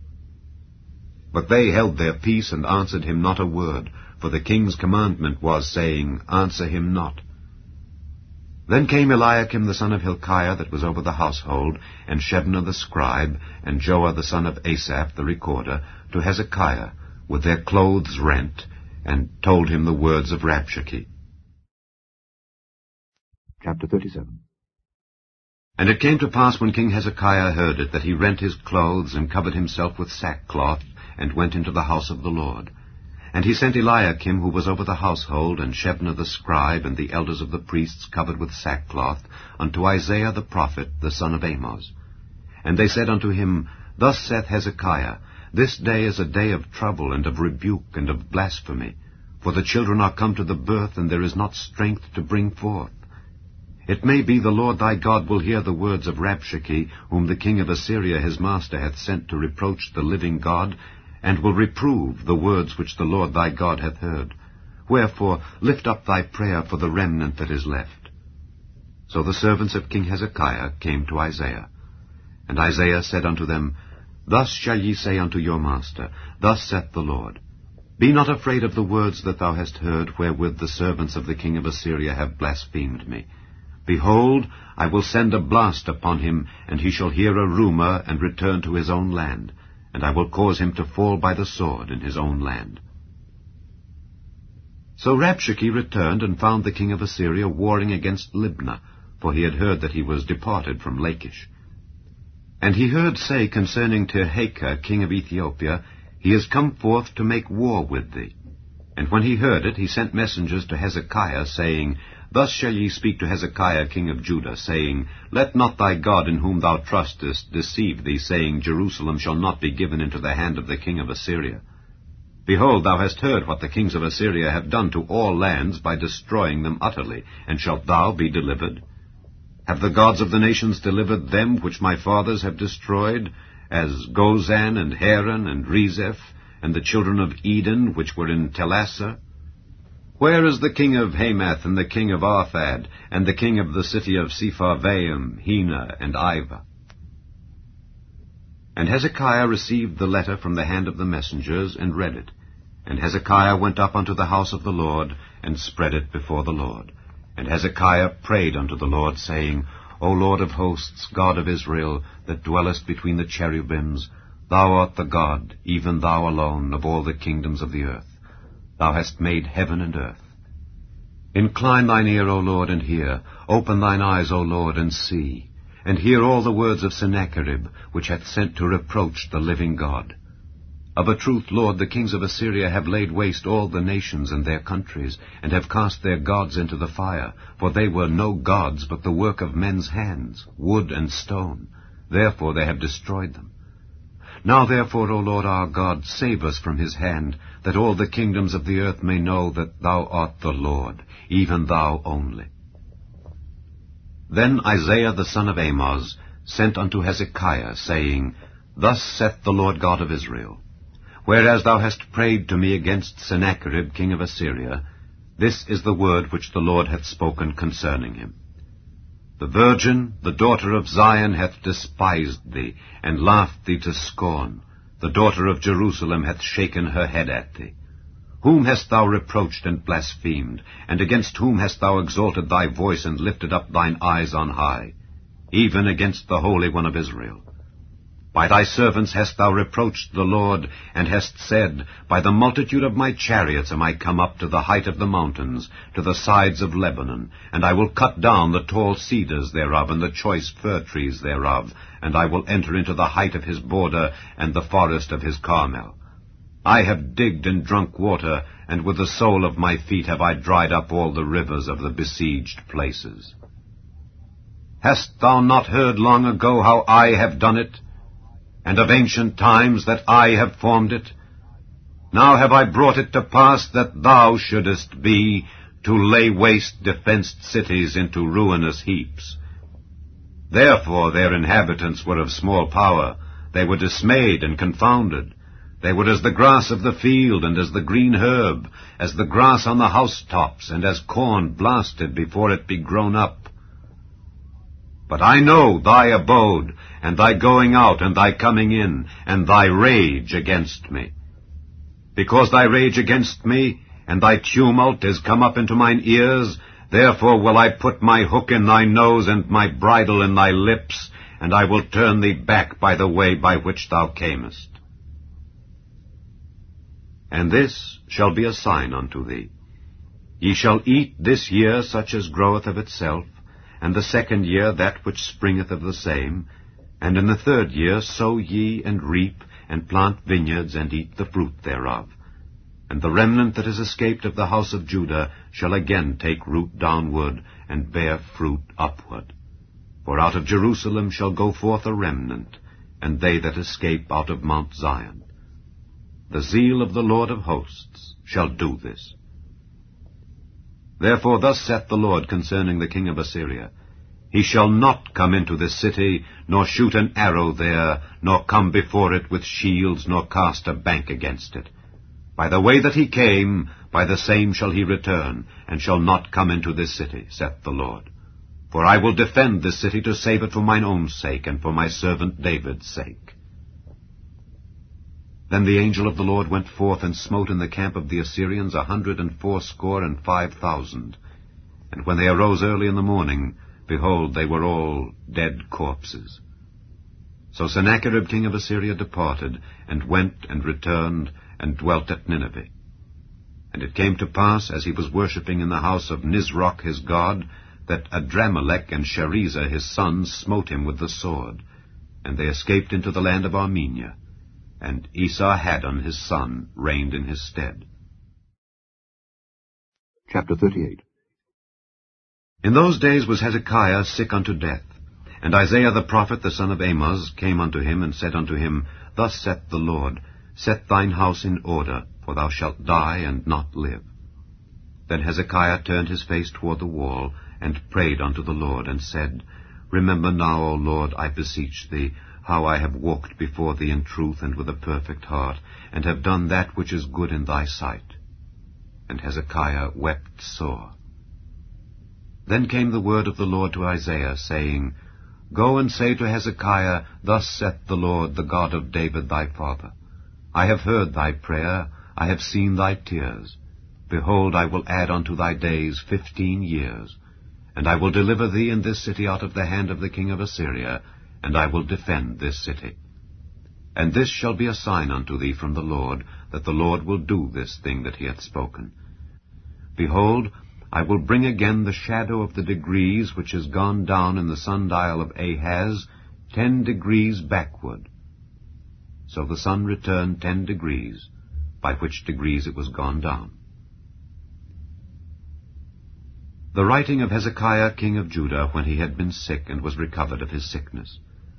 But they held their peace, and answered him not a word, for the king's commandment was, saying, Answer him not. Then came Eliakim the son of Hilkiah, that was over the household, and Shebna the scribe, and Joah the son of Asaph the recorder, to Hezekiah, with their clothes rent, and told him the words of Rabshakeh. Chapter thirty-seven. And it came to pass, when King Hezekiah heard it, that he rent his clothes, and covered himself with sackcloth, and went into the house of the Lord. And he sent Eliakim, who was over the household, and Shebna the scribe, and the elders of the priests covered with sackcloth, unto Isaiah the prophet, the son of Amoz. And they said unto him, Thus saith Hezekiah, This day is a day of trouble and of rebuke and of blasphemy, for the children are come to the birth, and there is not strength to bring forth. It may be the Lord thy God will hear the words of Rabshakeh, whom the king of Assyria his master hath sent to reproach the living God, and will reprove the words which the Lord thy God hath heard. Wherefore lift up thy prayer for the remnant that is left. So the servants of King Hezekiah came to Isaiah. And Isaiah said unto them, Thus shall ye say unto your master, Thus saith the Lord, Be not afraid of the words that thou hast heard, wherewith the servants of the king of Assyria have blasphemed me. Behold, I will send a blast upon him, and he shall hear a rumour, and return to his own land, and I will cause him to fall by the sword in his own land. So Rabshakeh returned, and found the king of Assyria warring against Libnah, for he had heard that he was departed from Lachish. And he heard say concerning Tirhakah, king of Ethiopia, He is come forth to make war with thee. And when he heard it, he sent messengers to Hezekiah, saying, Thus shall ye speak to Hezekiah king of Judah, saying, Let not thy God in whom thou trustest deceive thee, saying, Jerusalem shall not be given into the hand of the king of Assyria. Behold, thou hast heard what the kings of Assyria have done to all lands by destroying them utterly, and shalt thou be delivered? Have the gods of the nations delivered them which my fathers have destroyed, as Gozan and Haran and Rezeph, and the children of Eden which were in Telassar? Where is the king of Hamath, and the king of Arphad, and the king of the city of Sepharvaim, Hena, and Ivah? And Hezekiah received the letter from the hand of the messengers, and read it. And Hezekiah went up unto the house of the Lord, and spread it before the Lord. And Hezekiah prayed unto the Lord, saying, O Lord of hosts, God of Israel, that dwellest between the cherubims, thou art the God, even thou alone, of all the kingdoms of the earth. Thou hast made heaven and earth. Incline thine ear, O Lord, and hear. Open thine eyes, O Lord, and see. And hear all the words of Sennacherib, which hath sent to reproach the living God. Of a truth, Lord, the kings of Assyria have laid waste all the nations and their countries, and have cast their gods into the fire, for they were no gods, but the work of men's hands, wood and stone. Therefore they have destroyed them. Now therefore, O Lord our God, save us from his hand, that all the kingdoms of the earth may know that thou art the Lord, even thou only. Then Isaiah the son of Amoz sent unto Hezekiah, saying, Thus saith the Lord God of Israel, Whereas thou hast prayed to me against Sennacherib king of Assyria, this is the word which the Lord hath spoken concerning him. The virgin, the daughter of Zion, hath despised thee, and laughed thee to scorn. The daughter of Jerusalem hath shaken her head at thee. Whom hast thou reproached and blasphemed? And against whom hast thou exalted thy voice, and lifted up thine eyes on high? Even against the Holy One of Israel. By thy servants hast thou reproached the Lord, and hast said, By the multitude of my chariots am I come up to the height of the mountains, to the sides of Lebanon, and I will cut down the tall cedars thereof, and the choice fir trees thereof, and I will enter into the height of his border, and the forest of his Carmel. I have digged and drunk water, and with the sole of my feet have I dried up all the rivers of the besieged places. Hast thou not heard long ago how I have done it? And of ancient times that I have formed it? Now have I brought it to pass that thou shouldest be, to lay waste defenced cities into ruinous heaps. Therefore their inhabitants were of small power. They were dismayed and confounded. They were as the grass of the field, and as the green herb, as the grass on the housetops, and as corn blasted before it be grown up. But I know thy abode, and thy going out, and thy coming in, and thy rage against me. Because thy rage against me, and thy tumult is come up into mine ears, therefore will I put my hook in thy nose, and my bridle in thy lips, and I will turn thee back by the way by which thou camest. And this shall be a sign unto thee. Ye shall eat this year such as groweth of itself, and the second year that which springeth of the same, and in the third year sow ye, and reap, and plant vineyards, and eat the fruit thereof. And the remnant that is escaped of the house of Judah shall again take root downward, and bear fruit upward. For out of Jerusalem shall go forth a remnant, and they that escape out of Mount Zion. The zeal of the Lord of hosts shall do this. Therefore thus saith the Lord concerning the king of Assyria, He shall not come into this city, nor shoot an arrow there, nor come before it with shields, nor cast a bank against it. By the way that he came, by the same shall he return, and shall not come into this city, saith the Lord. For I will defend this city to save it for mine own sake, and for my servant David's sake. Then the angel of the Lord went forth and smote in the camp of the Assyrians a hundred and fourscore and five thousand. And when they arose early in the morning, behold, they were all dead corpses. So Sennacherib king of Assyria departed, and went and returned, and dwelt at Nineveh. And it came to pass, as he was worshipping in the house of Nisroch his god, that Adramelech and Sharezer his sons smote him with the sword, and they escaped into the land of Armenia. And Esarhaddon his son reigned in his stead. Chapter thirty-eight. In those days was Hezekiah sick unto death. And Isaiah the prophet, the son of Amoz, came unto him, and said unto him, Thus saith the Lord, Set thine house in order, for thou shalt die and not live. Then Hezekiah turned his face toward the wall, and prayed unto the Lord, and said, Remember now, O Lord, I beseech thee, how I have walked before thee in truth and with a perfect heart, and have done that which is good in thy sight. And Hezekiah wept sore. Then came the word of the Lord to Isaiah, saying, Go and say to Hezekiah, Thus saith the Lord, the God of David thy father, I have heard thy prayer, I have seen thy tears. Behold, I will add unto thy days fifteen years, and I will deliver thee in this city out of the hand of the king of Assyria, and I will defend this city. And this shall be a sign unto thee from the Lord, that the Lord will do this thing that he hath spoken. Behold, I will bring again the shadow of the degrees which is gone down in the sundial of Ahaz, ten degrees backward. So the sun returned ten degrees, by which degrees it was gone down. The writing of Hezekiah king of Judah, when he had been sick and was recovered of his sickness.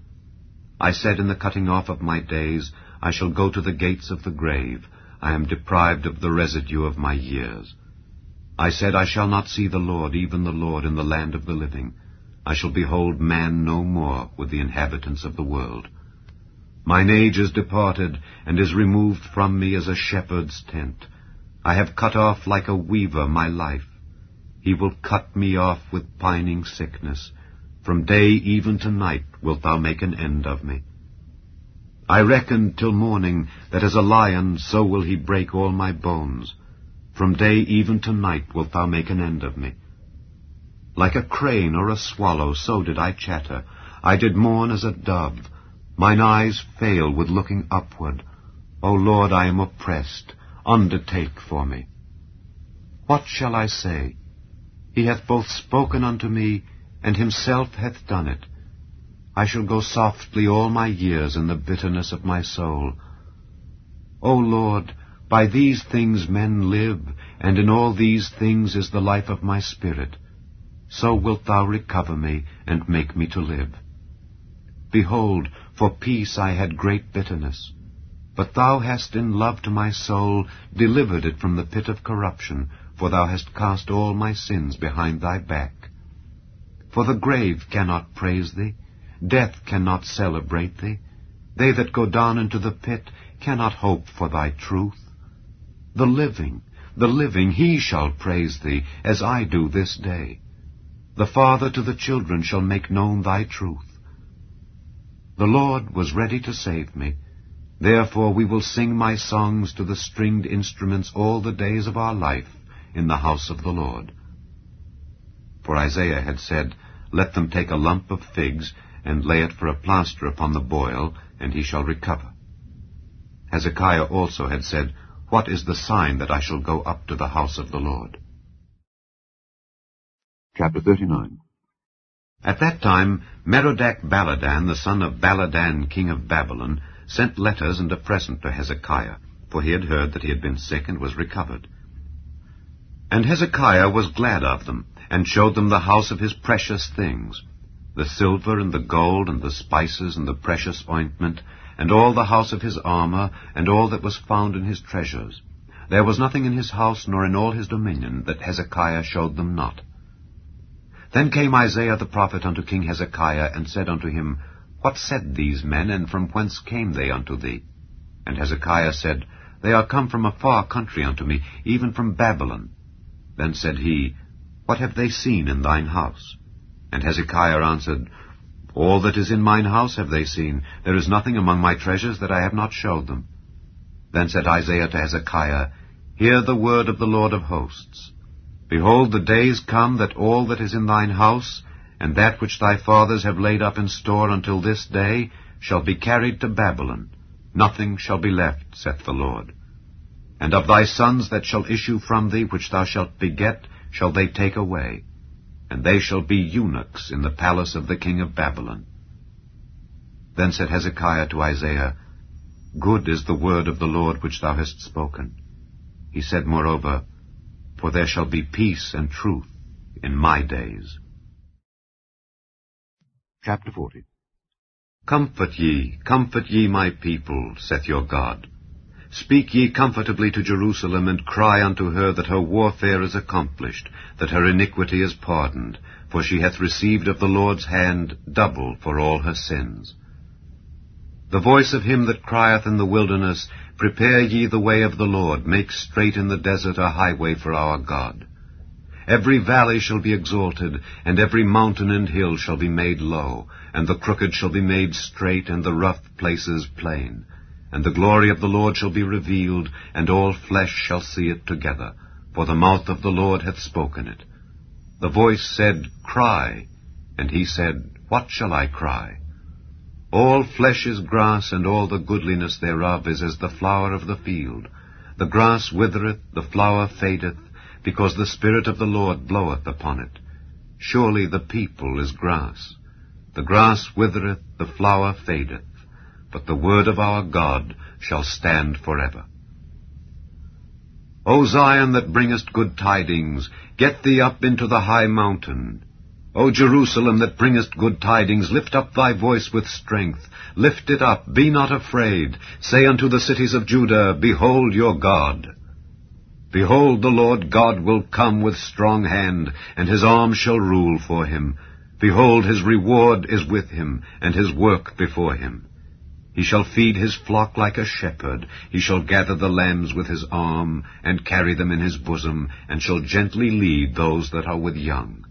I said in the cutting off of my days, I shall go to the gates of the grave. I am deprived of the residue of my years. I said, I shall not see the Lord, even the Lord, in the land of the living. I shall behold man no more with the inhabitants of the world. Mine age is departed, and is removed from me as a shepherd's tent. I have cut off like a weaver my life. He will cut me off with pining sickness. From day even to night wilt thou make an end of me. I reckoned till morning, that as a lion so will he break all my bones. From day even to night wilt thou make an end of me. Like a crane or a swallow, so did I chatter. I did mourn as a dove. Mine eyes fail with looking upward. O Lord, I am oppressed. Undertake for me. What shall I say? He hath both spoken unto me, and himself hath done it. I shall go softly all my years in the bitterness of my soul. O Lord, by these things men live, and in all these things is the life of my spirit. So wilt thou recover me, and make me to live. Behold, for peace I had great bitterness. But thou hast in love to my soul delivered it from the pit of corruption, for thou hast cast all my sins behind thy back. For the grave cannot praise thee, death cannot celebrate thee. They that go down into the pit cannot hope for thy truth. The living, the living, he shall praise thee, as I do this day. The father to the children shall make known thy truth. The Lord was ready to save me. Therefore we will sing my songs to the stringed instruments all the days of our life in the house of the Lord. For Isaiah had said, Let them take a lump of figs, and lay it for a plaster upon the boil, and he shall recover. Hezekiah also had said, What is the sign that I shall go up to the house of the Lord? Chapter thirty-nine. At that time Merodach-Baladan, the son of Baladan, king of Babylon, sent letters and a present to Hezekiah, for he had heard that he had been sick and was recovered. And Hezekiah was glad of them, and showed them the house of his precious things, the silver and the gold and the spices and the precious ointment, and all the house of his armour, and all that was found in his treasures. There was nothing in his house nor in all his dominion that Hezekiah showed them not. Then came Isaiah the prophet unto King Hezekiah, and said unto him, What said these men, and from whence came they unto thee? And Hezekiah said, They are come from a far country unto me, even from Babylon. Then said he, What have they seen in thine house? And Hezekiah answered, All that is in mine house have they seen. There is nothing among my treasures that I have not showed them. Then said Isaiah to Hezekiah, Hear the word of the Lord of hosts. Behold, the days come that all that is in thine house, and that which thy fathers have laid up in store until this day, shall be carried to Babylon. Nothing shall be left, saith the Lord. And of thy sons that shall issue from thee, which thou shalt beget, shall they take away, and they shall be eunuchs in the palace of the king of Babylon. Then said Hezekiah to Isaiah, Good is the word of the Lord which thou hast spoken. He said moreover, For there shall be peace and truth in my days. Chapter forty. Comfort ye, comfort ye my people, saith your God. Speak ye comfortably to Jerusalem, and cry unto her that her warfare is accomplished, that her iniquity is pardoned, for she hath received of the Lord's hand double for all her sins. The voice of him that crieth in the wilderness, Prepare ye the way of the Lord, make straight in the desert a highway for our God. Every valley shall be exalted, and every mountain and hill shall be made low, and the crooked shall be made straight, and the rough places plain. And the glory of the Lord shall be revealed, and all flesh shall see it together, for the mouth of the Lord hath spoken it. The voice said, Cry. And he said, What shall I cry? All flesh is grass, and all the goodliness thereof is as the flower of the field. The grass withereth, the flower fadeth, because the Spirit of the Lord bloweth upon it. Surely the people is grass. The grass withereth, the flower fadeth, but the word of our God shall stand forever. O Zion, that bringest good tidings, get thee up into the high mountain. O Jerusalem, that bringest good tidings, lift up thy voice with strength. Lift it up, be not afraid. Say unto the cities of Judah, Behold your God. Behold, the Lord God will come with strong hand, and his arm shall rule for him. Behold, his reward is with him, and his work before him. He shall feed his flock like a shepherd. He shall gather the lambs with his arm, and carry them in his bosom, and shall gently lead those that are with young.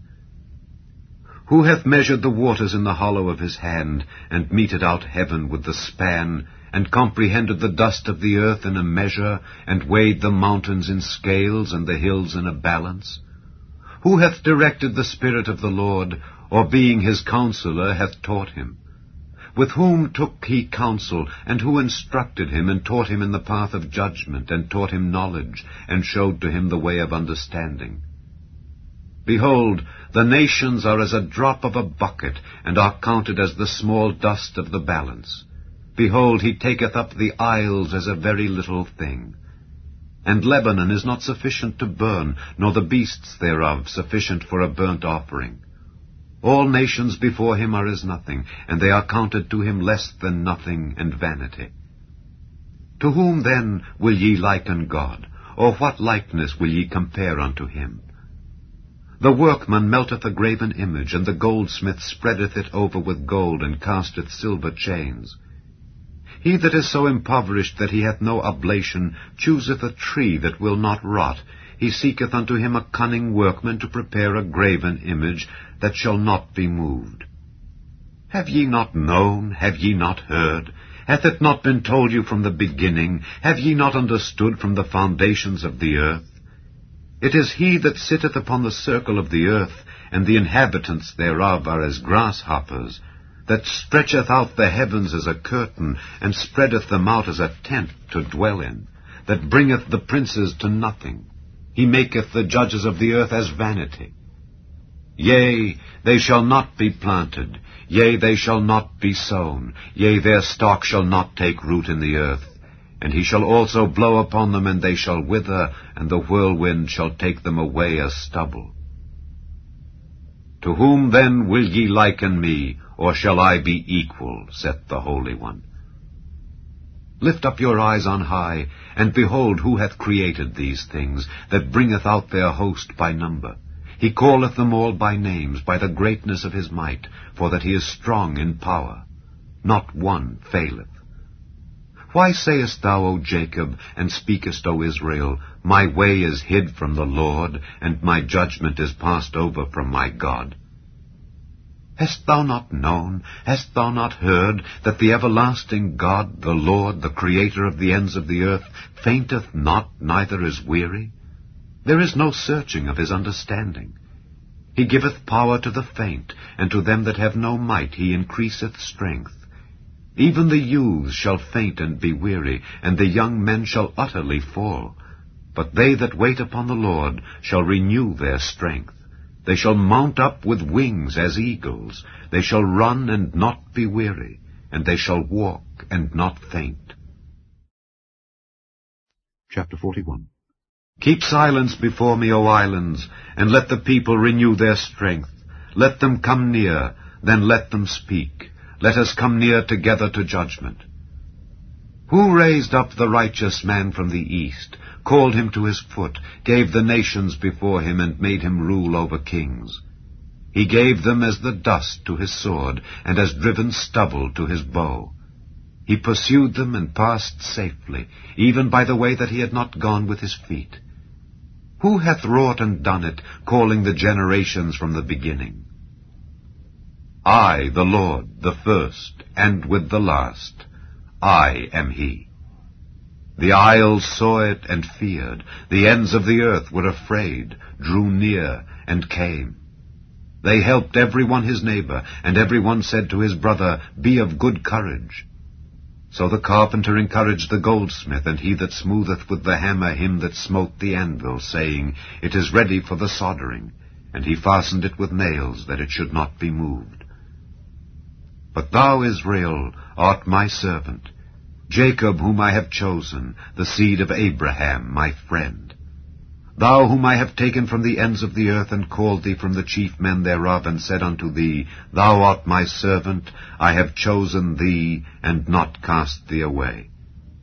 Who hath measured the waters in the hollow of his hand, and meted out heaven with the span, and comprehended the dust of the earth in a measure, and weighed the mountains in scales, and the hills in a balance? Who hath directed the Spirit of the Lord, or being his counselor hath taught him? With whom took he counsel, and who instructed him, and taught him in the path of judgment, and taught him knowledge, and showed to him the way of understanding? Behold, the nations are as a drop of a bucket, and are counted as the small dust of the balance. Behold, he taketh up the isles as a very little thing. And Lebanon is not sufficient to burn, nor the beasts thereof sufficient for a burnt offering. All nations before him are as nothing, and they are counted to him less than nothing and vanity. To whom then will ye liken God, or what likeness will ye compare unto him? The workman melteth a graven image, and the goldsmith spreadeth it over with gold, and casteth silver chains. He that is so impoverished that he hath no oblation chooseth a tree that will not rot. He seeketh unto him a cunning workman to prepare a graven image that shall not be moved. Have ye not known? Have ye not heard? Hath it not been told you from the beginning? Have ye not understood from the foundations of the earth? It is he that sitteth upon the circle of the earth, and the inhabitants thereof are as grasshoppers, that stretcheth out the heavens as a curtain, and spreadeth them out as a tent to dwell in, that bringeth the princes to nothing. He maketh the judges of the earth as vanity. Yea, they shall not be planted, yea, they shall not be sown, yea, their stock shall not take root in the earth. And he shall also blow upon them, and they shall wither, and the whirlwind shall take them away as stubble. To whom then will ye liken me, or shall I be equal, saith the Holy One? Lift up your eyes on high, and behold who hath created these things, that bringeth out their host by number. He calleth them all by names, by the greatness of his might, for that he is strong in power. Not one faileth. Why sayest thou, O Jacob, and speakest, O Israel, My way is hid from the Lord, and my judgment is passed over from my God? Hast thou not known, hast thou not heard, that the everlasting God, the Lord, the Creator of the ends of the earth, fainteth not, neither is weary? There is no searching of his understanding. He giveth power to the faint, and to them that have no might he increaseth strength. Even the youths shall faint and be weary, and the young men shall utterly fall. But they that wait upon the Lord shall renew their strength. They shall mount up with wings as eagles. They shall run and not be weary, and they shall walk and not faint. Chapter forty-one. Keep silence before me, O islands, and let the people renew their strength. Let them come near, then let them speak. Let us come near together to judgment. Who raised up the righteous man from the east, called him to his foot, gave the nations before him, and made him rule over kings? He gave them as the dust to his sword, and as driven stubble to his bow. He pursued them and passed safely, even by the way that he had not gone with his feet. Who hath wrought and done it, calling the generations from the beginning? I, the Lord, the first, and with the last, I am he. The isles saw it and feared. The ends of the earth were afraid, drew near, and came. They helped every one his neighbor, and every one said to his brother, Be of good courage. So the carpenter encouraged the goldsmith, and he that smootheth with the hammer him that smote the anvil, saying, It is ready for the soldering. And he fastened it with nails, that it should not be moved. But thou, Israel, art my servant, Jacob whom I have chosen, the seed of Abraham, my friend. Thou whom I have taken from the ends of the earth, and called thee from the chief men thereof, and said unto thee, Thou art my servant, I have chosen thee, and not cast thee away.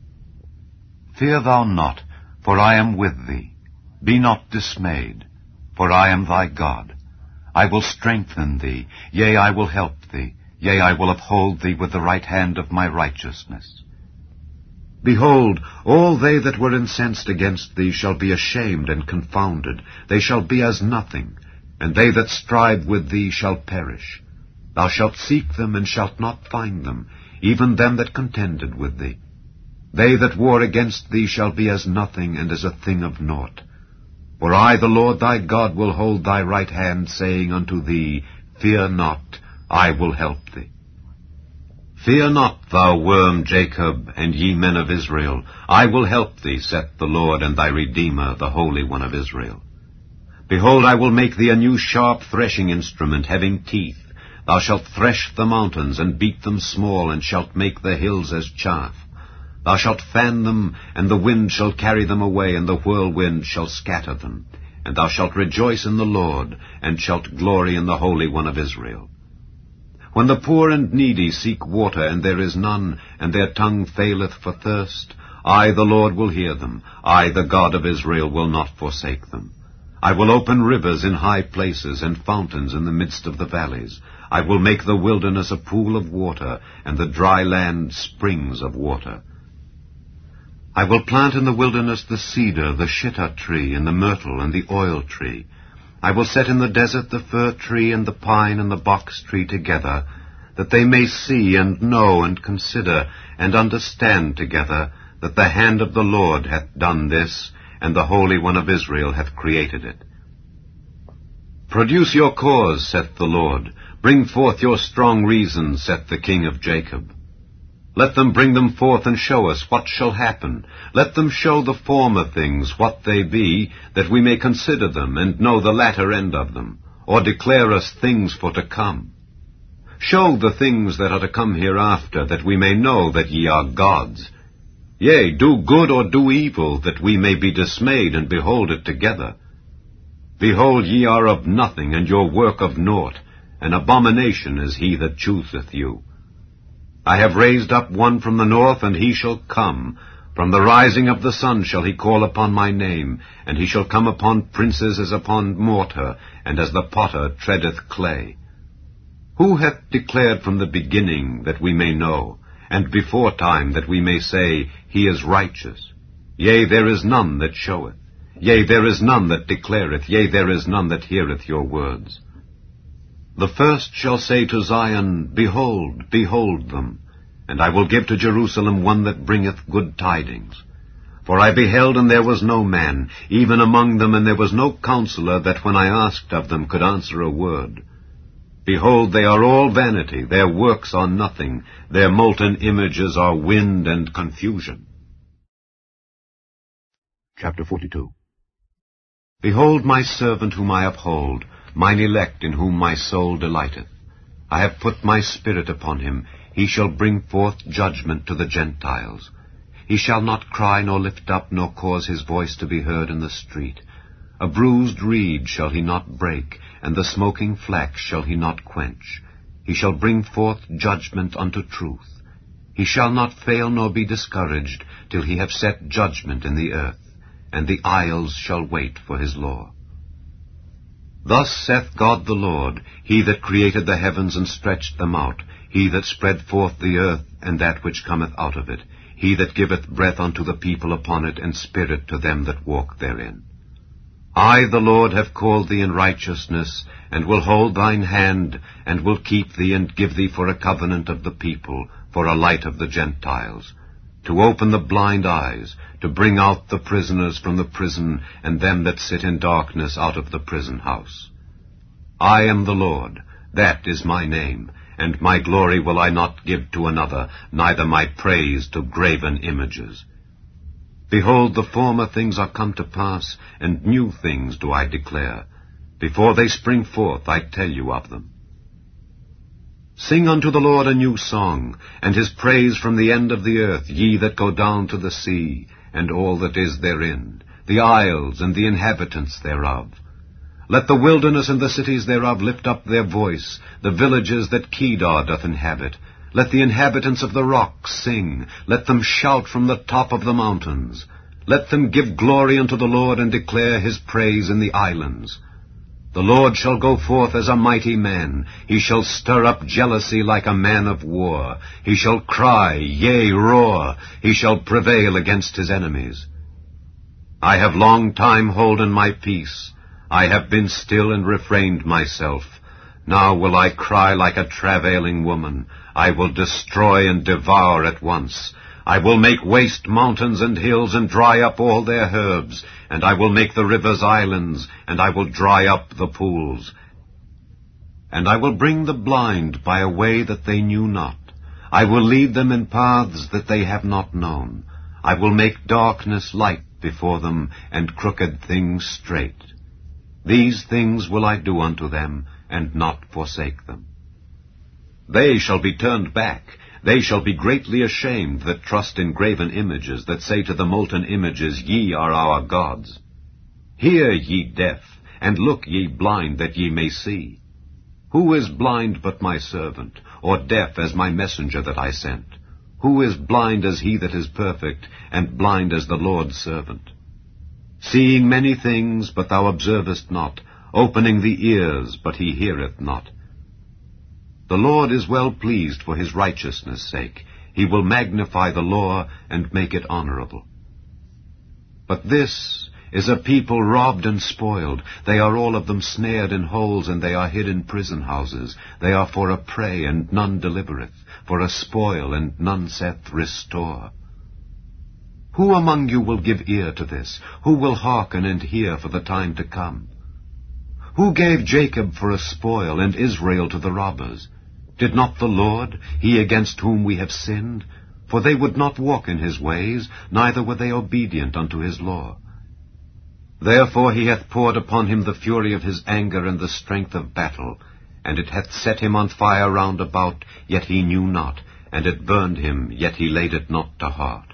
Fear thou not, for I am with thee. Be not dismayed, for I am thy God. I will strengthen thee, yea, I will help thee. Yea, I will uphold thee with the right hand of my righteousness. Behold, all they that were incensed against thee shall be ashamed and confounded. They shall be as nothing, and they that strive with thee shall perish. Thou shalt seek them, and shalt not find them, even them that contended with thee. They that war against thee shall be as nothing, and as a thing of naught. For I, the Lord thy God, will hold thy right hand, saying unto thee, Fear not, I will help thee. Fear not, thou worm Jacob, and ye men of Israel. I will help thee, saith the Lord, and thy Redeemer, the Holy One of Israel. Behold, I will make thee a new sharp threshing instrument, having teeth. Thou shalt thresh the mountains, and beat them small, and shalt make the hills as chaff. Thou shalt fan them, and the wind shall carry them away, and the whirlwind shall scatter them. And thou shalt rejoice in the Lord, and shalt glory in the Holy One of Israel. When the poor and needy seek water, and there is none, and their tongue faileth for thirst, I, the Lord, will hear them. I, the God of Israel, will not forsake them. I will open rivers in high places, and fountains in the midst of the valleys. I will make the wilderness a pool of water, and the dry land springs of water. I will plant in the wilderness the cedar, the shittah tree, and the myrtle, and the oil tree. I will set in the desert the fir tree, and the pine, and the box tree together, that they may see, and know, and consider, and understand together, that the hand of the Lord hath done this, and the Holy One of Israel hath created it. Produce your cause, saith the Lord. Bring forth your strong reasons, saith the King of Jacob. Let them bring them forth, and show us what shall happen. Let them show the former things, what they be, that we may consider them, and know the latter end of them, or declare us things for to come. Show the things that are to come hereafter, that we may know that ye are gods. Yea, do good or do evil, that we may be dismayed, and behold it together. Behold, ye are of nothing, and your work of naught. An abomination is he that chooseth you. I have raised up one from the north, and he shall come. From the rising of the sun shall he call upon my name, and he shall come upon princes as upon mortar, and as the potter treadeth clay. Who hath declared from the beginning that we may know, and before time that we may say, He is righteous? Yea, there is none that showeth. Yea, there is none that declareth. Yea, there is none that heareth your words. The first shall say to Zion, Behold, behold them. And I will give to Jerusalem one that bringeth good tidings. For I beheld, and there was no man, even among them, and there was no counselor that when I asked of them could answer a word. Behold, they are all vanity, their works are nothing, their molten images are wind and confusion. Chapter forty-two. Behold my servant whom I uphold, mine elect in whom my soul delighteth. I have put my spirit upon him. He shall bring forth judgment to the Gentiles. He shall not cry, nor lift up, nor cause his voice to be heard in the street. A bruised reed shall he not break, and the smoking flax shall he not quench. He shall bring forth judgment unto truth. He shall not fail nor be discouraged, till he have set judgment in the earth, and the isles shall wait for his law. Thus saith God the Lord, He that created the heavens and stretched them out, He that spread forth the earth and that which cometh out of it, He that giveth breath unto the people upon it, and spirit to them that walk therein. I, the Lord, have called thee in righteousness, and will hold thine hand, and will keep thee, and give thee for a covenant of the people, for a light of the Gentiles, to open the blind eyes, to bring out the prisoners from the prison, and them that sit in darkness out of the prison house. I am the Lord, that is my name, and my glory will I not give to another, neither my praise to graven images. Behold, the former things are come to pass, and new things do I declare. Before they spring forth, I tell you of them. Sing unto the Lord a new song, and his praise from the end of the earth, ye that go down to the sea, and all that is therein, the isles and the inhabitants thereof. Let the wilderness and the cities thereof lift up their voice, the villages that Kedar doth inhabit. Let the inhabitants of the rocks sing, let them shout from the top of the mountains. Let them give glory unto the Lord, and declare his praise in the islands. The Lord shall go forth as a mighty man. He shall stir up jealousy like a man of war. He shall cry, yea, roar. He shall prevail against his enemies. I have long time holden my peace. I have been still and refrained myself. Now will I cry like a travailing woman. I will destroy and devour at once. I will make waste mountains and hills, and dry up all their herbs. And I will make the rivers islands, and I will dry up the pools. And I will bring the blind by a way that they knew not. I will lead them in paths that they have not known. I will make darkness light before them, and crooked things straight. These things will I do unto them, and not forsake them. They shall be turned back. They shall be greatly ashamed that trust in graven images, that say to the molten images, Ye are our gods. Hear, ye deaf, and look, ye blind, that ye may see. Who is blind but my servant, or deaf as my messenger that I sent? Who is blind as he that is perfect, and blind as the Lord's servant? Seeing many things, but thou observest not, opening the ears, but he heareth not. The Lord is well pleased for his righteousness' sake. He will magnify the law, and make it honorable. But this is a people robbed and spoiled. They are all of them snared in holes, and they are hid in prison houses. They are for a prey, and none delivereth, for a spoil, and none saith, Restore. Who among you will give ear to this? Who will hearken and hear for the time to come? Who gave Jacob for a spoil, and Israel to the robbers? Did not the Lord, he against whom we have sinned? For they would not walk in his ways, neither were they obedient unto his law. Therefore he hath poured upon him the fury of his anger and the strength of battle, and it hath set him on fire round about, yet he knew not, and it burned him, yet he laid it not to heart.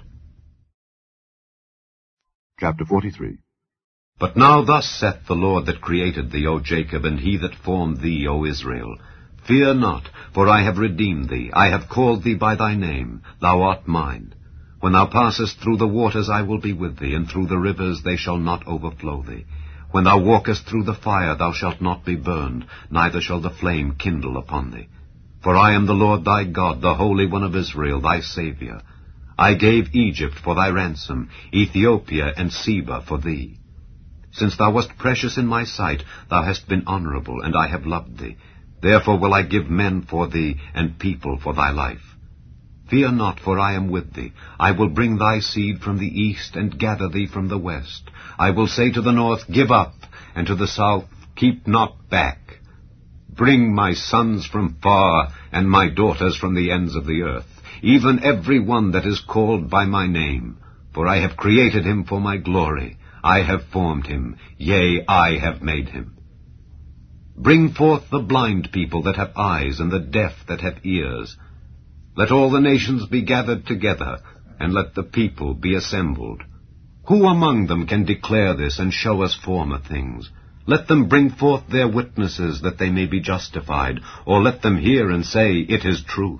Chapter forty-three. But now thus saith the Lord that created thee, O Jacob, and he that formed thee, O Israel, Fear not, for I have redeemed thee. I have called thee by thy name. Thou art mine. When thou passest through the waters, I will be with thee, and through the rivers they shall not overflow thee. When thou walkest through the fire, thou shalt not be burned, neither shall the flame kindle upon thee. For I am the Lord thy God, the Holy One of Israel, thy Saviour. I gave Egypt for thy ransom, Ethiopia and Seba for thee. Since thou wast precious in my sight, thou hast been honourable, and I have loved thee. Therefore will I give men for thee, and people for thy life. Fear not, for I am with thee. I will bring thy seed from the east, and gather thee from the west. I will say to the north, Give up, and to the south, Keep not back. Bring my sons from far, and my daughters from the ends of the earth, even every one that is called by my name. For I have created him for my glory. I have formed him, yea, I have made him. Bring forth the blind people that have eyes, and the deaf that have ears. Let all the nations be gathered together, and let the people be assembled. Who among them can declare this, and show us former things? Let them bring forth their witnesses, that they may be justified, or let them hear and say, It is truth.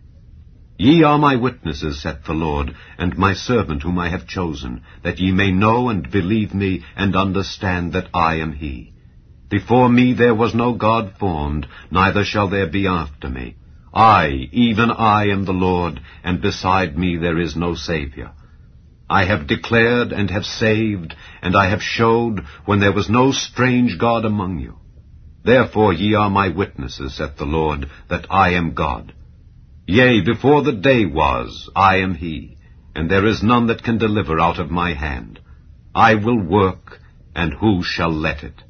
Ye are my witnesses, saith the Lord, and my servant whom I have chosen, that ye may know and believe me, and understand that I am he. Before me there was no God formed, neither shall there be after me. I, even I, am the Lord, and beside me there is no Saviour. I have declared and have saved, and I have showed, when there was no strange God among you. Therefore ye are my witnesses, saith the Lord, that I am God. Yea, before the day was, I am he, and there is none that can deliver out of my hand. I will work, and who shall let it?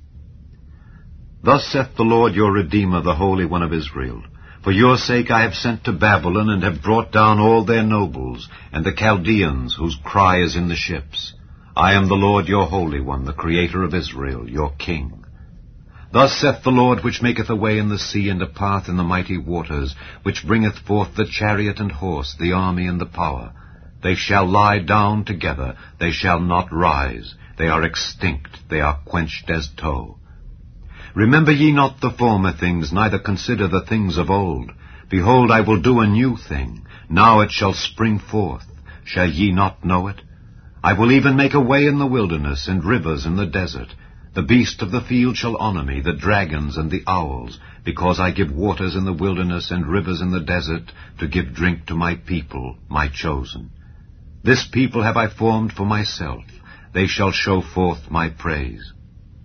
Thus saith the Lord your Redeemer, the Holy One of Israel, For your sake I have sent to Babylon, and have brought down all their nobles, and the Chaldeans, whose cry is in the ships. I am the Lord your Holy One, the Creator of Israel, your King. Thus saith the Lord, which maketh a way in the sea, and a path in the mighty waters, which bringeth forth the chariot and horse, the army and the power. They shall lie down together, they shall not rise. They are extinct, they are quenched as tow. Remember ye not the former things, neither consider the things of old. Behold, I will do a new thing. Now it shall spring forth. Shall ye not know it? I will even make a way in the wilderness, and rivers in the desert. The beast of the field shall honour me, the dragons and the owls, because I give waters in the wilderness and rivers in the desert, to give drink to my people, my chosen. This people have I formed for myself. They shall show forth my praise.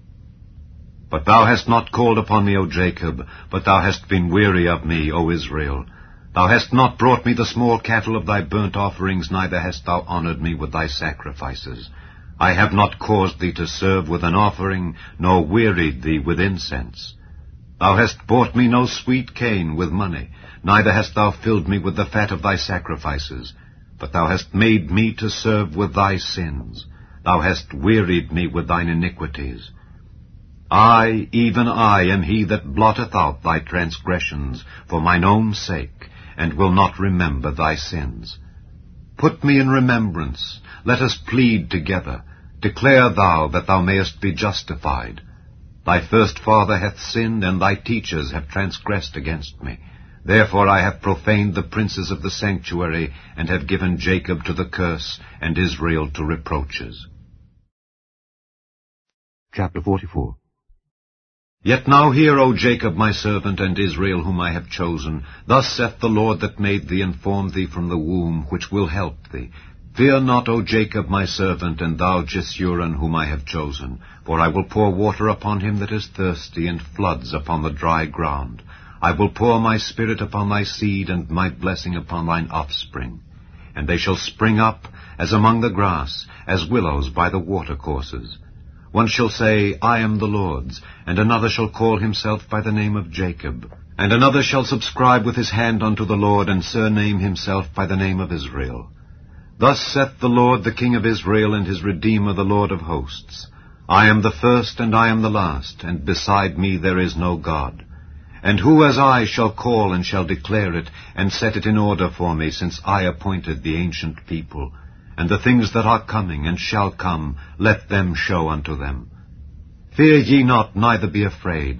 But thou hast not called upon me, O Jacob, but thou hast been weary of me, O Israel. Thou hast not brought me the small cattle of thy burnt offerings, neither hast thou honoured me with thy sacrifices. I have not caused thee to serve with an offering, nor wearied thee with incense. Thou hast bought me no sweet cane with money, neither hast thou filled me with the fat of thy sacrifices. But thou hast made me to serve with thy sins. Thou hast wearied me with thine iniquities. I, even I, am he that blotteth out thy transgressions for mine own sake, and will not remember thy sins. Put me in remembrance, let us plead together. Declare thou, that thou mayest be justified. Thy first father hath sinned, and thy teachers have transgressed against me. Therefore I have profaned the princes of the sanctuary, and have given Jacob to the curse, and Israel to reproaches. Chapter forty-four. Yet now hear, O Jacob my servant, and Israel whom I have chosen. Thus saith the Lord that made thee and formed thee from the womb, which will help thee. Fear not, O Jacob my servant, and thou Jeshurun whom I have chosen. For I will pour water upon him that is thirsty, and floods upon the dry ground. I will pour my spirit upon thy seed, and my blessing upon thine offspring. And they shall spring up as among the grass, as willows by the watercourses. One shall say, I am the Lord's, and another shall call himself by the name of Jacob. And another shall subscribe with his hand unto the Lord, and surname himself by the name of Israel. Thus saith the Lord, the King of Israel, and his Redeemer, the Lord of hosts. I am the first, and I am the last, and beside me there is no God. And who as I shall call and shall declare it, and set it in order for me, since I appointed the ancient people? And the things that are coming and shall come, let them show unto them. Fear ye not, neither be afraid.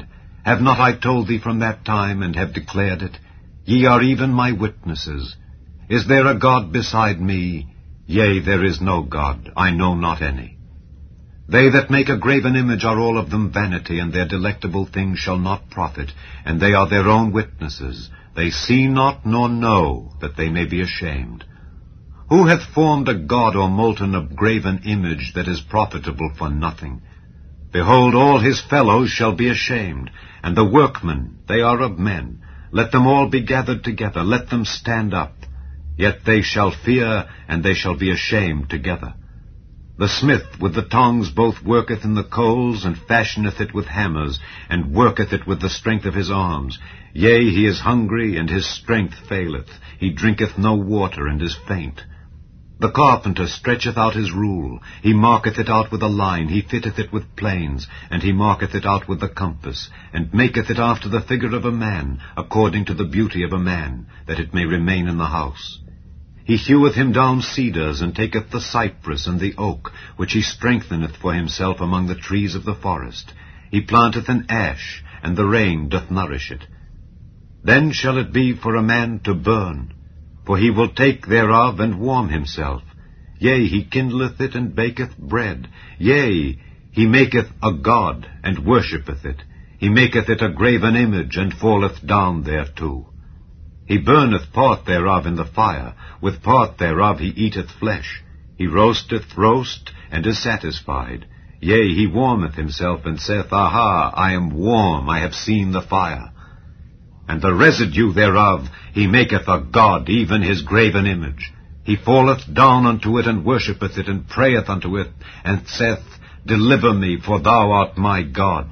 Have not I told thee from that time, and have declared it? Ye are even my witnesses. Is there a God beside me? Yea, there is no God, I know not any. They that make a graven image are all of them vanity, and their delectable things shall not profit, and they are their own witnesses. They see not nor know, that they may be ashamed. Who hath formed a god or molten a graven image that is profitable for nothing? Behold, all his fellows shall be ashamed, and the workmen, they are of men. Let them all be gathered together, let them stand up. Yet they shall fear, and they shall be ashamed together. The smith with the tongs both worketh in the coals, and fashioneth it with hammers, and worketh it with the strength of his arms. Yea, he is hungry, and his strength faileth. He drinketh no water, and is faint. The carpenter stretcheth out his rule. He marketh it out with a line. He fitteth it with planes, and he marketh it out with the compass, and maketh it after the figure of a man, according to the beauty of a man, that it may remain in the house. He heweth him down cedars, and taketh the cypress and the oak, which he strengtheneth for himself among the trees of the forest. He planteth an ash, and the rain doth nourish it. Then shall it be for a man to burn, for he will take thereof and warm himself. Yea, he kindleth it and baketh bread. Yea, he maketh a god, and worshippeth it. He maketh it a graven image, and falleth down thereto. He burneth part thereof in the fire, with part thereof he eateth flesh. He roasteth roast, and is satisfied. Yea, he warmeth himself, and saith, Aha, I am warm, I have seen the fire. And the residue thereof he maketh a god, even his graven image. He falleth down unto it, and worshippeth it, and prayeth unto it, and saith, Deliver me, for thou art my God.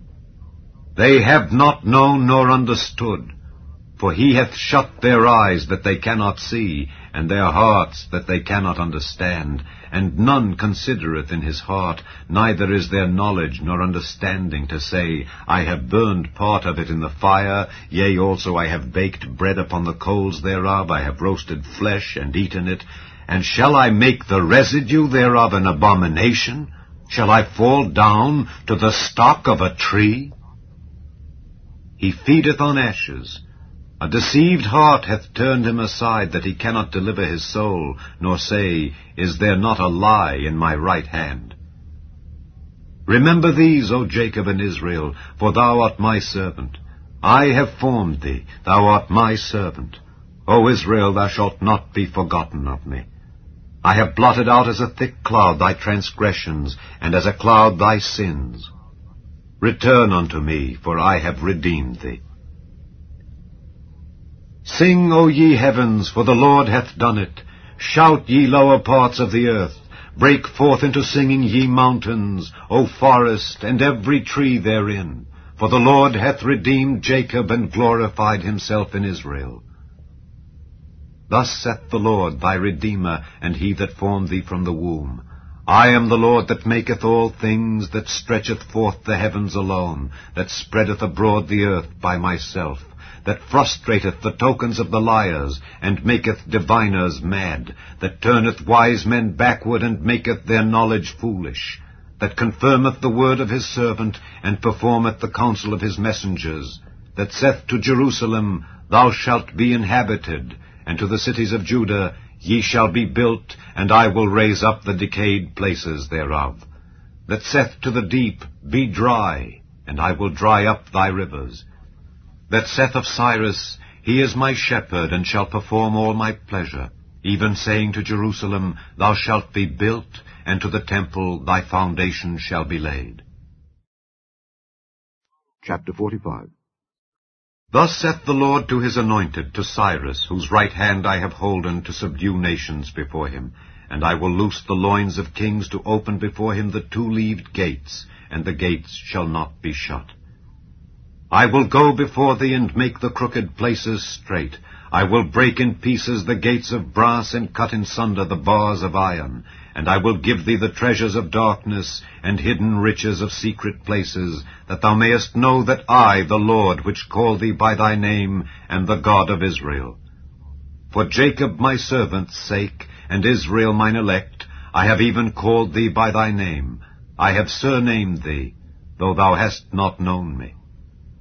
They have not known nor understood, for he hath shut their eyes that they cannot see, and their hearts that they cannot understand. And none considereth in his heart, neither is there knowledge nor understanding to say, I have burned part of it in the fire, yea, also I have baked bread upon the coals thereof, I have roasted flesh and eaten it. And shall I make the residue thereof an abomination? Shall I fall down to the stock of a tree? He feedeth on ashes. A deceived heart hath turned him aside, that he cannot deliver his soul, nor say, Is there not a lie in my right hand? Remember these, O Jacob and Israel, for thou art my servant. I have formed thee, thou art my servant. O Israel, thou shalt not be forgotten of me. I have blotted out as a thick cloud thy transgressions, and as a cloud thy sins. Return unto me, for I have redeemed thee. Sing, O ye heavens, for the Lord hath done it. Shout, ye lower parts of the earth. Break forth into singing, ye mountains, O forest, and every tree therein. For the Lord hath redeemed Jacob, and glorified himself in Israel. Thus saith the Lord thy Redeemer, and he that formed thee from the womb. I am the Lord that maketh all things, that stretcheth forth the heavens alone, that spreadeth abroad the earth by myself, that frustrateth the tokens of the liars, and maketh diviners mad, that turneth wise men backward, and maketh their knowledge foolish, that confirmeth the word of his servant, and performeth the counsel of his messengers, that saith to Jerusalem, Thou shalt be inhabited, and to the cities of Judah, Ye shall be built, and I will raise up the decayed places thereof, that saith to the deep, Be dry, and I will dry up thy rivers, that saith of Cyrus, He is my shepherd, and shall perform all my pleasure, even saying to Jerusalem, Thou shalt be built, and to the temple thy foundation shall be laid. Chapter forty-five. Thus saith the Lord to his anointed, to Cyrus, whose right hand I have holden to subdue nations before him, and I will loose the loins of kings to open before him the two-leaved gates, and the gates shall not be shut. I will go before thee, and make the crooked places straight. I will break in pieces the gates of brass, and cut in sunder the bars of iron. And I will give thee the treasures of darkness, and hidden riches of secret places, that thou mayest know that I, the Lord, which call thee by thy name, am the God of Israel. For Jacob my servant's sake, and Israel mine elect, I have even called thee by thy name. I have surnamed thee, though thou hast not known me.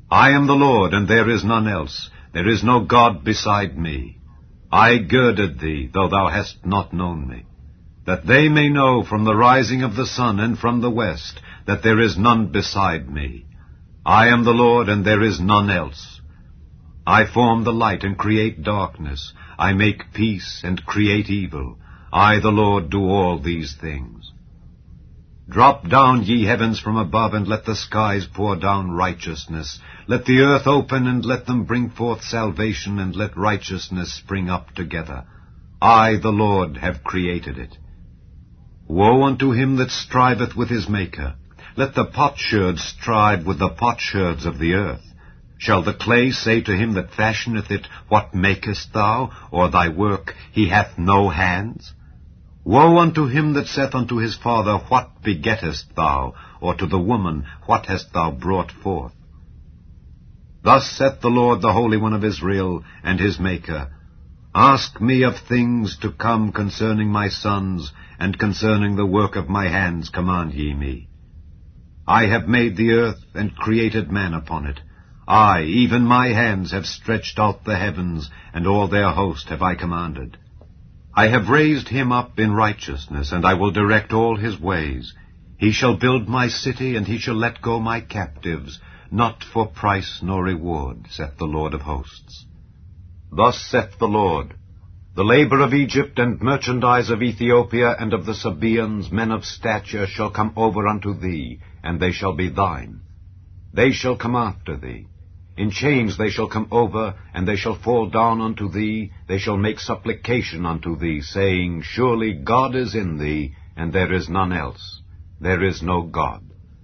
I am the Lord, and there is none else. There is no God beside me. I girded thee, though thou hast not known me, that they may know from the rising of the sun and from the west that there is none beside me. I am the Lord, and there is none else. I form the light and create darkness. I make peace and create evil. I, the Lord, do all these things. Drop down, ye heavens, from above, and let the skies pour down righteousness. Let the earth open, and let them bring forth salvation, and let righteousness spring up together. I, the Lord, have created it. Woe unto him that striveth with his Maker. Let the potsherds strive with the potsherds of the earth. Shall the clay say to him that fashioneth it, What makest thou? Or thy work, He hath no hands? Woe unto him that saith unto his father, What begettest thou? Or to the woman, What hast thou brought forth? Thus saith the Lord, the Holy One of Israel, and his Maker, Ask me of things to come concerning my sons, and concerning the work of my hands command ye me. I have made the earth, and created man upon it. I, even my hands, have stretched out the heavens, and all their host have I commanded. I have raised him up in righteousness, and I will direct all his ways. He shall build my city, and he shall let go my captives, not for price nor reward, saith the Lord of hosts. Thus saith the Lord, The labor of Egypt and merchandise of Ethiopia and of the Sabaeans, men of stature, shall come over unto thee, and they shall be thine. They shall come after thee. In chains they shall come over, and they shall fall down unto thee. They shall make supplication unto thee, saying, Surely God is in thee, and there is none else. There is no God.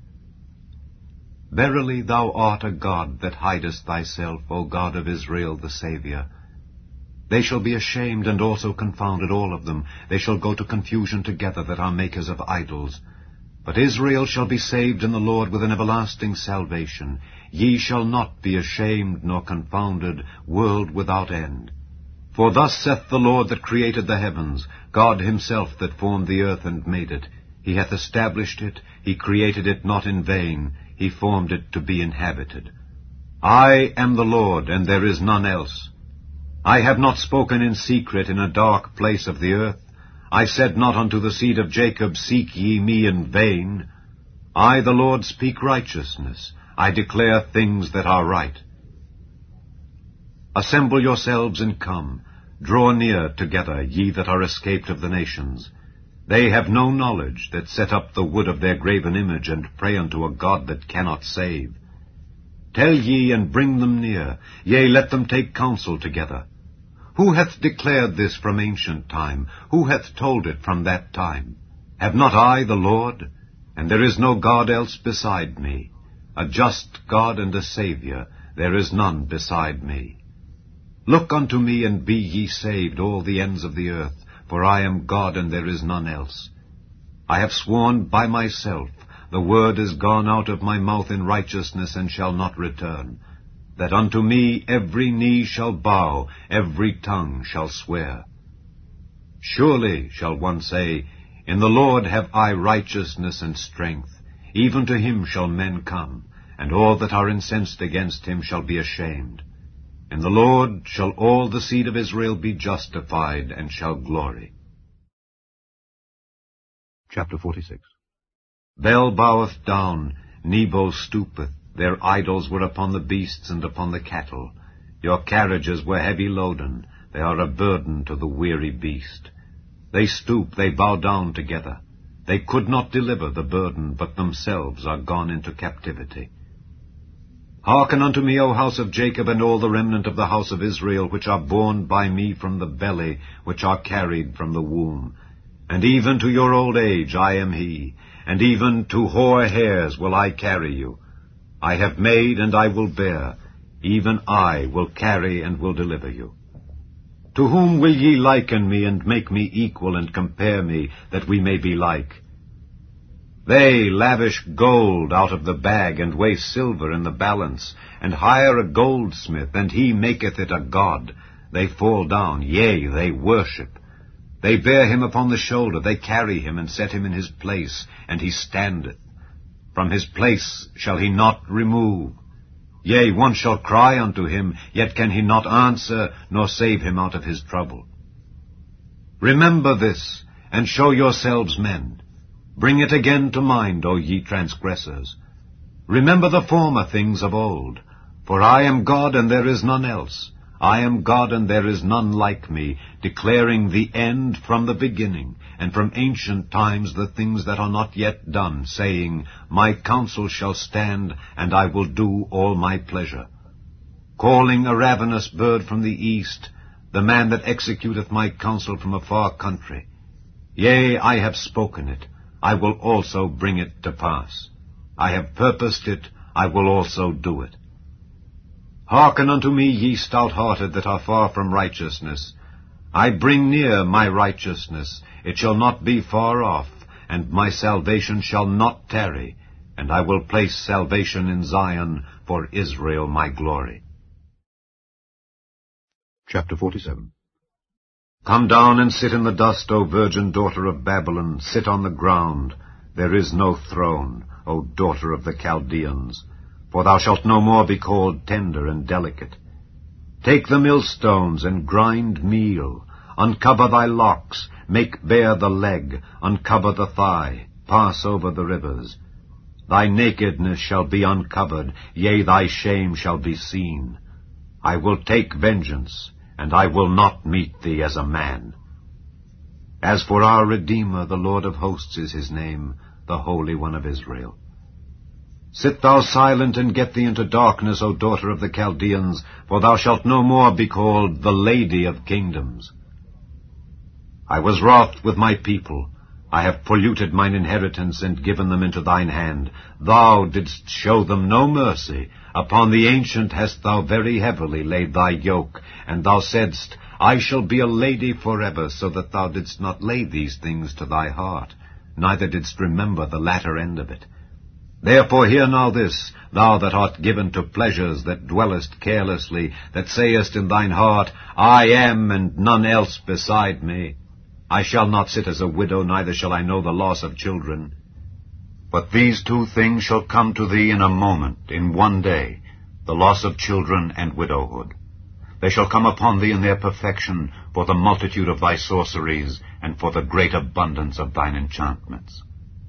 Verily thou art a God that hidest thyself, O God of Israel the Saviour. They shall be ashamed and also confounded, all of them. They shall go to confusion together that are makers of idols. But Israel shall be saved in the Lord with an everlasting salvation. Ye shall not be ashamed nor confounded, world without end. For thus saith the Lord that created the heavens, God himself that formed the earth and made it. He hath established it, he created it not in vain, he formed it to be inhabited. I am the Lord, and there is none else. I have not spoken in secret in a dark place of the earth. I said not unto the seed of Jacob, Seek ye me in vain. I, the Lord, speak righteousness. I declare things that are right. Assemble yourselves and come. Draw near together, ye that are escaped of the nations. They have no knowledge that set up the wood of their graven image, and pray unto a God that cannot save. Tell ye and bring them near, yea, let them take counsel together. Who hath declared this from ancient time? Who hath told it from that time? Have not I the Lord? And there is no God else beside me. A just God and a Saviour, there is none beside me. Look unto me, and be ye saved, all the ends of the earth, for I am God, and there is none else. I have sworn by myself, the word is gone out of my mouth in righteousness, and shall not return, that unto me every knee shall bow, every tongue shall swear. Surely, shall one say, In the Lord have I righteousness and strength. Even to him shall men come, and all that are incensed against him shall be ashamed. In the Lord shall all the seed of Israel be justified, and shall glory. Chapter forty-six. Bel boweth down, Nebo stoopeth. Their idols were upon the beasts and upon the cattle. Your carriages were heavy loaden. They are a burden to the weary beast. They stoop, they bow down together. They could not deliver the burden, but themselves are gone into captivity. Hearken unto me, O house of Jacob, and all the remnant of the house of Israel, which are born by me from the belly, which are carried from the womb. And even to your old age I am he, and even to hoar hairs will I carry you. I have made, and I will bear. Even I will carry, and will deliver you. To whom will ye liken me, and make me equal, and compare me, that we may be like? They lavish gold out of the bag, and weigh silver in the balance, and hire a goldsmith, and he maketh it a god. They fall down, yea, they worship. They bear him upon the shoulder, they carry him, and set him in his place, and he standeth. From his place shall he not remove. Yea, one shall cry unto him, yet can he not answer, nor save him out of his trouble. Remember this, and show yourselves men. Bring it again to mind, O ye transgressors. Remember the former things of old. For I am God, and there is none else. I am God, and there is none like me, declaring the end from the beginning, and from ancient times the things that are not yet done, saying, My counsel shall stand, and I will do all my pleasure. Calling a ravenous bird from the east, the man that executeth my counsel from a far country. Yea, I have spoken it, I will also bring it to pass. I have purposed it, I will also do it. Hearken unto me, ye stout-hearted that are far from righteousness. I bring near my righteousness, it shall not be far off, and my salvation shall not tarry, and I will place salvation in Zion, for Israel my glory. Chapter forty-seven. Come down and sit in the dust, O virgin daughter of Babylon, sit on the ground. There is no throne, O daughter of the Chaldeans. For thou shalt no more be called tender and delicate. Take the millstones and grind meal. Uncover thy locks, make bare the leg, uncover the thigh, pass over the rivers. Thy nakedness shall be uncovered, yea, thy shame shall be seen. I will take vengeance, and I will not meet thee as a man. As for our Redeemer, the Lord of hosts is his name, the Holy One of Israel. Sit thou silent, and get thee into darkness, O daughter of the Chaldeans, for thou shalt no more be called the Lady of Kingdoms. I was wroth with my people. I have polluted mine inheritance, and given them into thine hand. Thou didst show them no mercy. Upon the ancient hast thou very heavily laid thy yoke, and thou saidst, I shall be a lady forever, so that thou didst not lay these things to thy heart, neither didst remember the latter end of it. Therefore hear now this, thou that art given to pleasures, that dwellest carelessly, that sayest in thine heart, I am, and none else beside me. I shall not sit as a widow, neither shall I know the loss of children. But these two things shall come to thee in a moment, in one day, the loss of children and widowhood. They shall come upon thee in their perfection, for the multitude of thy sorceries, and for the great abundance of thine enchantments.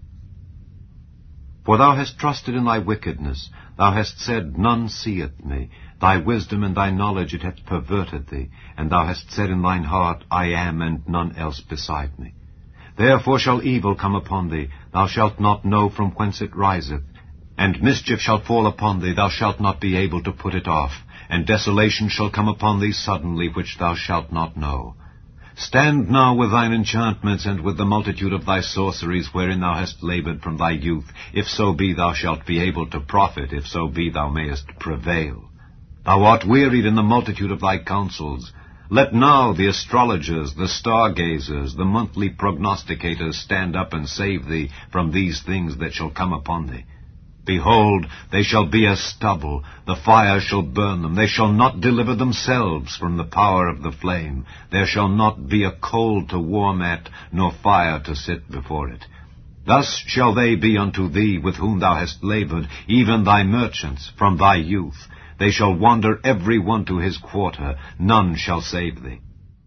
For thou hast trusted in thy wickedness, thou hast said, None seeth me. Thy wisdom and thy knowledge it hath perverted thee, and thou hast said in thine heart, I am, and none else beside me. Therefore shall evil come upon thee, thou shalt not know from whence it riseth, and mischief shall fall upon thee, thou shalt not be able to put it off, and desolation shall come upon thee suddenly, which thou shalt not know. Stand now with thine enchantments, and with the multitude of thy sorceries, wherein thou hast laboured from thy youth, if so be thou shalt be able to profit, if so be thou mayest prevail. Thou art wearied in the multitude of thy counsels. Let now the astrologers, the stargazers, the monthly prognosticators stand up and save thee from these things that shall come upon thee. Behold, they shall be as stubble, the fire shall burn them, they shall not deliver themselves from the power of the flame. There shall not be a coal to warm at, nor fire to sit before it. Thus shall they be unto thee with whom thou hast laboured, even thy merchants, from thy youth. They shall wander every one to his quarter, none shall save thee.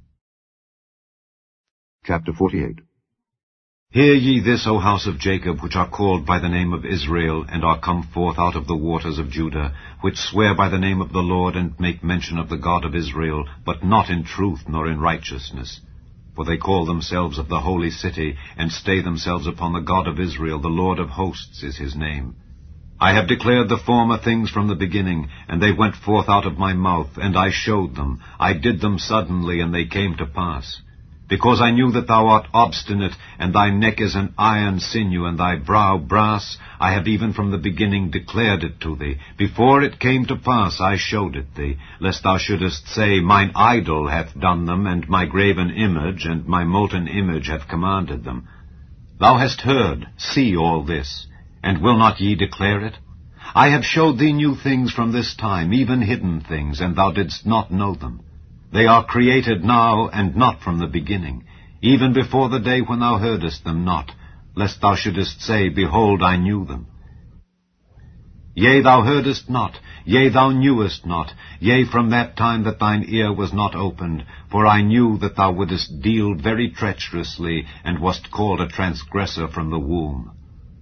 Chapter forty-eight. Hear ye this, O house of Jacob, which are called by the name of Israel, and are come forth out of the waters of Judah, which swear by the name of the Lord, and make mention of the God of Israel, but not in truth nor in righteousness. For they call themselves of the holy city, and stay themselves upon the God of Israel, the Lord of hosts is his name. I have declared the former things from the beginning, and they went forth out of my mouth, and I showed them. I did them suddenly, and they came to pass. Because I knew that thou art obstinate, and thy neck is an iron sinew, and thy brow brass, I have even from the beginning declared it to thee. Before it came to pass I showed it thee, lest thou shouldest say, Mine idol hath done them, and my graven image, and my molten image hath commanded them. Thou hast heard, see all this, and will not ye declare it? I have showed thee new things from this time, even hidden things, and thou didst not know them. They are created now, and not from the beginning, even before the day when thou heardest them not, lest thou shouldest say, Behold, I knew them. Yea, thou heardest not, yea, thou knewest not, yea, from that time that thine ear was not opened, for I knew that thou wouldest deal very treacherously, and wast called a transgressor from the womb.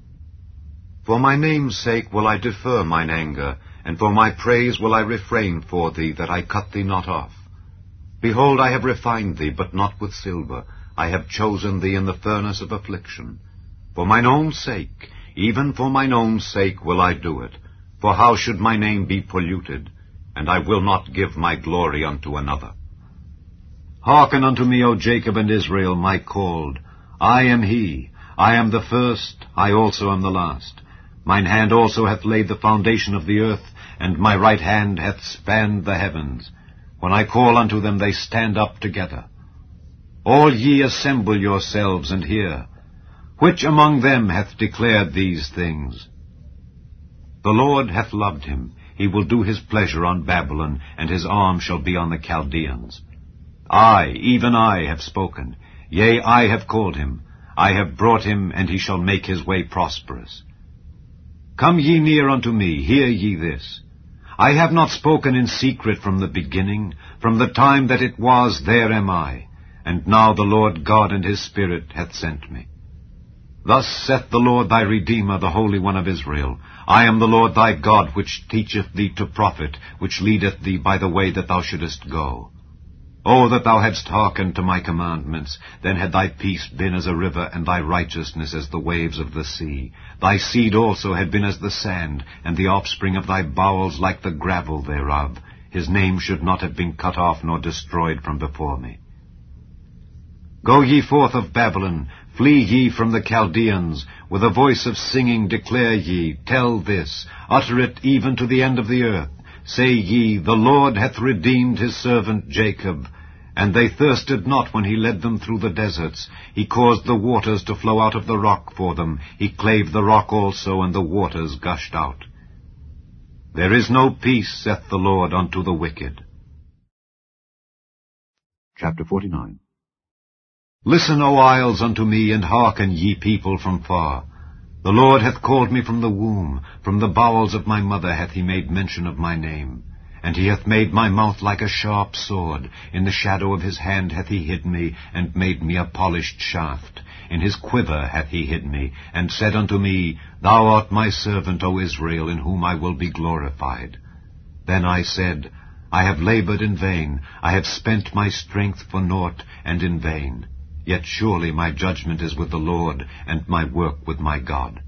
For my name's sake will I defer mine anger, and for my praise will I refrain for thee, that I cut thee not off. Behold, I have refined thee, but not with silver. I have chosen thee in the furnace of affliction. For mine own sake, even for mine own sake will I do it. For how should my name be polluted? And I will not give my glory unto another. Hearken unto me, O Jacob and Israel, my called. I am he. I am the first, I also am the last. Mine hand also hath laid the foundation of the earth, and my right hand hath spanned the heavens. When I call unto them, they stand up together. All ye assemble yourselves and hear. Which among them hath declared these things? The Lord hath loved him. He will do his pleasure on Babylon, and his arm shall be on the Chaldeans. I, even I, have spoken. Yea, I have called him. I have brought him, and he shall make his way prosperous. Come ye near unto me, hear ye this. I have not spoken in secret from the beginning. From the time that it was, there am I. And now the Lord God and his Spirit hath sent me. Thus saith the Lord thy Redeemer, the Holy One of Israel, I am the Lord thy God, which teacheth thee to profit, which leadeth thee by the way that thou shouldest go. O that thou hadst hearkened to my commandments, then had thy peace been as a river, and thy righteousness as the waves of the sea. Thy seed also had been as the sand, and the offspring of thy bowels like the gravel thereof. His name should not have been cut off nor destroyed from before me. Go ye forth of Babylon, flee ye from the Chaldeans. With a voice of singing declare ye, tell this, utter it even to the end of the earth. Say ye, the Lord hath redeemed his servant Jacob. And they thirsted not when he led them through the deserts. He caused the waters to flow out of the rock for them. He clave the rock also, and the waters gushed out. There is no peace, saith the Lord, unto the wicked. Chapter forty-nine. Listen, O isles, unto me, and hearken, ye people from far. The Lord hath called me from the womb, from the bowels of my mother hath he made mention of my name. And he hath made my mouth like a sharp sword. In the shadow of his hand hath he hid me, and made me a polished shaft. In his quiver hath he hid me, and said unto me, Thou art my servant, O Israel, in whom I will be glorified. Then I said, I have labored in vain, I have spent my strength for naught, and in vain. Yet surely my judgment is with the Lord, and my work with my God.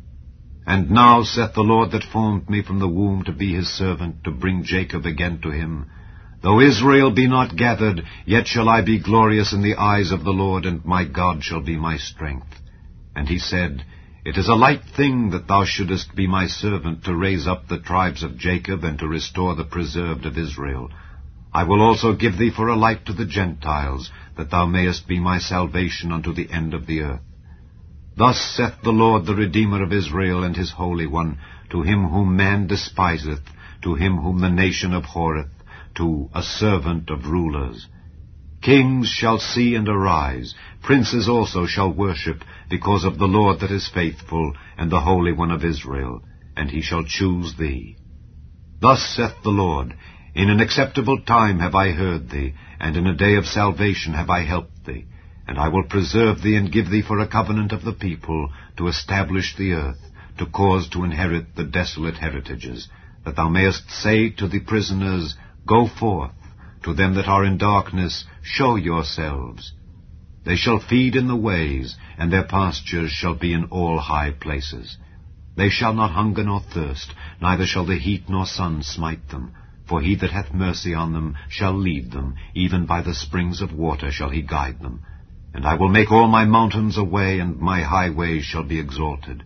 And now saith the Lord that formed me from the womb to be his servant, to bring Jacob again to him, Though Israel be not gathered, yet shall I be glorious in the eyes of the Lord, and my God shall be my strength. And he said, It is a light thing that thou shouldest be my servant, to raise up the tribes of Jacob, and to restore the preserved of Israel. I will also give thee for a light to the Gentiles, that thou mayest be my salvation unto the end of the earth. Thus saith the Lord, the Redeemer of Israel, and his Holy One, to him whom man despiseth, to him whom the nation abhorreth, to a servant of rulers. Kings shall see and arise, princes also shall worship, because of the Lord that is faithful, and the Holy One of Israel, and he shall choose thee. Thus saith the Lord, In an acceptable time have I heard thee, and in a day of salvation have I helped thee. And I will preserve thee, and give thee for a covenant of the people, to establish the earth, to cause to inherit the desolate heritages, that thou mayest say to the prisoners, Go forth, to them that are in darkness, show yourselves. They shall feed in the ways, and their pastures shall be in all high places. They shall not hunger nor thirst, neither shall the heat nor sun smite them. For he that hath mercy on them shall lead them, even by the springs of water shall he guide them. And I will make all my mountains a way, and my highways shall be exalted.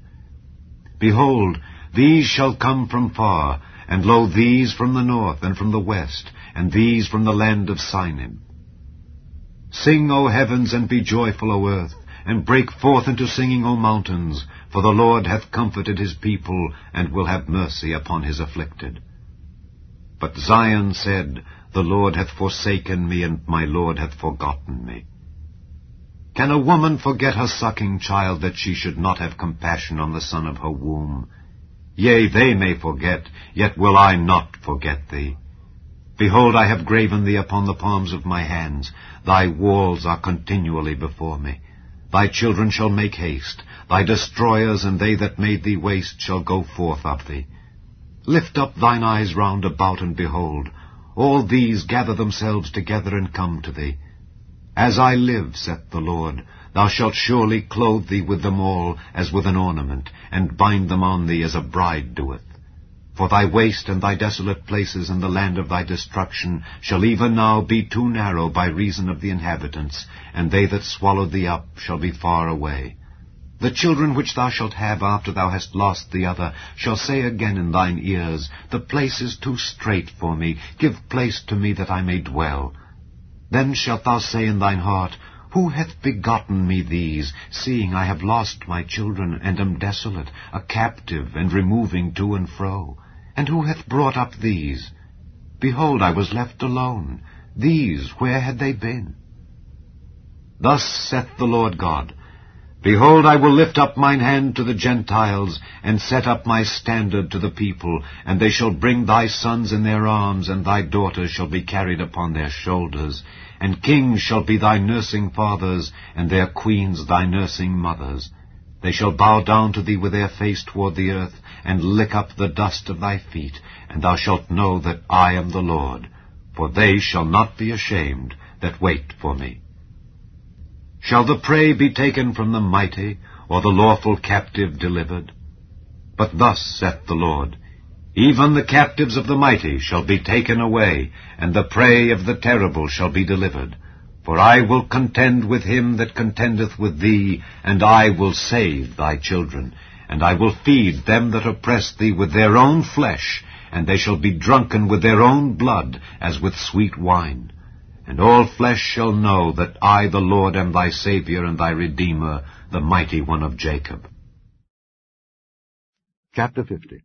Behold, these shall come from far, and lo, these from the north, and from the west, and these from the land of Sinim. Sing, O heavens, and be joyful, O earth, and break forth into singing, O mountains, for the Lord hath comforted his people, and will have mercy upon his afflicted. But Zion said, The Lord hath forsaken me, and my Lord hath forgotten me. Can a woman forget her sucking child, that she should not have compassion on the son of her womb? Yea, they may forget, yet will I not forget thee. Behold, I have graven thee upon the palms of my hands. Thy walls are continually before me. Thy children shall make haste. Thy destroyers and they that made thee waste shall go forth of thee. Lift up thine eyes round about, and behold, all these gather themselves together and come to thee. As I live, saith the Lord, thou shalt surely clothe thee with them all as with an ornament, and bind them on thee as a bride doeth. For thy waste and thy desolate places in the land of thy destruction shall even now be too narrow by reason of the inhabitants, and they that swallowed thee up shall be far away. The children which thou shalt have after thou hast lost the other shall say again in thine ears, The place is too strait for me, give place to me that I may dwell. Then shalt thou say in thine heart, Who hath begotten me these, seeing I have lost my children, and am desolate, a captive, and removing to and fro? And who hath brought up these? Behold, I was left alone. These, where had they been? Thus saith the Lord God, Behold, I will lift up mine hand to the Gentiles, and set up my standard to the people, and they shall bring thy sons in their arms, and thy daughters shall be carried upon their shoulders. And kings shall be thy nursing fathers, and their queens thy nursing mothers. They shall bow down to thee with their face toward the earth, and lick up the dust of thy feet, and thou shalt know that I am the Lord. For they shall not be ashamed that wait for me. Shall the prey be taken from the mighty, or the lawful captive delivered? But thus saith the Lord, Even the captives of the mighty shall be taken away, and the prey of the terrible shall be delivered. For I will contend with him that contendeth with thee, and I will save thy children. And I will feed them that oppress thee with their own flesh, and they shall be drunken with their own blood, as with sweet wine. And all flesh shall know that I, the Lord, am thy Saviour and thy Redeemer, the mighty one of Jacob. Chapter fifty.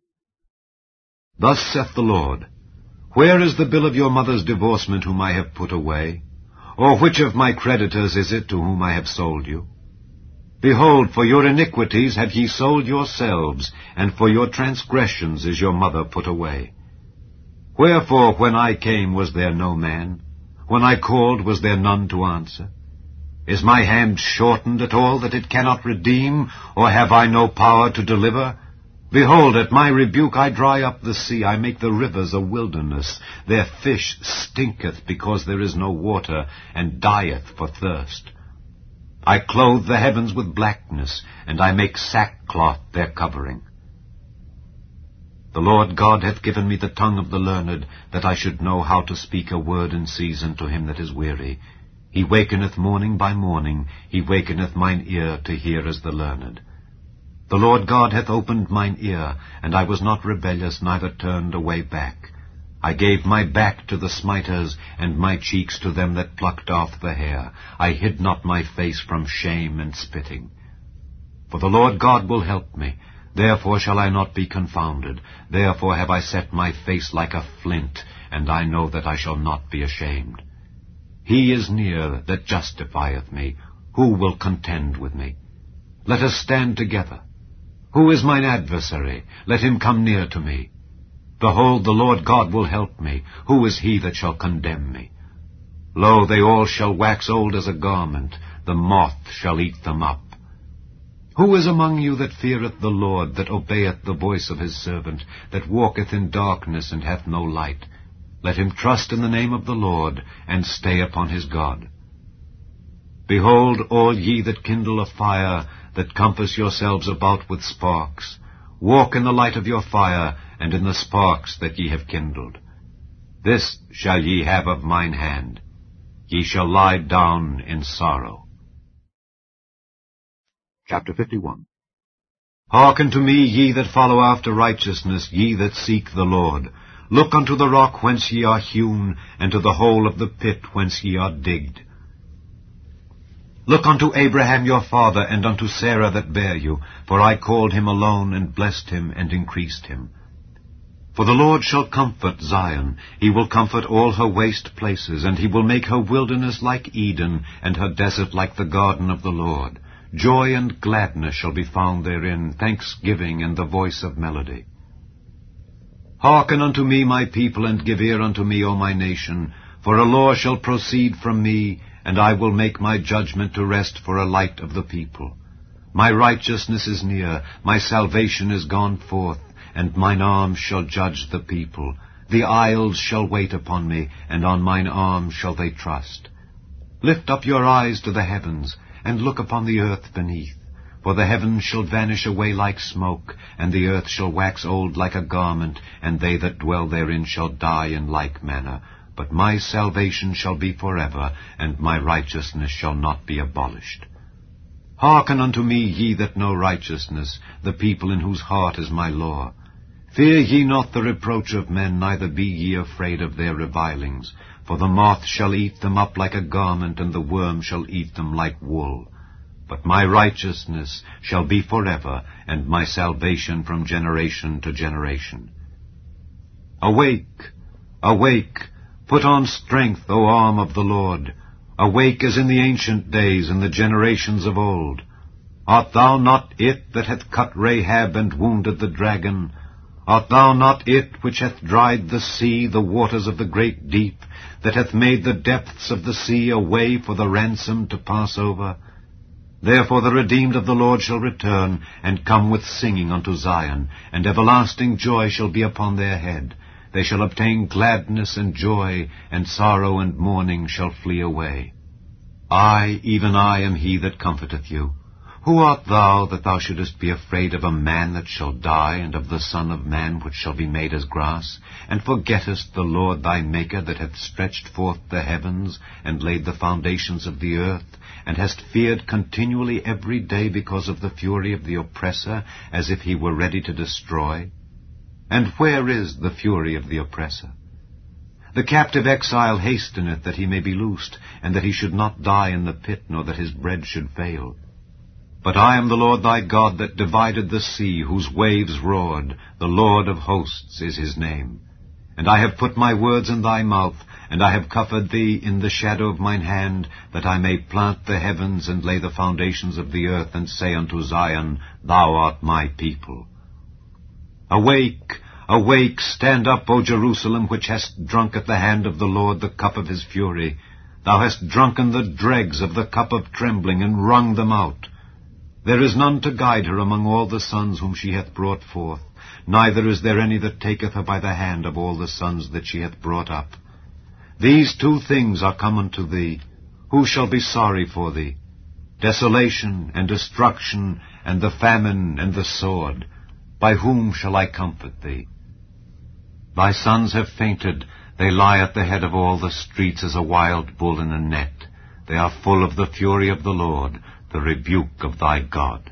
Thus saith the Lord, Where is the bill of your mother's divorcement whom I have put away? Or which of my creditors is it to whom I have sold you? Behold, for your iniquities have ye sold yourselves, and for your transgressions is your mother put away. Wherefore, when I came, was there no man? When I called, was there none to answer? Is my hand shortened at all that it cannot redeem, or have I no power to deliver? Behold, at my rebuke I dry up the sea, I make the rivers a wilderness. Their fish stinketh because there is no water, and dieth for thirst. I clothe the heavens with blackness, and I make sackcloth their covering. The Lord God hath given me the tongue of the learned, that I should know how to speak a word in season to him that is weary. He wakeneth morning by morning, he wakeneth mine ear to hear as the learned. The Lord God hath opened mine ear, and I was not rebellious, neither turned away back. I gave my back to the smiters, and my cheeks to them that plucked off the hair. I hid not my face from shame and spitting. For the Lord God will help me, therefore shall I not be confounded. Therefore have I set my face like a flint, and I know that I shall not be ashamed. He is near that justifieth me. Who will contend with me? Let us stand together. Who is mine adversary? Let him come near to me. Behold, the Lord God will help me. Who is he that shall condemn me? Lo, they all shall wax old as a garment. The moth shall eat them up. Who is among you that feareth the Lord, that obeyeth the voice of his servant, that walketh in darkness and hath no light? Let him trust in the name of the Lord, and stay upon his God. Behold, all ye that kindle a fire, that compass yourselves about with sparks, walk in the light of your fire, and in the sparks that ye have kindled. This shall ye have of mine hand. Ye shall lie down in sorrow. Chapter fifty-one. Hearken to me, ye that follow after righteousness, ye that seek the Lord. Look unto the rock whence ye are hewn, and to the hole of the pit whence ye are digged. Look unto Abraham your father, and unto Sarah that bare you, for I called him alone, and blessed him, and increased him. For the Lord shall comfort Zion, he will comfort all her waste places, and he will make her wilderness like Eden, and her desert like the garden of the Lord. Joy and gladness shall be found therein, thanksgiving and the voice of melody. Hearken unto me, my people, and give ear unto me, O my nation, for a law shall proceed from me, and I will make my judgment to rest for a light of the people. My righteousness is near, my salvation is gone forth, and mine arm shall judge the people. The isles shall wait upon me, and on mine arm shall they trust. Lift up your eyes to the heavens, and look upon the earth beneath. For the heavens shall vanish away like smoke, and the earth shall wax old like a garment, and they that dwell therein shall die in like manner. But my salvation shall be forever, and my righteousness shall not be abolished. Hearken unto me, ye that know righteousness, the people in whose heart is my law. Fear ye not the reproach of men, neither be ye afraid of their revilings. For the moth shall eat them up like a garment, and the worm shall eat them like wool. But my righteousness shall be forever, and my salvation from generation to generation. Awake, awake, put on strength, O arm of the Lord. Awake as in the ancient days, in the generations of old. Art thou not it that hath cut Rahab and wounded the dragon? Art thou not it which hath dried the sea, the waters of the great deep, that hath made the depths of the sea a way for the ransom to pass over? Therefore the redeemed of the Lord shall return, and come with singing unto Zion, and everlasting joy shall be upon their head. They shall obtain gladness and joy, and sorrow and mourning shall flee away. I, even I, am he that comforteth you. Who art thou, that thou shouldest be afraid of a man that shall die, and of the Son of Man which shall be made as grass, and forgettest the Lord thy Maker, that hath stretched forth the heavens, and laid the foundations of the earth, and hast feared continually every day because of the fury of the oppressor, as if he were ready to destroy? And where is the fury of the oppressor? The captive exile hasteneth that he may be loosed, and that he should not die in the pit, nor that his bread should fail. But I am the Lord thy God, that divided the sea, whose waves roared. The Lord of hosts is his name. And I have put my words in thy mouth, and I have covered thee in the shadow of mine hand, that I may plant the heavens, and lay the foundations of the earth, and say unto Zion, Thou art my people. Awake, awake, stand up, O Jerusalem, which hast drunk at the hand of the Lord the cup of his fury. Thou hast drunken the dregs of the cup of trembling, and wrung them out. There is none to guide her among all the sons whom she hath brought forth, neither is there any that taketh her by the hand of all the sons that she hath brought up. These two things are come unto thee. Who shall be sorry for thee? Desolation and destruction, and the famine and the sword. By whom shall I comfort thee? Thy sons have fainted. They lie at the head of all the streets as a wild bull in a net. They are full of the fury of the Lord, the rebuke of thy God.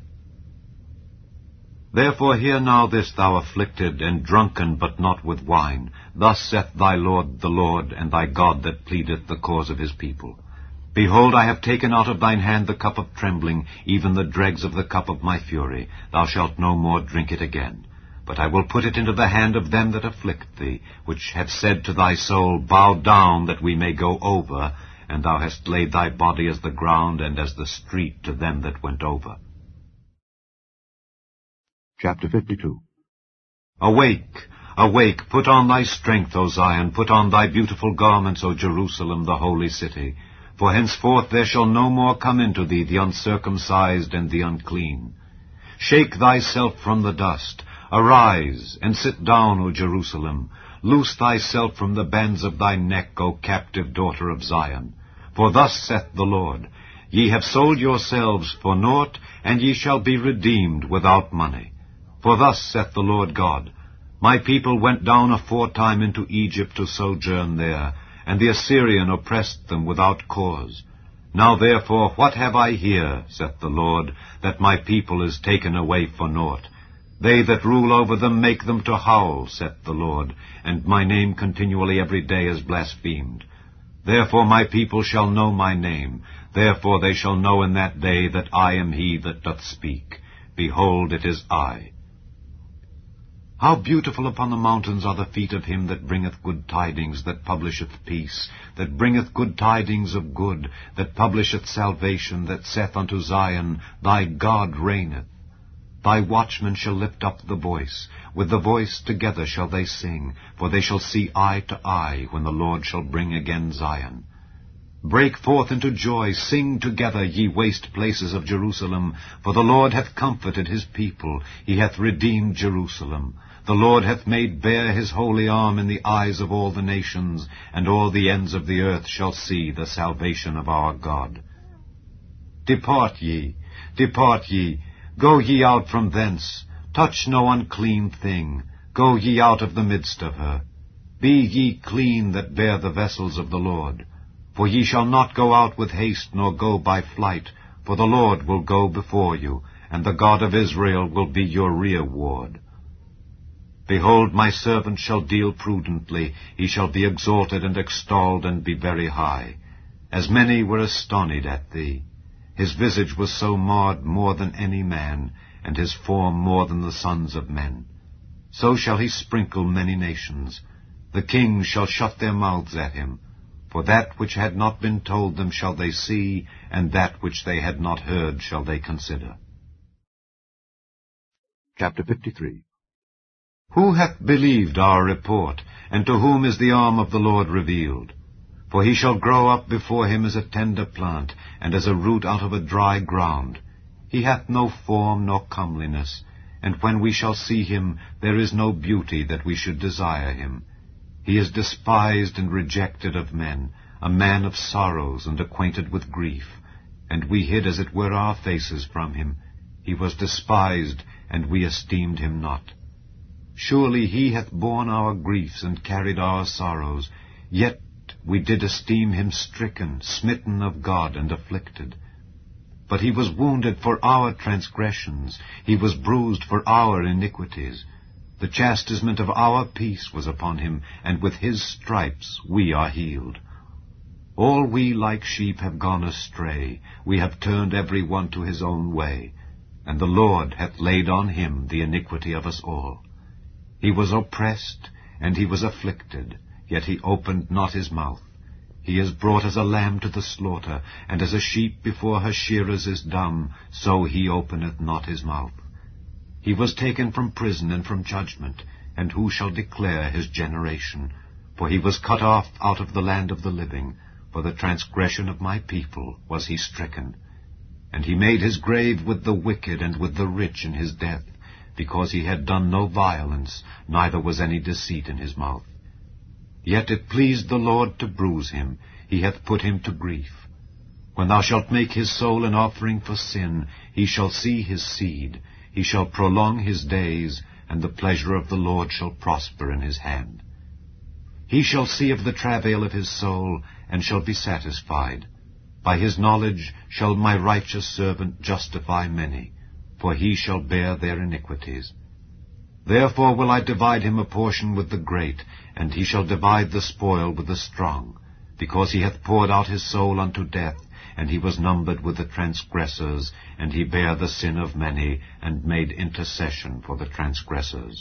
Therefore hear now this, thou afflicted, and drunken, but not with wine. Thus saith thy Lord the Lord, and thy God that pleadeth the cause of his people. Behold, I have taken out of thine hand the cup of trembling, even the dregs of the cup of my fury. Thou shalt no more drink it again. But I will put it into the hand of them that afflict thee, which have said to thy soul, Bow down, that we may go over. And thou hast laid thy body as the ground, and as the street to them that went over. Chapter fifty-two. Awake, awake, put on thy strength, O Zion, put on thy beautiful garments, O Jerusalem, the holy city. For henceforth there shall no more come into thee the uncircumcised and the unclean. Shake thyself from the dust. Arise, and sit down, O Jerusalem. Loose thyself from the bands of thy neck, O captive daughter of Zion. For thus saith the Lord, Ye have sold yourselves for naught, and ye shall be redeemed without money. For thus saith the Lord God, My people went down aforetime into Egypt to sojourn there, and the Assyrian oppressed them without cause. Now therefore what have I here, saith the Lord, that my people is taken away for naught? They that rule over them make them to howl, saith the Lord, and my name continually every day is blasphemed. Therefore my people shall know my name. Therefore they shall know in that day that I am he that doth speak. Behold, it is I. How beautiful upon the mountains are the feet of him that bringeth good tidings, that publisheth peace, that bringeth good tidings of good, that publisheth salvation, that saith unto Zion, Thy God reigneth. Thy watchmen shall lift up the voice. With the voice together shall they sing, for they shall see eye to eye when the Lord shall bring again Zion. Break forth into joy, sing together, ye waste places of Jerusalem, for the Lord hath comforted his people, he hath redeemed Jerusalem. The Lord hath made bare his holy arm in the eyes of all the nations, and all the ends of the earth shall see the salvation of our God. Depart ye, depart ye, go ye out from thence, touch no unclean thing, go ye out of the midst of her. Be ye clean that bear the vessels of the Lord. For ye shall not go out with haste, nor go by flight, for the Lord will go before you, and the God of Israel will be your rearward. Behold, my servant shall deal prudently, he shall be exalted and extolled, and be very high. As many were astonied at thee. His visage was so marred more than any man, and his form more than the sons of men. So shall he sprinkle many nations. The kings shall shut their mouths at him. For that which had not been told them shall they see, and that which they had not heard shall they consider. Chapter fifty-three. Who hath believed our report, and to whom is the arm of the Lord revealed? For he shall grow up before him as a tender plant, and as a root out of a dry ground. He hath no form nor comeliness, and when we shall see him, there is no beauty that we should desire him. He is despised and rejected of men, a man of sorrows and acquainted with grief. And we hid as it were our faces from him. He was despised, and we esteemed him not. Surely he hath borne our griefs and carried our sorrows, yet we did esteem him stricken, smitten of God, and afflicted. But he was wounded for our transgressions, he was bruised for our iniquities. The chastisement of our peace was upon him, and with his stripes we are healed. All we like sheep have gone astray, we have turned every one to his own way, and the Lord hath laid on him the iniquity of us all. He was oppressed, and he was afflicted, yet he opened not his mouth. He is brought as a lamb to the slaughter, and as a sheep before her shearers is dumb, so he openeth not his mouth. He was taken from prison and from judgment, and who shall declare his generation? For he was cut off out of the land of the living. For the transgression of my people was he stricken. And he made his grave with the wicked and with the rich in his death, because he had done no violence, neither was any deceit in his mouth. Yet it pleased the Lord to bruise him, he hath put him to grief. When thou shalt make his soul an offering for sin, he shall see his seed. He shall prolong his days, and the pleasure of the Lord shall prosper in his hand. He shall see of the travail of his soul, and shall be satisfied. By his knowledge shall my righteous servant justify many, for he shall bear their iniquities. Therefore will I divide him a portion with the great, and he shall divide the spoil with the strong, because he hath poured out his soul unto death, and he was numbered with the transgressors, and he bare the sin of many, and made intercession for the transgressors.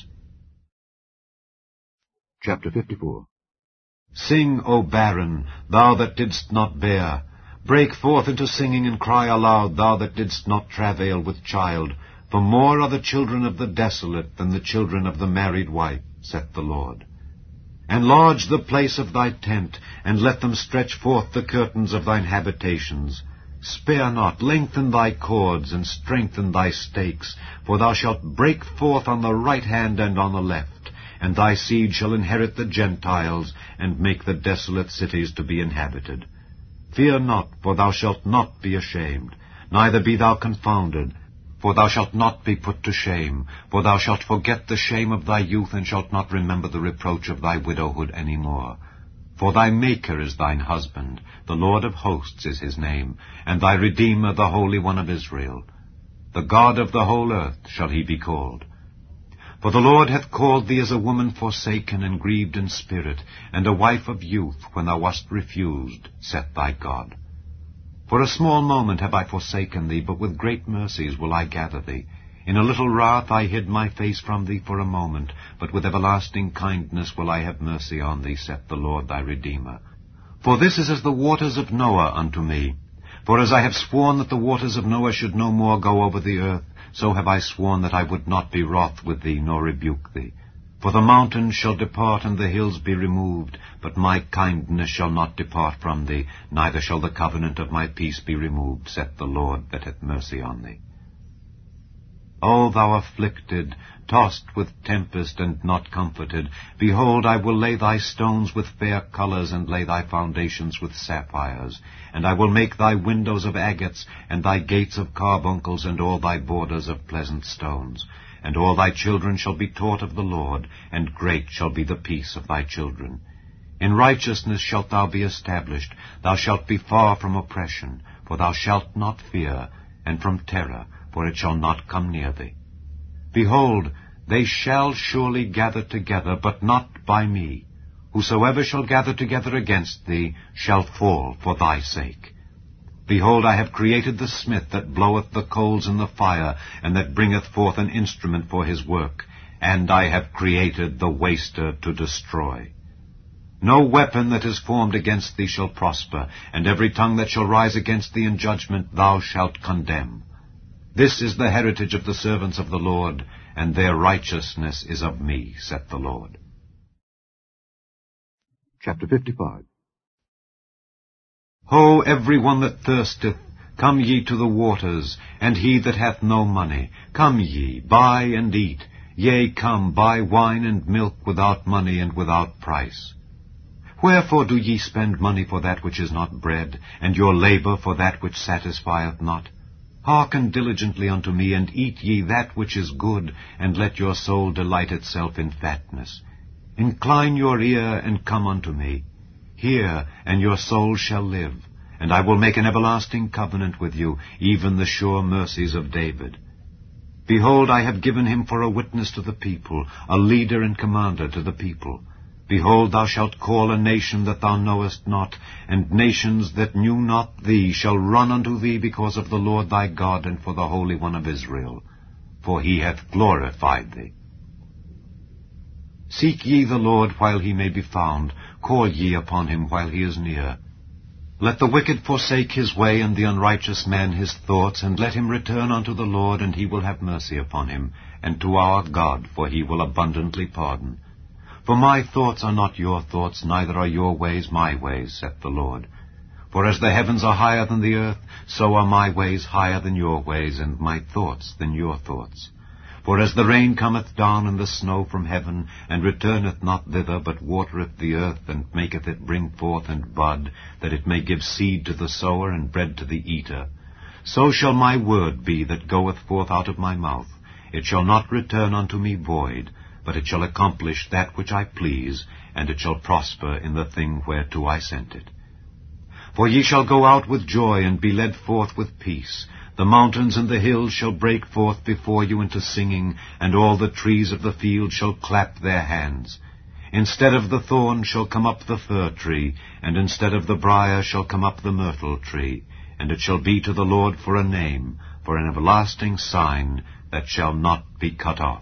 Chapter fifty-four. Sing, O barren, thou that didst not bear. Break forth into singing, and cry aloud, thou that didst not travail with child. For more are the children of the desolate than the children of the married wife, saith the Lord. Enlarge the place of thy tent, and let them stretch forth the curtains of thine habitations. Spare not, lengthen thy cords, and strengthen thy stakes, for thou shalt break forth on the right hand and on the left, and thy seed shall inherit the Gentiles, and make the desolate cities to be inhabited. Fear not, for thou shalt not be ashamed, neither be thou confounded, for thou shalt not be put to shame, for thou shalt forget the shame of thy youth, and shalt not remember the reproach of thy widowhood any more. For thy Maker is thine husband, the Lord of hosts is his name, and thy Redeemer the Holy One of Israel. The God of the whole earth shall he be called. For the Lord hath called thee as a woman forsaken and grieved in spirit, and a wife of youth, when thou wast refused, saith thy God. For a small moment have I forsaken thee, but with great mercies will I gather thee. In a little wrath I hid my face from thee for a moment, but with everlasting kindness will I have mercy on thee, saith the Lord thy Redeemer. For this is as the waters of Noah unto me. For as I have sworn that the waters of Noah should no more go over the earth, so have I sworn that I would not be wroth with thee, nor rebuke thee. For the mountains shall depart, and the hills be removed, but my kindness shall not depart from thee, neither shall the covenant of my peace be removed, saith the Lord that hath mercy on thee. O thou afflicted, tossed with tempest, and not comforted, behold, I will lay thy stones with fair colours, and lay thy foundations with sapphires. And I will make thy windows of agates, and thy gates of carbuncles, and all thy borders of pleasant stones. And all thy children shall be taught of the Lord, and great shall be the peace of thy children. In righteousness shalt thou be established, thou shalt be far from oppression, for thou shalt not fear, and from terror, for it shall not come near thee. Behold, they shall surely gather together, but not by me. Whosoever shall gather together against thee shall fall for thy sake. Behold, I have created the smith that bloweth the coals in the fire, and that bringeth forth an instrument for his work, and I have created the waster to destroy. No weapon that is formed against thee shall prosper, and every tongue that shall rise against thee in judgment thou shalt condemn. This is the heritage of the servants of the Lord, and their righteousness is of me, saith the Lord. Chapter fifty-five. Ho, every one that thirsteth, come ye to the waters, and he that hath no money, come ye, buy and eat. Yea, come, buy wine and milk without money and without price. Wherefore do ye spend money for that which is not bread, and your labour for that which satisfieth not? Hearken diligently unto me, and eat ye that which is good, and let your soul delight itself in fatness. Incline your ear, and come unto me. Hear, and your soul shall live, and I will make an everlasting covenant with you, even the sure mercies of David. Behold, I have given him for a witness to the people, a leader and commander to the people. Behold, thou shalt call a nation that thou knowest not, and nations that knew not thee shall run unto thee because of the Lord thy God and for the Holy One of Israel, for he hath glorified thee. Seek ye the Lord while he may be found, call ye upon him while he is near. Let the wicked forsake his way, and the unrighteous man his thoughts, and let him return unto the Lord, and he will have mercy upon him, and to our God, for he will abundantly pardon. For my thoughts are not your thoughts, neither are your ways my ways, saith the Lord. For as the heavens are higher than the earth, so are my ways higher than your ways, and my thoughts than your thoughts. For as the rain cometh down and the snow from heaven, and returneth not thither, but watereth the earth, and maketh it bring forth and bud, that it may give seed to the sower and bread to the eater, so shall my word be that goeth forth out of my mouth. It shall not return unto me void, but it shall accomplish that which I please, and it shall prosper in the thing whereto I sent it. For ye shall go out with joy, and be led forth with peace. The mountains and the hills shall break forth before you into singing, and all the trees of the field shall clap their hands. Instead of the thorn shall come up the fir tree, and instead of the brier shall come up the myrtle tree. And it shall be to the Lord for a name, for an everlasting sign that shall not be cut off.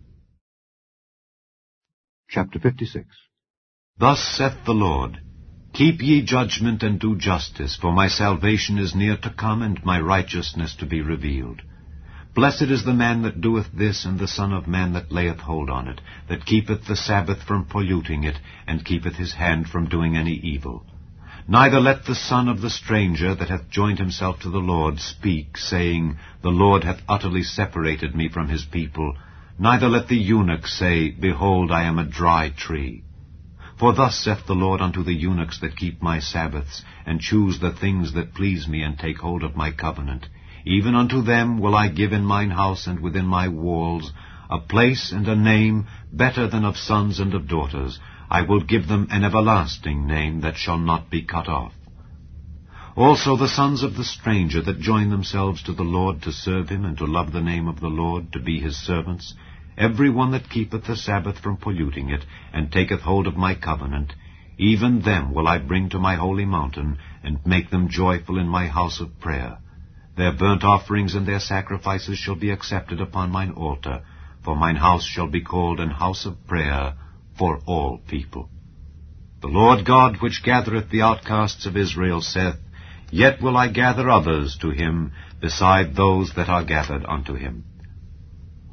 Chapter fifty-six. Thus saith the Lord, Keep ye judgment and do justice, for my salvation is near to come, and my righteousness to be revealed. Blessed is the man that doeth this, and the Son of Man that layeth hold on it, that keepeth the Sabbath from polluting it, and keepeth his hand from doing any evil. Neither let the son of the stranger that hath joined himself to the Lord speak, saying, The Lord hath utterly separated me from his people. Neither let the eunuch say, Behold, I am a dry tree. For thus saith the Lord unto the eunuchs that keep my Sabbaths, and choose the things that please me, and take hold of my covenant, even unto them will I give in mine house and within my walls a place and a name better than of sons and of daughters. I will give them an everlasting name that shall not be cut off. Also the sons of the stranger that join themselves to the Lord to serve him, and to love the name of the Lord, to be his servants, every one that keepeth the Sabbath from polluting it, and taketh hold of my covenant, even them will I bring to my holy mountain, and make them joyful in my house of prayer. Their burnt offerings and their sacrifices shall be accepted upon mine altar, for mine house shall be called an house of prayer for all people. The Lord God, which gathereth the outcasts of Israel, saith, Yet will I gather others to him, beside those that are gathered unto him.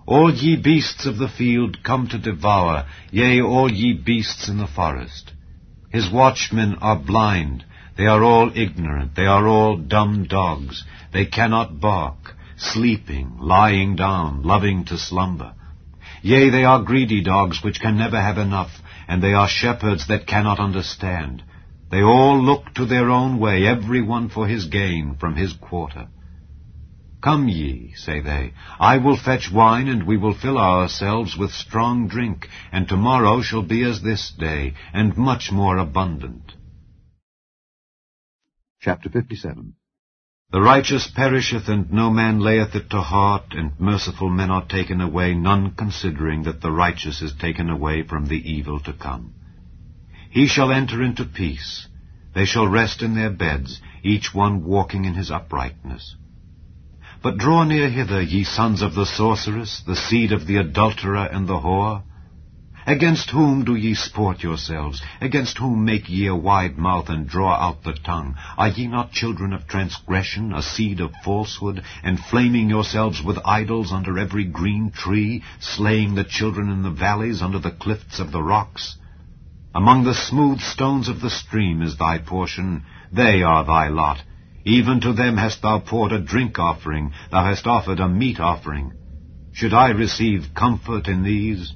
All ye beasts of the field come to devour, yea, all ye beasts in the forest. His watchmen are blind, they are all ignorant, they are all dumb dogs. They cannot bark, sleeping, lying down, loving to slumber. Yea, they are greedy dogs which can never have enough, and they are shepherds that cannot understand. They all look to their own way, every one for his gain from his quarter. Come ye, say they, I will fetch wine, and we will fill ourselves with strong drink, and tomorrow shall be as this day, and much more abundant. Chapter fifty-seven. The righteous perisheth, and no man layeth it to heart, and merciful men are taken away, none considering that the righteous is taken away from the evil to come. He shall enter into peace. They shall rest in their beds, each one walking in his uprightness. But draw near hither, ye sons of the sorceress, the seed of the adulterer and the whore. Against whom do ye sport yourselves? Against whom make ye a wide mouth, and draw out the tongue? Are ye not children of transgression, a seed of falsehood, inflaming yourselves with idols under every green tree, slaying the children in the valleys under the cliffs of the rocks? Among the smooth stones of the stream is thy portion, they are thy lot. Even to them hast thou poured a drink offering, thou hast offered a meat offering. Should I receive comfort in these?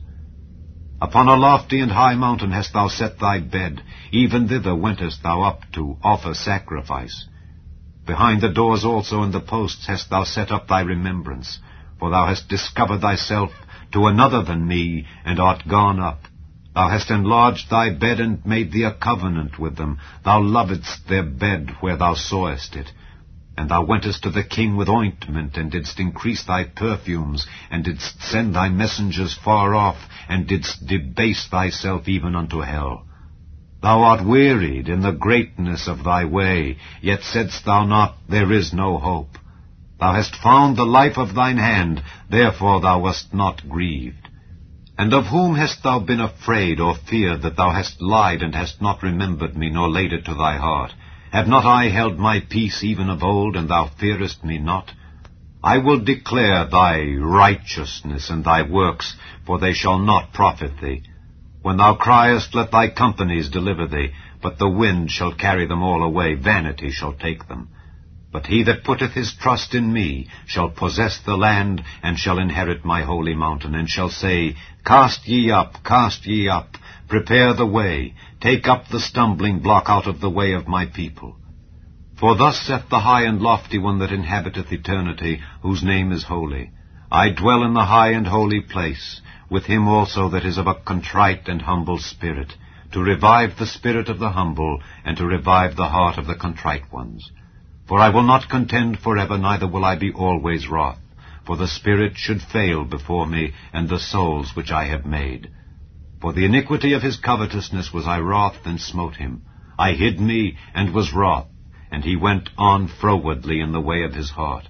Upon a lofty and high mountain hast thou set thy bed, even thither wentest thou up to offer sacrifice. Behind the doors also and the posts hast thou set up thy remembrance, for thou hast discovered thyself to another than me, and art gone up. Thou hast enlarged thy bed, and made thee a covenant with them. Thou lovedst their bed where thou sawest it. And thou wentest to the king with ointment, and didst increase thy perfumes, and didst send thy messengers far off, and didst debase thyself even unto hell. Thou art wearied in the greatness of thy way, yet saidst thou not, there is no hope. Thou hast found the life of thine hand, therefore thou wast not grieved. And of whom hast thou been afraid or feared, that thou hast lied, and hast not remembered me, nor laid it to thy heart? Have not I held my peace even of old, and thou fearest me not? I will declare thy righteousness and thy works, for they shall not profit thee. When thou criest, let thy companies deliver thee, but the wind shall carry them all away, vanity shall take them. But he that putteth his trust in me shall possess the land, and shall inherit my holy mountain, and shall say, Cast ye up, cast ye up, prepare the way, take up the stumbling block out of the way of my people. For thus saith the high and lofty one that inhabiteth eternity, whose name is holy. I dwell in the high and holy place, with him also that is of a contrite and humble spirit, to revive the spirit of the humble, and to revive the heart of the contrite ones. For I will not contend forever, neither will I be always wroth. For the spirit should fail before me, and the souls which I have made. For the iniquity of his covetousness was I wroth, and smote him. I hid me, and was wroth, and he went on frowardly in the way of his heart.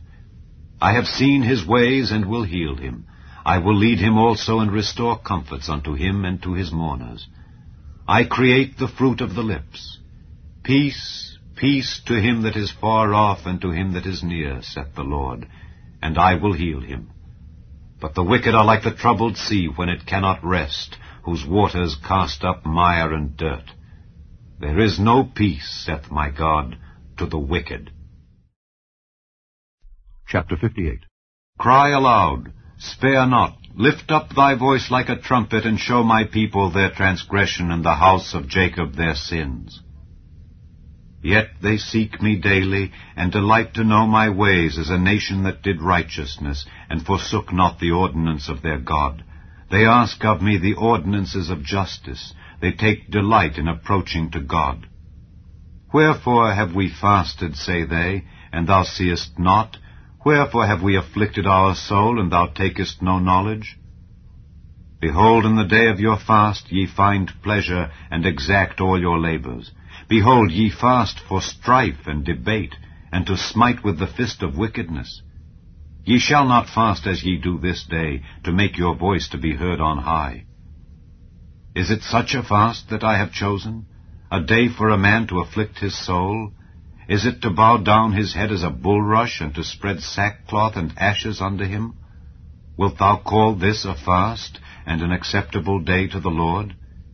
I have seen his ways, and will heal him. I will lead him also, and restore comforts unto him and to his mourners. I create the fruit of the lips. Peace, peace to him that is far off, and to him that is near, saith the Lord, and I will heal him. But the wicked are like the troubled sea when it cannot rest, whose waters cast up mire and dirt. There is no peace, saith my God, to the wicked. Chapter fifty-eight. Cry aloud, spare not, lift up thy voice like a trumpet, and show my people their transgression, and the house of Jacob their sins. Yet they seek me daily, and delight to know my ways, as a nation that did righteousness, and forsook not the ordinance of their God. They ask of me the ordinances of justice. They take delight in approaching to God. Wherefore have we fasted, say they, and thou seest not? Wherefore have we afflicted our soul, and thou takest no knowledge? Behold, in the day of your fast ye find pleasure, and exact all your labors. Behold, ye fast for strife and debate, and to smite with the fist of wickedness. Ye shall not fast as ye do this day, to make your voice to be heard on high. Is it such a fast that I have chosen, a day for a man to afflict his soul? Is it to bow down his head as a bulrush, and to spread sackcloth and ashes under him? Wilt thou call this a fast, and an acceptable day to the Lord?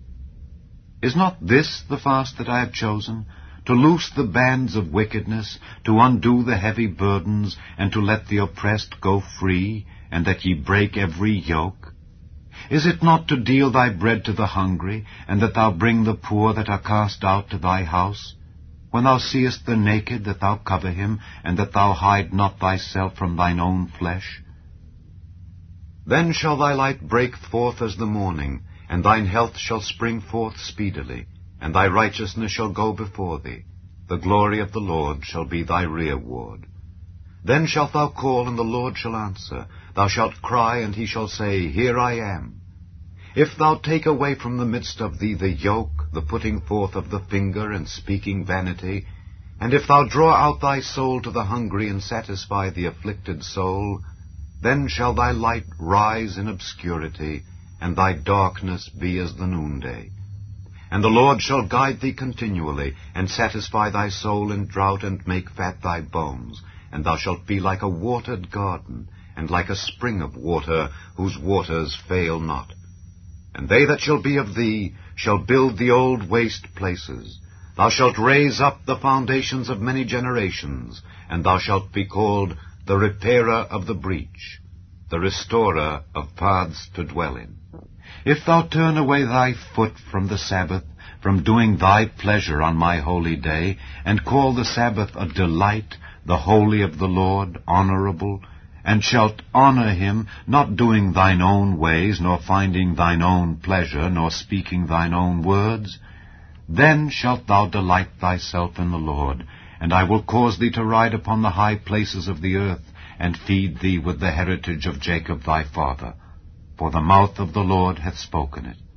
Is not this the fast that I have chosen, to loose the bands of wickedness, to undo the heavy burdens, and to let the oppressed go free, and that ye break every yoke? Is it not to deal thy bread to the hungry, and that thou bring the poor that are cast out to thy house? When thou seest the naked, that thou cover him, and that thou hide not thyself from thine own flesh? Then shall thy light break forth as the morning, and thine health shall spring forth speedily, and thy righteousness shall go before thee. The glory of the Lord shall be thy rereward. Then shalt thou call, and the Lord shall answer. Thou shalt cry, and he shall say, Here I am. If thou take away from the midst of thee the yoke, the putting forth of the finger, and speaking vanity, and if thou draw out thy soul to the hungry, and satisfy the afflicted soul, then shall thy light rise in obscurity, and thy darkness be as the noonday. And the Lord shall guide thee continually, and satisfy thy soul in drought, and make fat thy bones. And thou shalt be like a watered garden, and like a spring of water, whose waters fail not. And they that shall be of thee shall build the old waste places. Thou shalt raise up the foundations of many generations, and thou shalt be called the repairer of the breach, the restorer of paths to dwell in. If thou turn away thy foot from the Sabbath, from doing thy pleasure on my holy day, and call the Sabbath a delight, the holy of the Lord, honorable, and shalt honor him, not doing thine own ways, nor finding thine own pleasure, nor speaking thine own words, then shalt thou delight thyself in the Lord, and I will cause thee to ride upon the high places of the earth, and feed thee with the heritage of Jacob thy father. For the mouth of the Lord hath spoken it.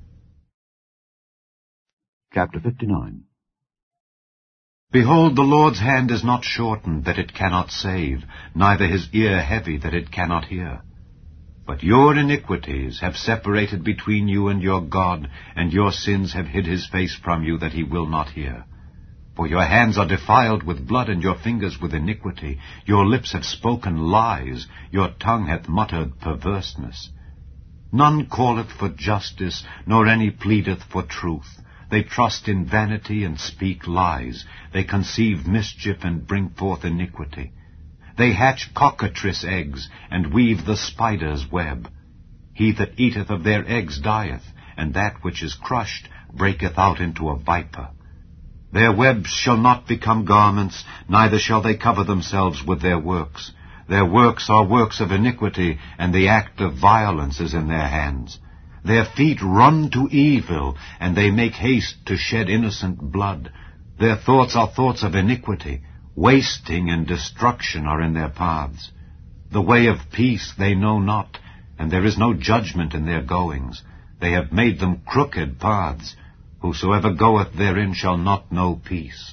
Chapter fifty-nine. Behold, the Lord's hand is not shortened, that it cannot save, neither his ear heavy, that it cannot hear. But your iniquities have separated between you and your God, and your sins have hid his face from you, that he will not hear. For your hands are defiled with blood, and your fingers with iniquity. Your lips have spoken lies, your tongue hath muttered perverseness. None calleth for justice, nor any pleadeth for truth. They trust in vanity and speak lies. They conceive mischief and bring forth iniquity. They hatch cockatrice eggs, and weave the spider's web. He that eateth of their eggs dieth, and that which is crushed breaketh out into a viper. Their webs shall not become garments, neither shall they cover themselves with their works. Their works are works of iniquity, and the act of violence is in their hands. Their feet run to evil, and they make haste to shed innocent blood. Their thoughts are thoughts of iniquity. Wasting and destruction are in their paths. The way of peace they know not, and there is no judgment in their goings. They have made them crooked paths. Whosoever goeth therein shall not know peace.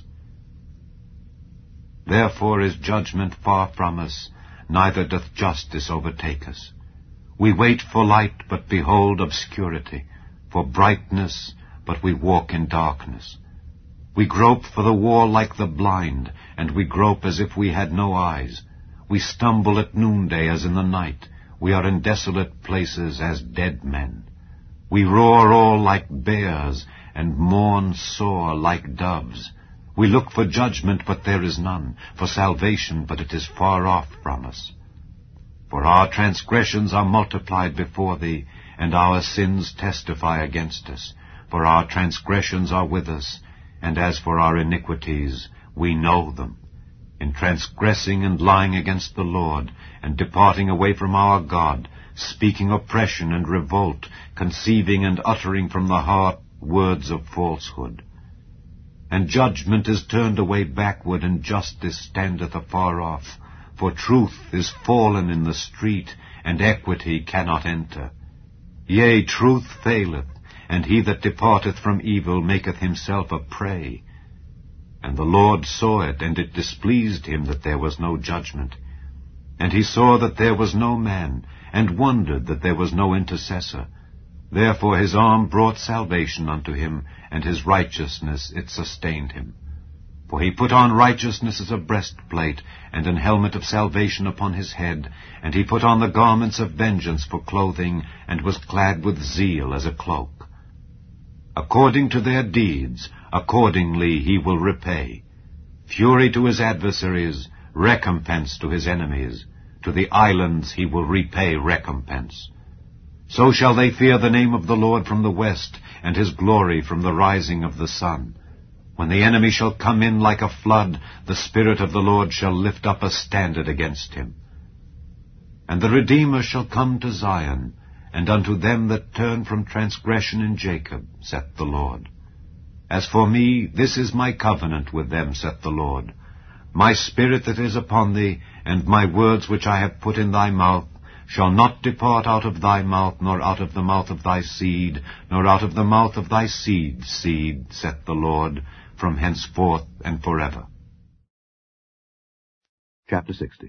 Therefore is judgment far from us, neither doth justice overtake us. We wait for light, but behold obscurity, for brightness, but we walk in darkness. We grope for the wall like the blind, and we grope as if we had no eyes. We stumble at noonday as in the night. We are in desolate places as dead men. We roar all like bears, and mourn sore like doves. We look for judgment, but there is none, for salvation, but it is far off from us. For our transgressions are multiplied before thee, and our sins testify against us. For our transgressions are with us, and as for our iniquities, we know them. In transgressing and lying against the Lord, and departing away from our God, speaking oppression and revolt, conceiving and uttering from the heart words of falsehood. And judgment is turned away backward, and justice standeth afar off. For truth is fallen in the street, and equity cannot enter. Yea, truth faileth, and he that departeth from evil maketh himself a prey. And the Lord saw it, and it displeased him that there was no judgment. And he saw that there was no man, and wondered that there was no intercessor. Therefore his arm brought salvation unto him, and his righteousness it sustained him. For he put on righteousness as a breastplate, and an helmet of salvation upon his head, and he put on the garments of vengeance for clothing, and was clad with zeal as a cloak. According to their deeds, accordingly he will repay. Fury to his adversaries, recompense to his enemies. To the islands he will repay recompense. So shall they fear the name of the Lord from the west, and his glory from the rising of the sun. When the enemy shall come in like a flood, the Spirit of the Lord shall lift up a standard against him. And the Redeemer shall come to Zion, and unto them that turn from transgression in Jacob, saith the Lord. As for me, this is my covenant with them, saith the Lord. My Spirit that is upon thee, and my words which I have put in thy mouth, shall not depart out of thy mouth, nor out of the mouth of thy seed, nor out of the mouth of thy seed's seed, saith the Lord, from henceforth and forever. Chapter sixty.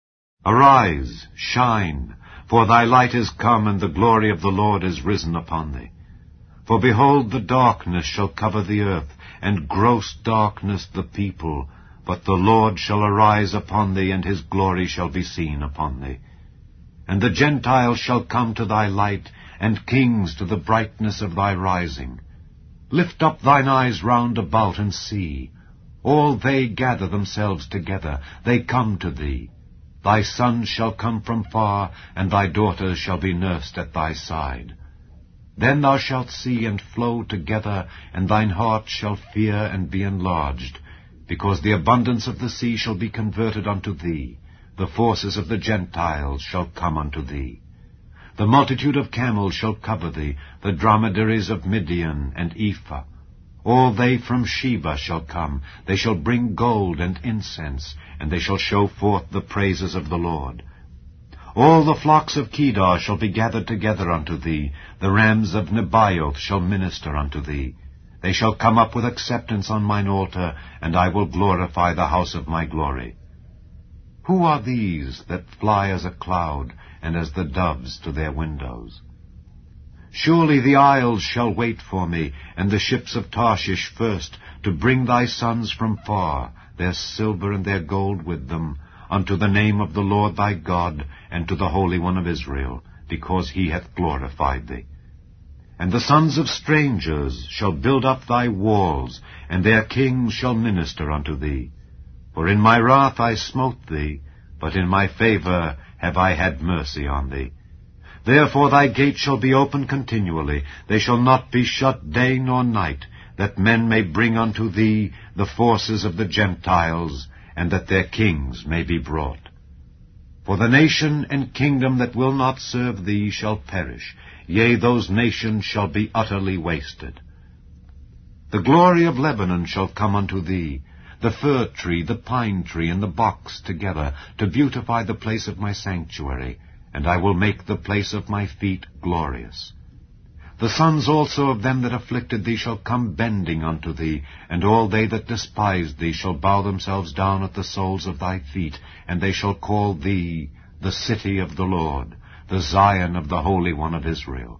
Arise, shine, for thy light is come, and the glory of the Lord is risen upon thee. For behold, the darkness shall cover the earth, and gross darkness the people. But the Lord shall arise upon thee, and his glory shall be seen upon thee. And the Gentiles shall come to thy light, and kings to the brightness of thy rising. Lift up thine eyes round about, and see. All they gather themselves together, they come to thee. Thy sons shall come from far, and thy daughters shall be nursed at thy side. Then thou shalt see and flow together, and thine heart shall fear and be enlarged, because the abundance of the sea shall be converted unto thee. The forces of the Gentiles shall come unto thee. The multitude of camels shall cover thee, the dromedaries of Midian and Ephah. All they from Sheba shall come, they shall bring gold and incense, and they shall show forth the praises of the Lord. All the flocks of Kedar shall be gathered together unto thee, the rams of Nebaioth shall minister unto thee. They shall come up with acceptance on mine altar, and I will glorify the house of my glory. Who are these that fly as a cloud, and as the doves to their windows? Surely the isles shall wait for me, and the ships of Tarshish first, to bring thy sons from far, their silver and their gold with them, unto the name of the Lord thy God, and to the Holy One of Israel, because he hath glorified thee. And the sons of strangers shall build up thy walls, and their kings shall minister unto thee. For in my wrath I smote thee, but in my favor have I had mercy on thee. Therefore thy gates shall be open continually, they shall not be shut day nor night, that men may bring unto thee the forces of the Gentiles, and that their kings may be brought. For the nation and kingdom that will not serve thee shall perish, yea, those nations shall be utterly wasted. The glory of Lebanon shall come unto thee, the fir tree, the pine tree, and the box together, to beautify the place of my sanctuary, and I will make the place of my feet glorious. The sons also of them that afflicted thee shall come bending unto thee, and all they that despised thee shall bow themselves down at the soles of thy feet, and they shall call thee the city of the Lord, the Zion of the Holy One of Israel.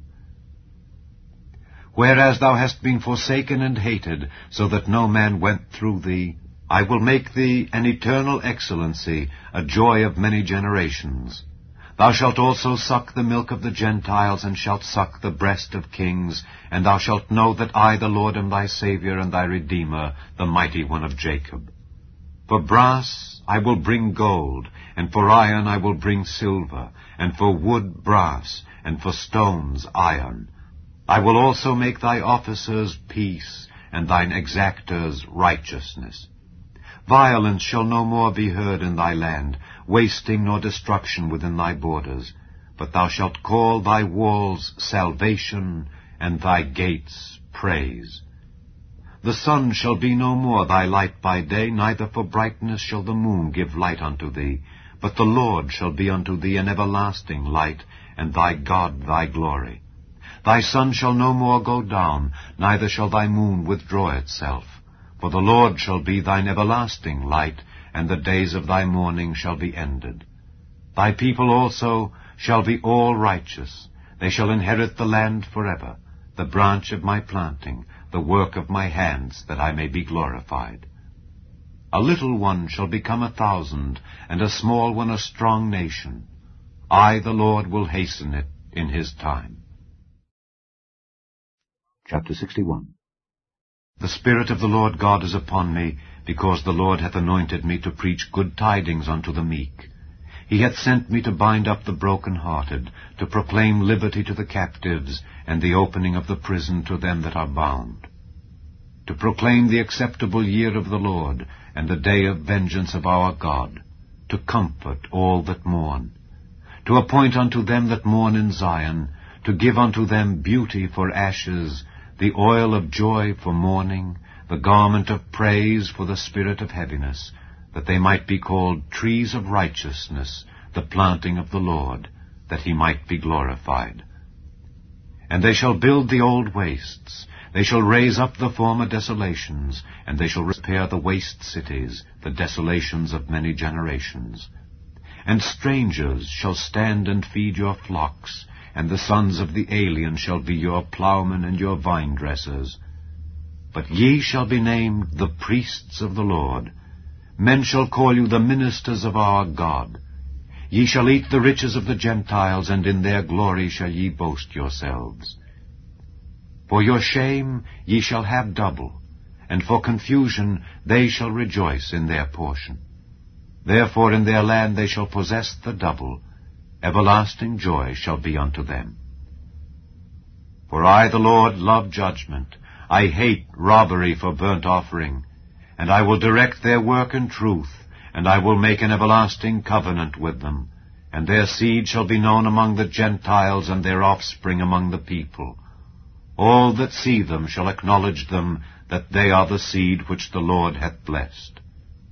Whereas thou hast been forsaken and hated, so that no man went through thee, I will make thee an eternal excellency, a joy of many generations. Thou shalt also suck the milk of the Gentiles, and shalt suck the breast of kings, and thou shalt know that I, the Lord, am thy Saviour and thy Redeemer, the mighty one of Jacob. For brass I will bring gold, and for iron I will bring silver, and for wood brass, and for stones iron. I will also make thy officers peace, and thine exactors righteousness. Violence shall no more be heard in thy land, wasting nor destruction within thy borders. But thou shalt call thy walls salvation, and thy gates praise. The sun shall be no more thy light by day, neither for brightness shall the moon give light unto thee. But the Lord shall be unto thee an everlasting light, and thy God thy glory. Thy sun shall no more go down, neither shall thy moon withdraw itself. For the Lord shall be thine everlasting light, and the days of thy mourning shall be ended. Thy people also shall be all righteous. They shall inherit the land forever, the branch of my planting, the work of my hands, that I may be glorified. A little one shall become a thousand, and a small one a strong nation. I, the Lord, will hasten it in his time. Chapter sixty-one. The Spirit of the Lord God is upon me, because the Lord hath anointed me to preach good tidings unto the meek. He hath sent me to bind up the broken-hearted, to proclaim liberty to the captives, and the opening of the prison to them that are bound, to proclaim the acceptable year of the Lord, and the day of vengeance of our God, to comfort all that mourn, to appoint unto them that mourn in Zion, to give unto them beauty for ashes, the oil of joy for mourning, the garment of praise for the spirit of heaviness, that they might be called trees of righteousness, the planting of the Lord, that he might be glorified. And they shall build the old wastes, they shall raise up the former desolations, and they shall repair the waste cities, the desolations of many generations. And strangers shall stand and feed your flocks, and the sons of the alien shall be your plowmen and your vine-dressers. But ye shall be named the priests of the Lord. Men shall call you the ministers of our God. Ye shall eat the riches of the Gentiles, and in their glory shall ye boast yourselves. For your shame ye shall have double, and for confusion they shall rejoice in their portion. Therefore in their land they shall possess the double. Everlasting joy shall be unto them. For I, the Lord, love judgment. I hate robbery for burnt offering. And I will direct their work in truth, and I will make an everlasting covenant with them. And their seed shall be known among the Gentiles, and their offspring among the people. All that see them shall acknowledge them, that they are the seed which the Lord hath blessed.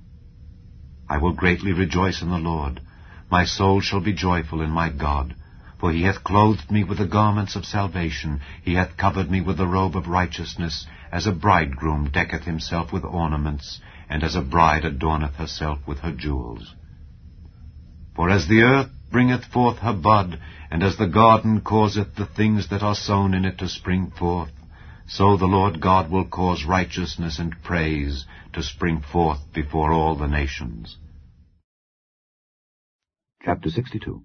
I will greatly rejoice in the Lord. My soul shall be joyful in my God. For he hath clothed me with the garments of salvation. He hath covered me with the robe of righteousness, as a bridegroom decketh himself with ornaments, and as a bride adorneth herself with her jewels. For as the earth bringeth forth her bud, and as the garden causeth the things that are sown in it to spring forth, so the Lord God will cause righteousness and praise to spring forth before all the nations. Chapter sixty-two.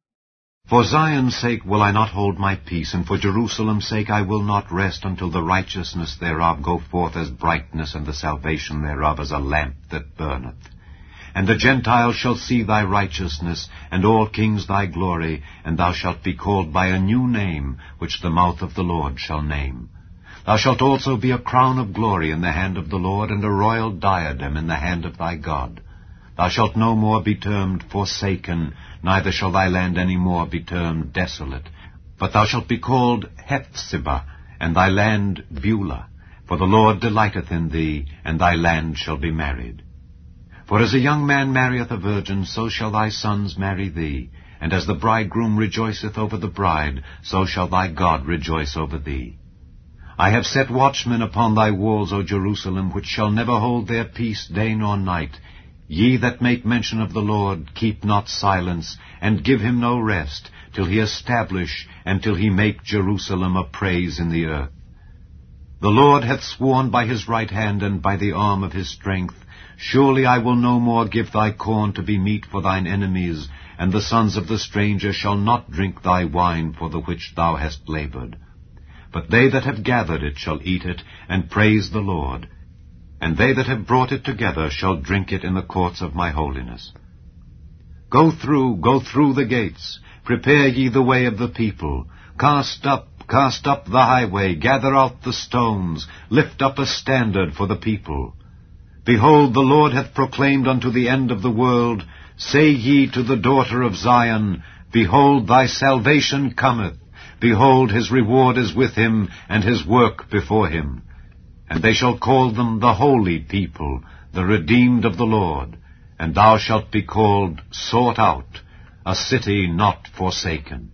For Zion's sake will I not hold my peace, and for Jerusalem's sake I will not rest, until the righteousness thereof go forth as brightness, and the salvation thereof as a lamp that burneth. And the Gentiles shall see thy righteousness, and all kings thy glory, and thou shalt be called by a new name, which the mouth of the Lord shall name. Thou shalt also be a crown of glory in the hand of the Lord, and a royal diadem in the hand of thy God. Thou shalt no more be termed forsaken, neither shall thy land any more be termed desolate. But thou shalt be called Hephzibah, and thy land Beulah. For the Lord delighteth in thee, and thy land shall be married. For as a young man marrieth a virgin, so shall thy sons marry thee. And as the bridegroom rejoiceth over the bride, so shall thy God rejoice over thee. I have set watchmen upon thy walls, O Jerusalem, which shall never hold their peace day nor night. Ye that make mention of the Lord, keep not silence, and give him no rest, till he establish, and till he make Jerusalem a praise in the earth. The Lord hath sworn by his right hand, and by the arm of his strength, surely I will no more give thy corn to be meat for thine enemies, and the sons of the stranger shall not drink thy wine for the which thou hast labored. But they that have gathered it shall eat it, and praise the Lord. And they that have brought it together shall drink it in the courts of my holiness. Go through, go through the gates, prepare ye the way of the people. Cast up, cast up the highway, gather out the stones, lift up a standard for the people. Behold, the Lord hath proclaimed unto the end of the world, say ye to the daughter of Zion, behold, thy salvation cometh. Behold, his reward is with him, and his work before him. And they shall call them the holy people, the redeemed of the Lord. And thou shalt be called sought out, a city not forsaken.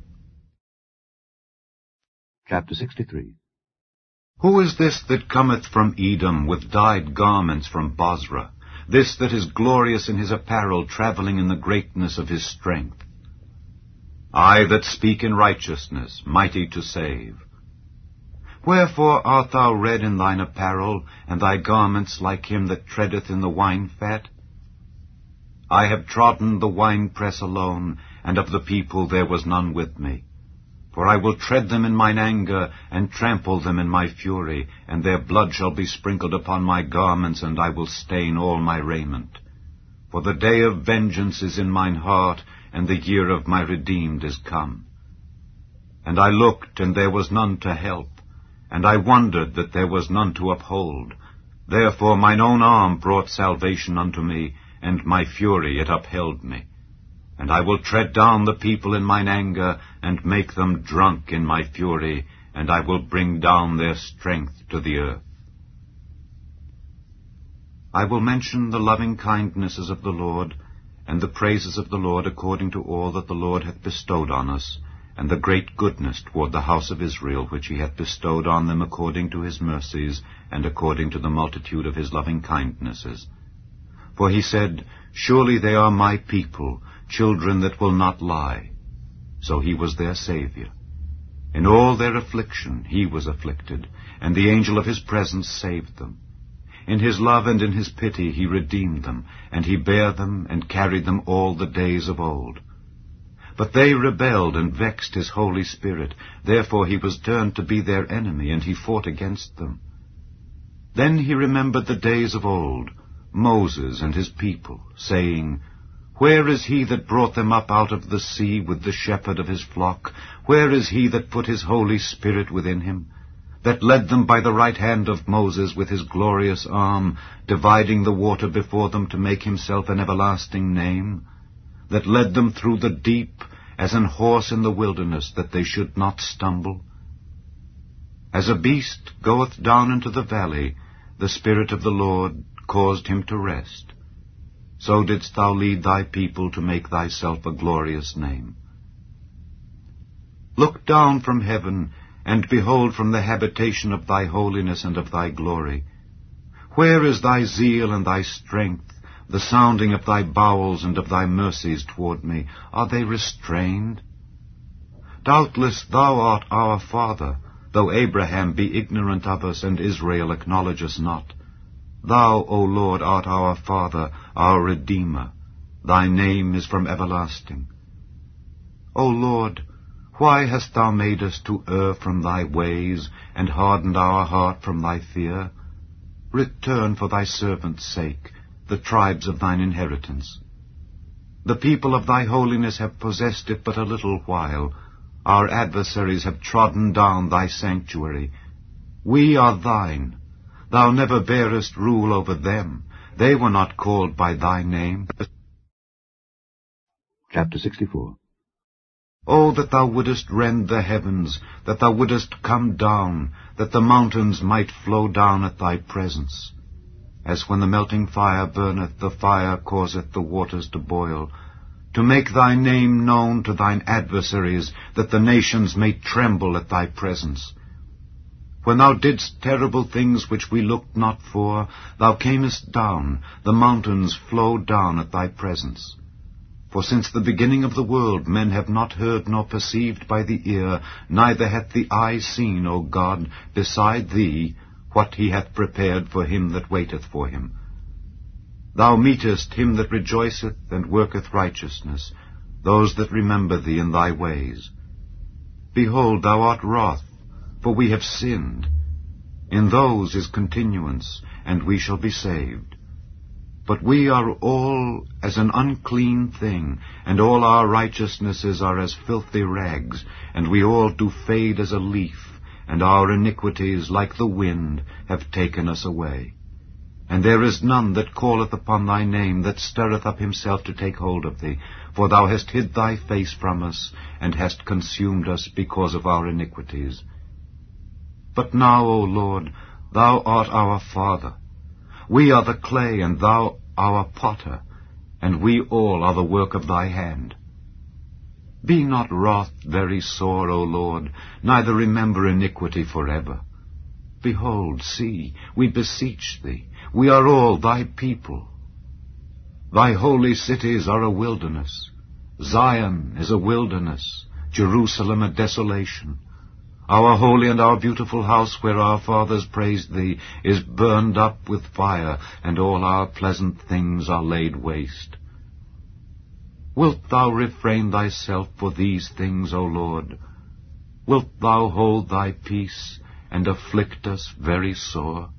Chapter sixty-three. Who is this that cometh from Edom with dyed garments from Bozrah, this that is glorious in his apparel, travelling in the greatness of his strength? I that speak in righteousness, mighty to save. Wherefore art thou red in thine apparel, and thy garments like him that treadeth in the wine-fat? I have trodden the winepress alone, and of the people there was none with me. For I will tread them in mine anger, and trample them in my fury, and their blood shall be sprinkled upon my garments, and I will stain all my raiment. For the day of vengeance is in mine heart, and the year of my redeemed is come. And I looked, and there was none to help, and I wondered that there was none to uphold. Therefore mine own arm brought salvation unto me, and my fury it upheld me. And I will tread down the people in mine anger, and make them drunk in my fury, and I will bring down their strength to the earth. I will mention the loving kindnesses of the Lord, and the praises of the Lord according to all that the Lord hath bestowed on us, and the great goodness toward the house of Israel, which he hath bestowed on them according to his mercies, and according to the multitude of his loving kindnesses. For he said, Surely they are my people, children that will not lie. So he was their Saviour. In all their affliction he was afflicted, and the angel of his presence saved them. In his love and in his pity he redeemed them, and he bare them and carried them all the days of old. But they rebelled and vexed his Holy Spirit. Therefore he was turned to be their enemy, and he fought against them. Then he remembered the days of old, Moses and his people, saying, Where is he that brought them up out of the sea with the shepherd of his flock? Where is he that put his Holy Spirit within him? That led them by the right hand of Moses with his glorious arm, dividing the water before them to make himself an everlasting name? That led them through the deep, as an horse in the wilderness, that they should not stumble? As a beast goeth down into the valley, the Spirit of the Lord caused him to rest. So didst thou lead thy people to make thyself a glorious name. Look down from heaven, and behold from the habitation of thy holiness and of thy glory. Where is thy zeal and thy strength, the sounding of thy bowels and of thy mercies toward me? Are they restrained? Doubtless thou art our Father, though Abraham be ignorant of us, and Israel acknowledge us not. Thou, O Lord, art our Father, our Redeemer. Thy name is from everlasting. O Lord, why hast thou made us to err from thy ways, and hardened our heart from thy fear? Return for thy servant's sake the tribes of thine inheritance. The people of thy holiness have possessed it but a little while. Our adversaries have trodden down thy sanctuary. We are thine. Thou never bearest rule over them. They were not called by thy name. Chapter sixty-four. Oh, that thou wouldest rend the heavens, that thou wouldest come down, that the mountains might flow down at thy presence. As when the melting fire burneth, the fire causeth the waters to boil, to make thy name known to thine adversaries, that the nations may tremble at thy presence. When thou didst terrible things which we looked not for, thou camest down, the mountains flowed down at thy presence. For since the beginning of the world men have not heard nor perceived by the ear, neither hath the eye seen, O God, beside thee, what he hath prepared for him that waiteth for him. Thou meetest him that rejoiceth and worketh righteousness, those that remember thee in thy ways. Behold, thou art wroth, for we have sinned. In those is continuance, and we shall be saved. But we are all as an unclean thing, and all our righteousnesses are as filthy rags, and we all do fade as a leaf, and our iniquities, like the wind, have taken us away. And there is none that calleth upon thy name, that stirreth up himself to take hold of thee. For thou hast hid thy face from us, and hast consumed us because of our iniquities. But now, O Lord, thou art our Father. We are the clay, and thou our potter, and we all are the work of thy hand. Be not wroth very sore, O Lord, neither remember iniquity forever. Behold, see, we beseech thee, we are all thy people. Thy holy cities are a wilderness. Zion is a wilderness, Jerusalem a desolation. Our holy and our beautiful house, where our fathers praised thee, is burned up with fire, and all our pleasant things are laid waste. Wilt thou refrain thyself for these things, O Lord? Wilt thou hold thy peace, and afflict us very sore?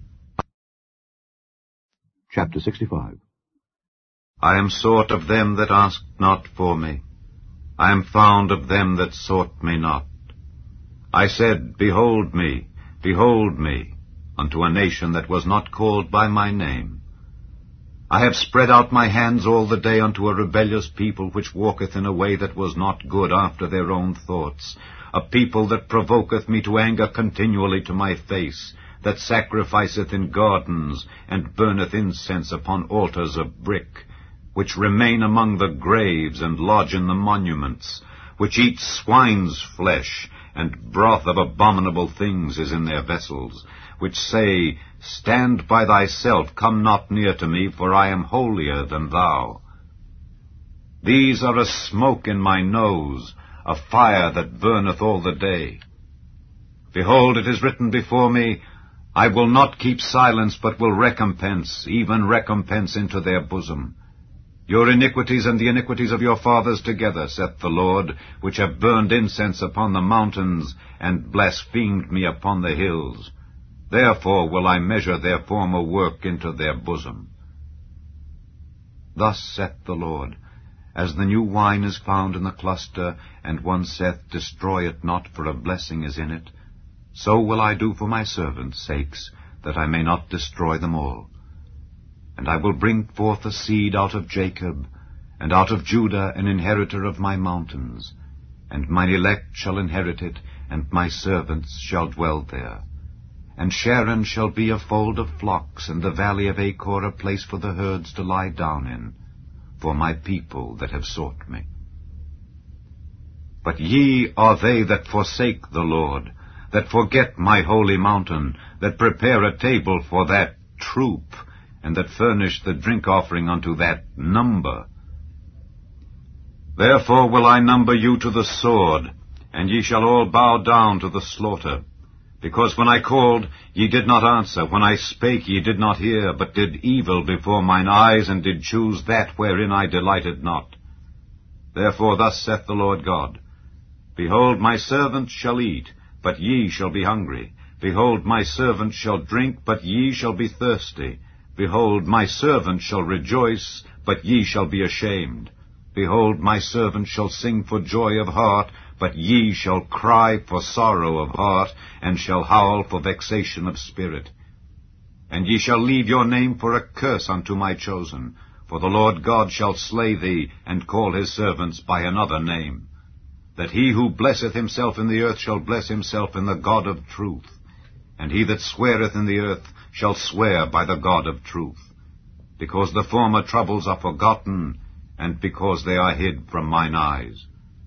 Chapter sixty-five. I am sought of them that asked not for me. I am found of them that sought me not. I said, Behold me, behold me, unto a nation that was not called by my name. I have spread out my hands all the day unto a rebellious people, which walketh in a way that was not good after their own thoughts, a people that provoketh me to anger continually to my face, that sacrificeth in gardens, and burneth incense upon altars of brick, which remain among the graves, and lodge in the monuments, which eat swine's flesh, and broth of abominable things is in their vessels, which say, Stand by thyself, come not near to me, for I am holier than thou. These are a smoke in my nose, a fire that burneth all the day. Behold, it is written before me, I will not keep silence, but will recompense, even recompense into their bosom. Your iniquities and the iniquities of your fathers together, saith the Lord, which have burned incense upon the mountains, and blasphemed me upon the hills. Therefore will I measure their former work into their bosom. Thus saith the Lord, As the new wine is found in the cluster, and one saith, Destroy it not, for a blessing is in it, so will I do for my servants' sakes, that I may not destroy them all. And I will bring forth a seed out of Jacob, and out of Judah an inheritor of my mountains. And mine elect shall inherit it, and my servants shall dwell there. And Sharon shall be a fold of flocks, and the valley of Achor a place for the herds to lie down in, for my people that have sought me. But ye are they that forsake the Lord, that forget my holy mountain, that prepare a table for that troop, and that furnish the drink offering unto that number. Therefore will I number you to the sword, and ye shall all bow down to the slaughter. Because when I called, ye did not answer, when I spake, ye did not hear, but did evil before mine eyes, and did choose that wherein I delighted not. Therefore thus saith the Lord God, Behold, my servants shall eat, but ye shall be hungry. Behold, my servants shall drink, but ye shall be thirsty. Behold, my servant shall rejoice, but ye shall be ashamed. Behold, my servant shall sing for joy of heart, but ye shall cry for sorrow of heart, and shall howl for vexation of spirit. And ye shall leave your name for a curse unto my chosen, for the Lord God shall slay thee, and call his servants by another name. That he who blesseth himself in the earth shall bless himself in the God of truth, and he that sweareth in the earth shall swear by the God of truth, because the former troubles are forgotten, and because they are hid from mine eyes.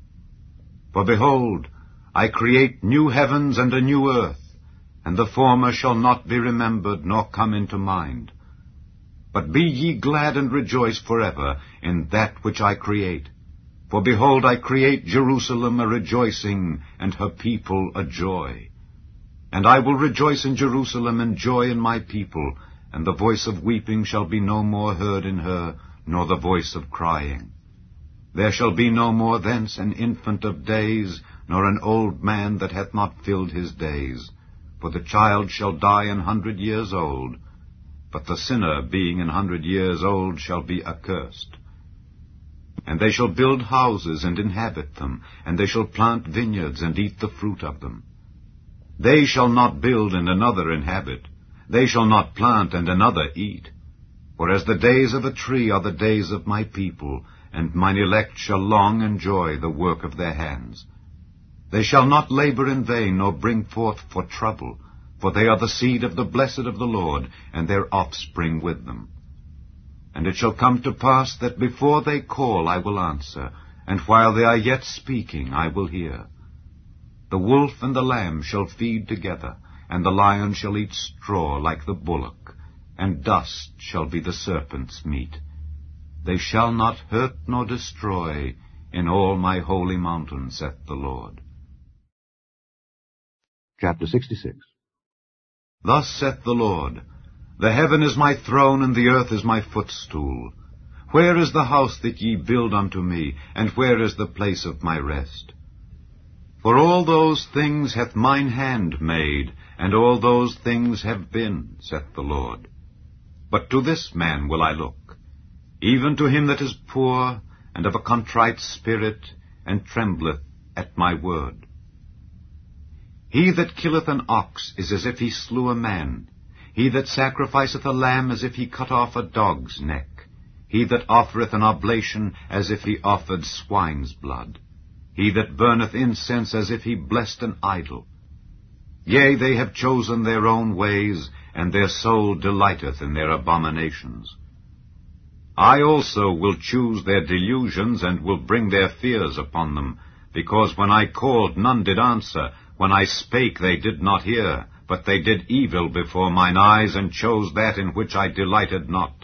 For behold, I create new heavens and a new earth, and the former shall not be remembered, nor come into mind. But be ye glad and rejoice forever in that which I create. For behold, I create Jerusalem a rejoicing, and her people a joy. And I will rejoice in Jerusalem, and joy in my people, and the voice of weeping shall be no more heard in her, nor the voice of crying. There shall be no more thence an infant of days, nor an old man that hath not filled his days. For the child shall die an hundred years old, but the sinner, being an hundred years old, shall be accursed. And they shall build houses and inhabit them, and they shall plant vineyards and eat the fruit of them. They shall not build and another inhabit. They shall not plant and another eat. For as the days of a tree are the days of my people, and mine elect shall long enjoy the work of their hands. They shall not labor in vain, nor bring forth for trouble, for they are the seed of the blessed of the Lord, and their offspring with them. And it shall come to pass that before they call I will answer, and while they are yet speaking I will hear. The wolf and the lamb shall feed together, and the lion shall eat straw like the bullock, and dust shall be the serpent's meat. They shall not hurt nor destroy in all my holy mountain, saith the Lord. Chapter sixty-six. Thus saith the Lord, The heaven is my throne, and the earth is my footstool. Where is the house that ye build unto me, and where is the place of my rest? For all those things hath mine hand made, and all those things have been, saith the Lord. But to this man will I look, even to him that is poor, and of a contrite spirit, and trembleth at my word. He that killeth an ox is as if he slew a man. He that sacrificeth a lamb as if he cut off a dog's neck. He that offereth an oblation as if he offered swine's blood. He that burneth incense as if he blessed an idol. Yea, they have chosen their own ways, and their soul delighteth in their abominations. I also will choose their delusions, and will bring their fears upon them, because when I called none did answer, when I spake they did not hear, but they did evil before mine eyes, and chose that in which I delighted not.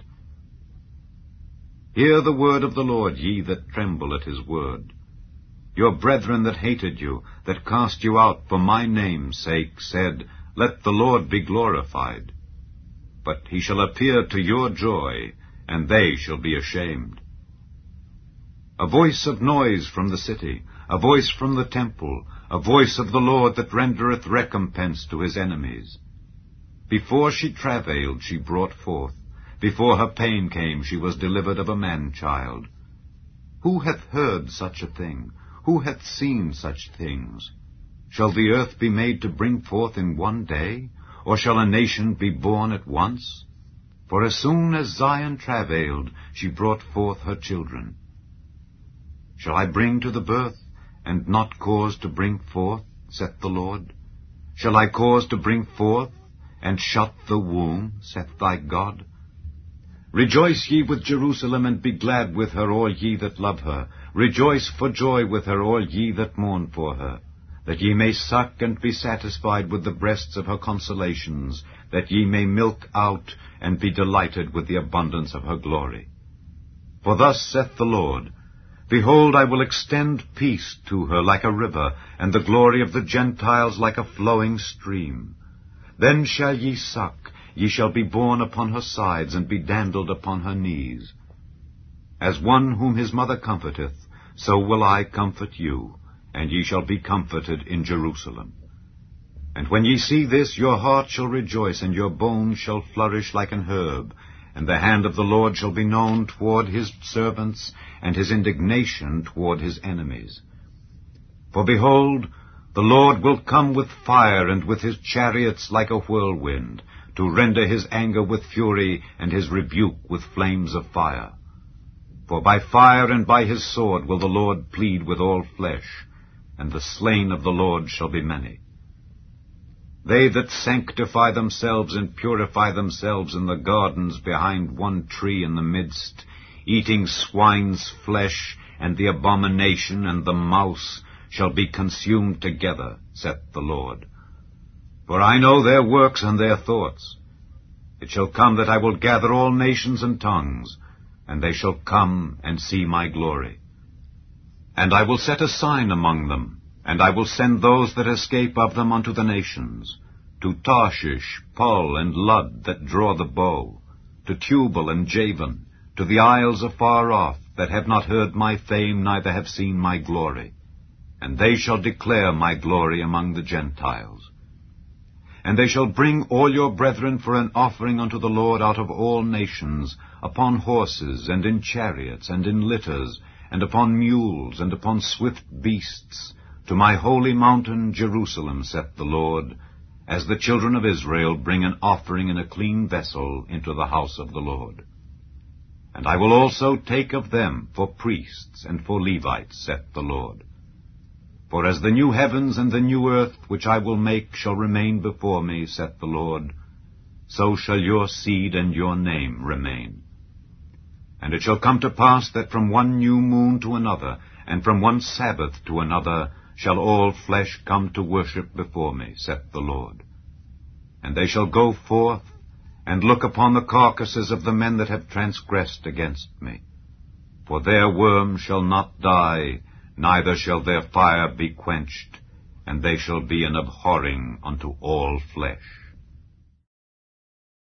Hear the word of the Lord, ye that tremble at his word. Your brethren that hated you, that cast you out for my name's sake, said, Let the Lord be glorified. But he shall appear to your joy, and they shall be ashamed. A voice of noise from the city, a voice from the temple, a voice of the Lord that rendereth recompense to his enemies. Before she travailed, she brought forth. Before her pain came, she was delivered of a man-child. Who hath heard such a thing? Who hath seen such things? Shall the earth be made to bring forth in one day? Or shall a nation be born at once? For as soon as Zion travailed, she brought forth her children. Shall I bring to the birth, and not cause to bring forth, saith the Lord? Shall I cause to bring forth, and shut the womb, saith thy God? Rejoice ye with Jerusalem, and be glad with her, all ye that love her. Rejoice for joy with her, all ye that mourn for her, that ye may suck and be satisfied with the breasts of her consolations, that ye may milk out and be delighted with the abundance of her glory. For thus saith the Lord, Behold, I will extend peace to her like a river, and the glory of the Gentiles like a flowing stream. Then shall ye suck, ye shall be borne upon her sides, and be dandled upon her knees. As one whom his mother comforteth, so will I comfort you, and ye shall be comforted in Jerusalem. And when ye see this, your heart shall rejoice, and your bones shall flourish like an herb, and the hand of the Lord shall be known toward his servants, and his indignation toward his enemies. For behold, the Lord will come with fire, and with his chariots like a whirlwind, to render his anger with fury, and his rebuke with flames of fire. For by fire and by his sword will the Lord plead with all flesh, and the slain of the Lord shall be many. They that sanctify themselves and purify themselves in the gardens behind one tree in the midst, eating swine's flesh, and the abomination and the mouse, shall be consumed together, saith the Lord. For I know their works and their thoughts. It shall come that I will gather all nations and tongues, and they shall come and see my glory. And I will set a sign among them, and I will send those that escape of them unto the nations, to Tarshish, Pul, and Lud, that draw the bow, to Tubal and Javan, to the isles afar off, that have not heard my fame, neither have seen my glory. And they shall declare my glory among the Gentiles. And they shall bring all your brethren for an offering unto the Lord out of all nations, upon horses, and in chariots, and in litters, and upon mules, and upon swift beasts, to my holy mountain Jerusalem, saith the Lord, as the children of Israel bring an offering in a clean vessel into the house of the Lord. And I will also take of them for priests and for Levites, saith the Lord. For as the new heavens and the new earth which I will make shall remain before me, saith the Lord, so shall your seed and your name remain. And it shall come to pass that from one new moon to another, and from one Sabbath to another, shall all flesh come to worship before me, saith the Lord. And they shall go forth, and look upon the carcasses of the men that have transgressed against me. For their worm shall not die, neither shall their fire be quenched, and they shall be an abhorring unto all flesh.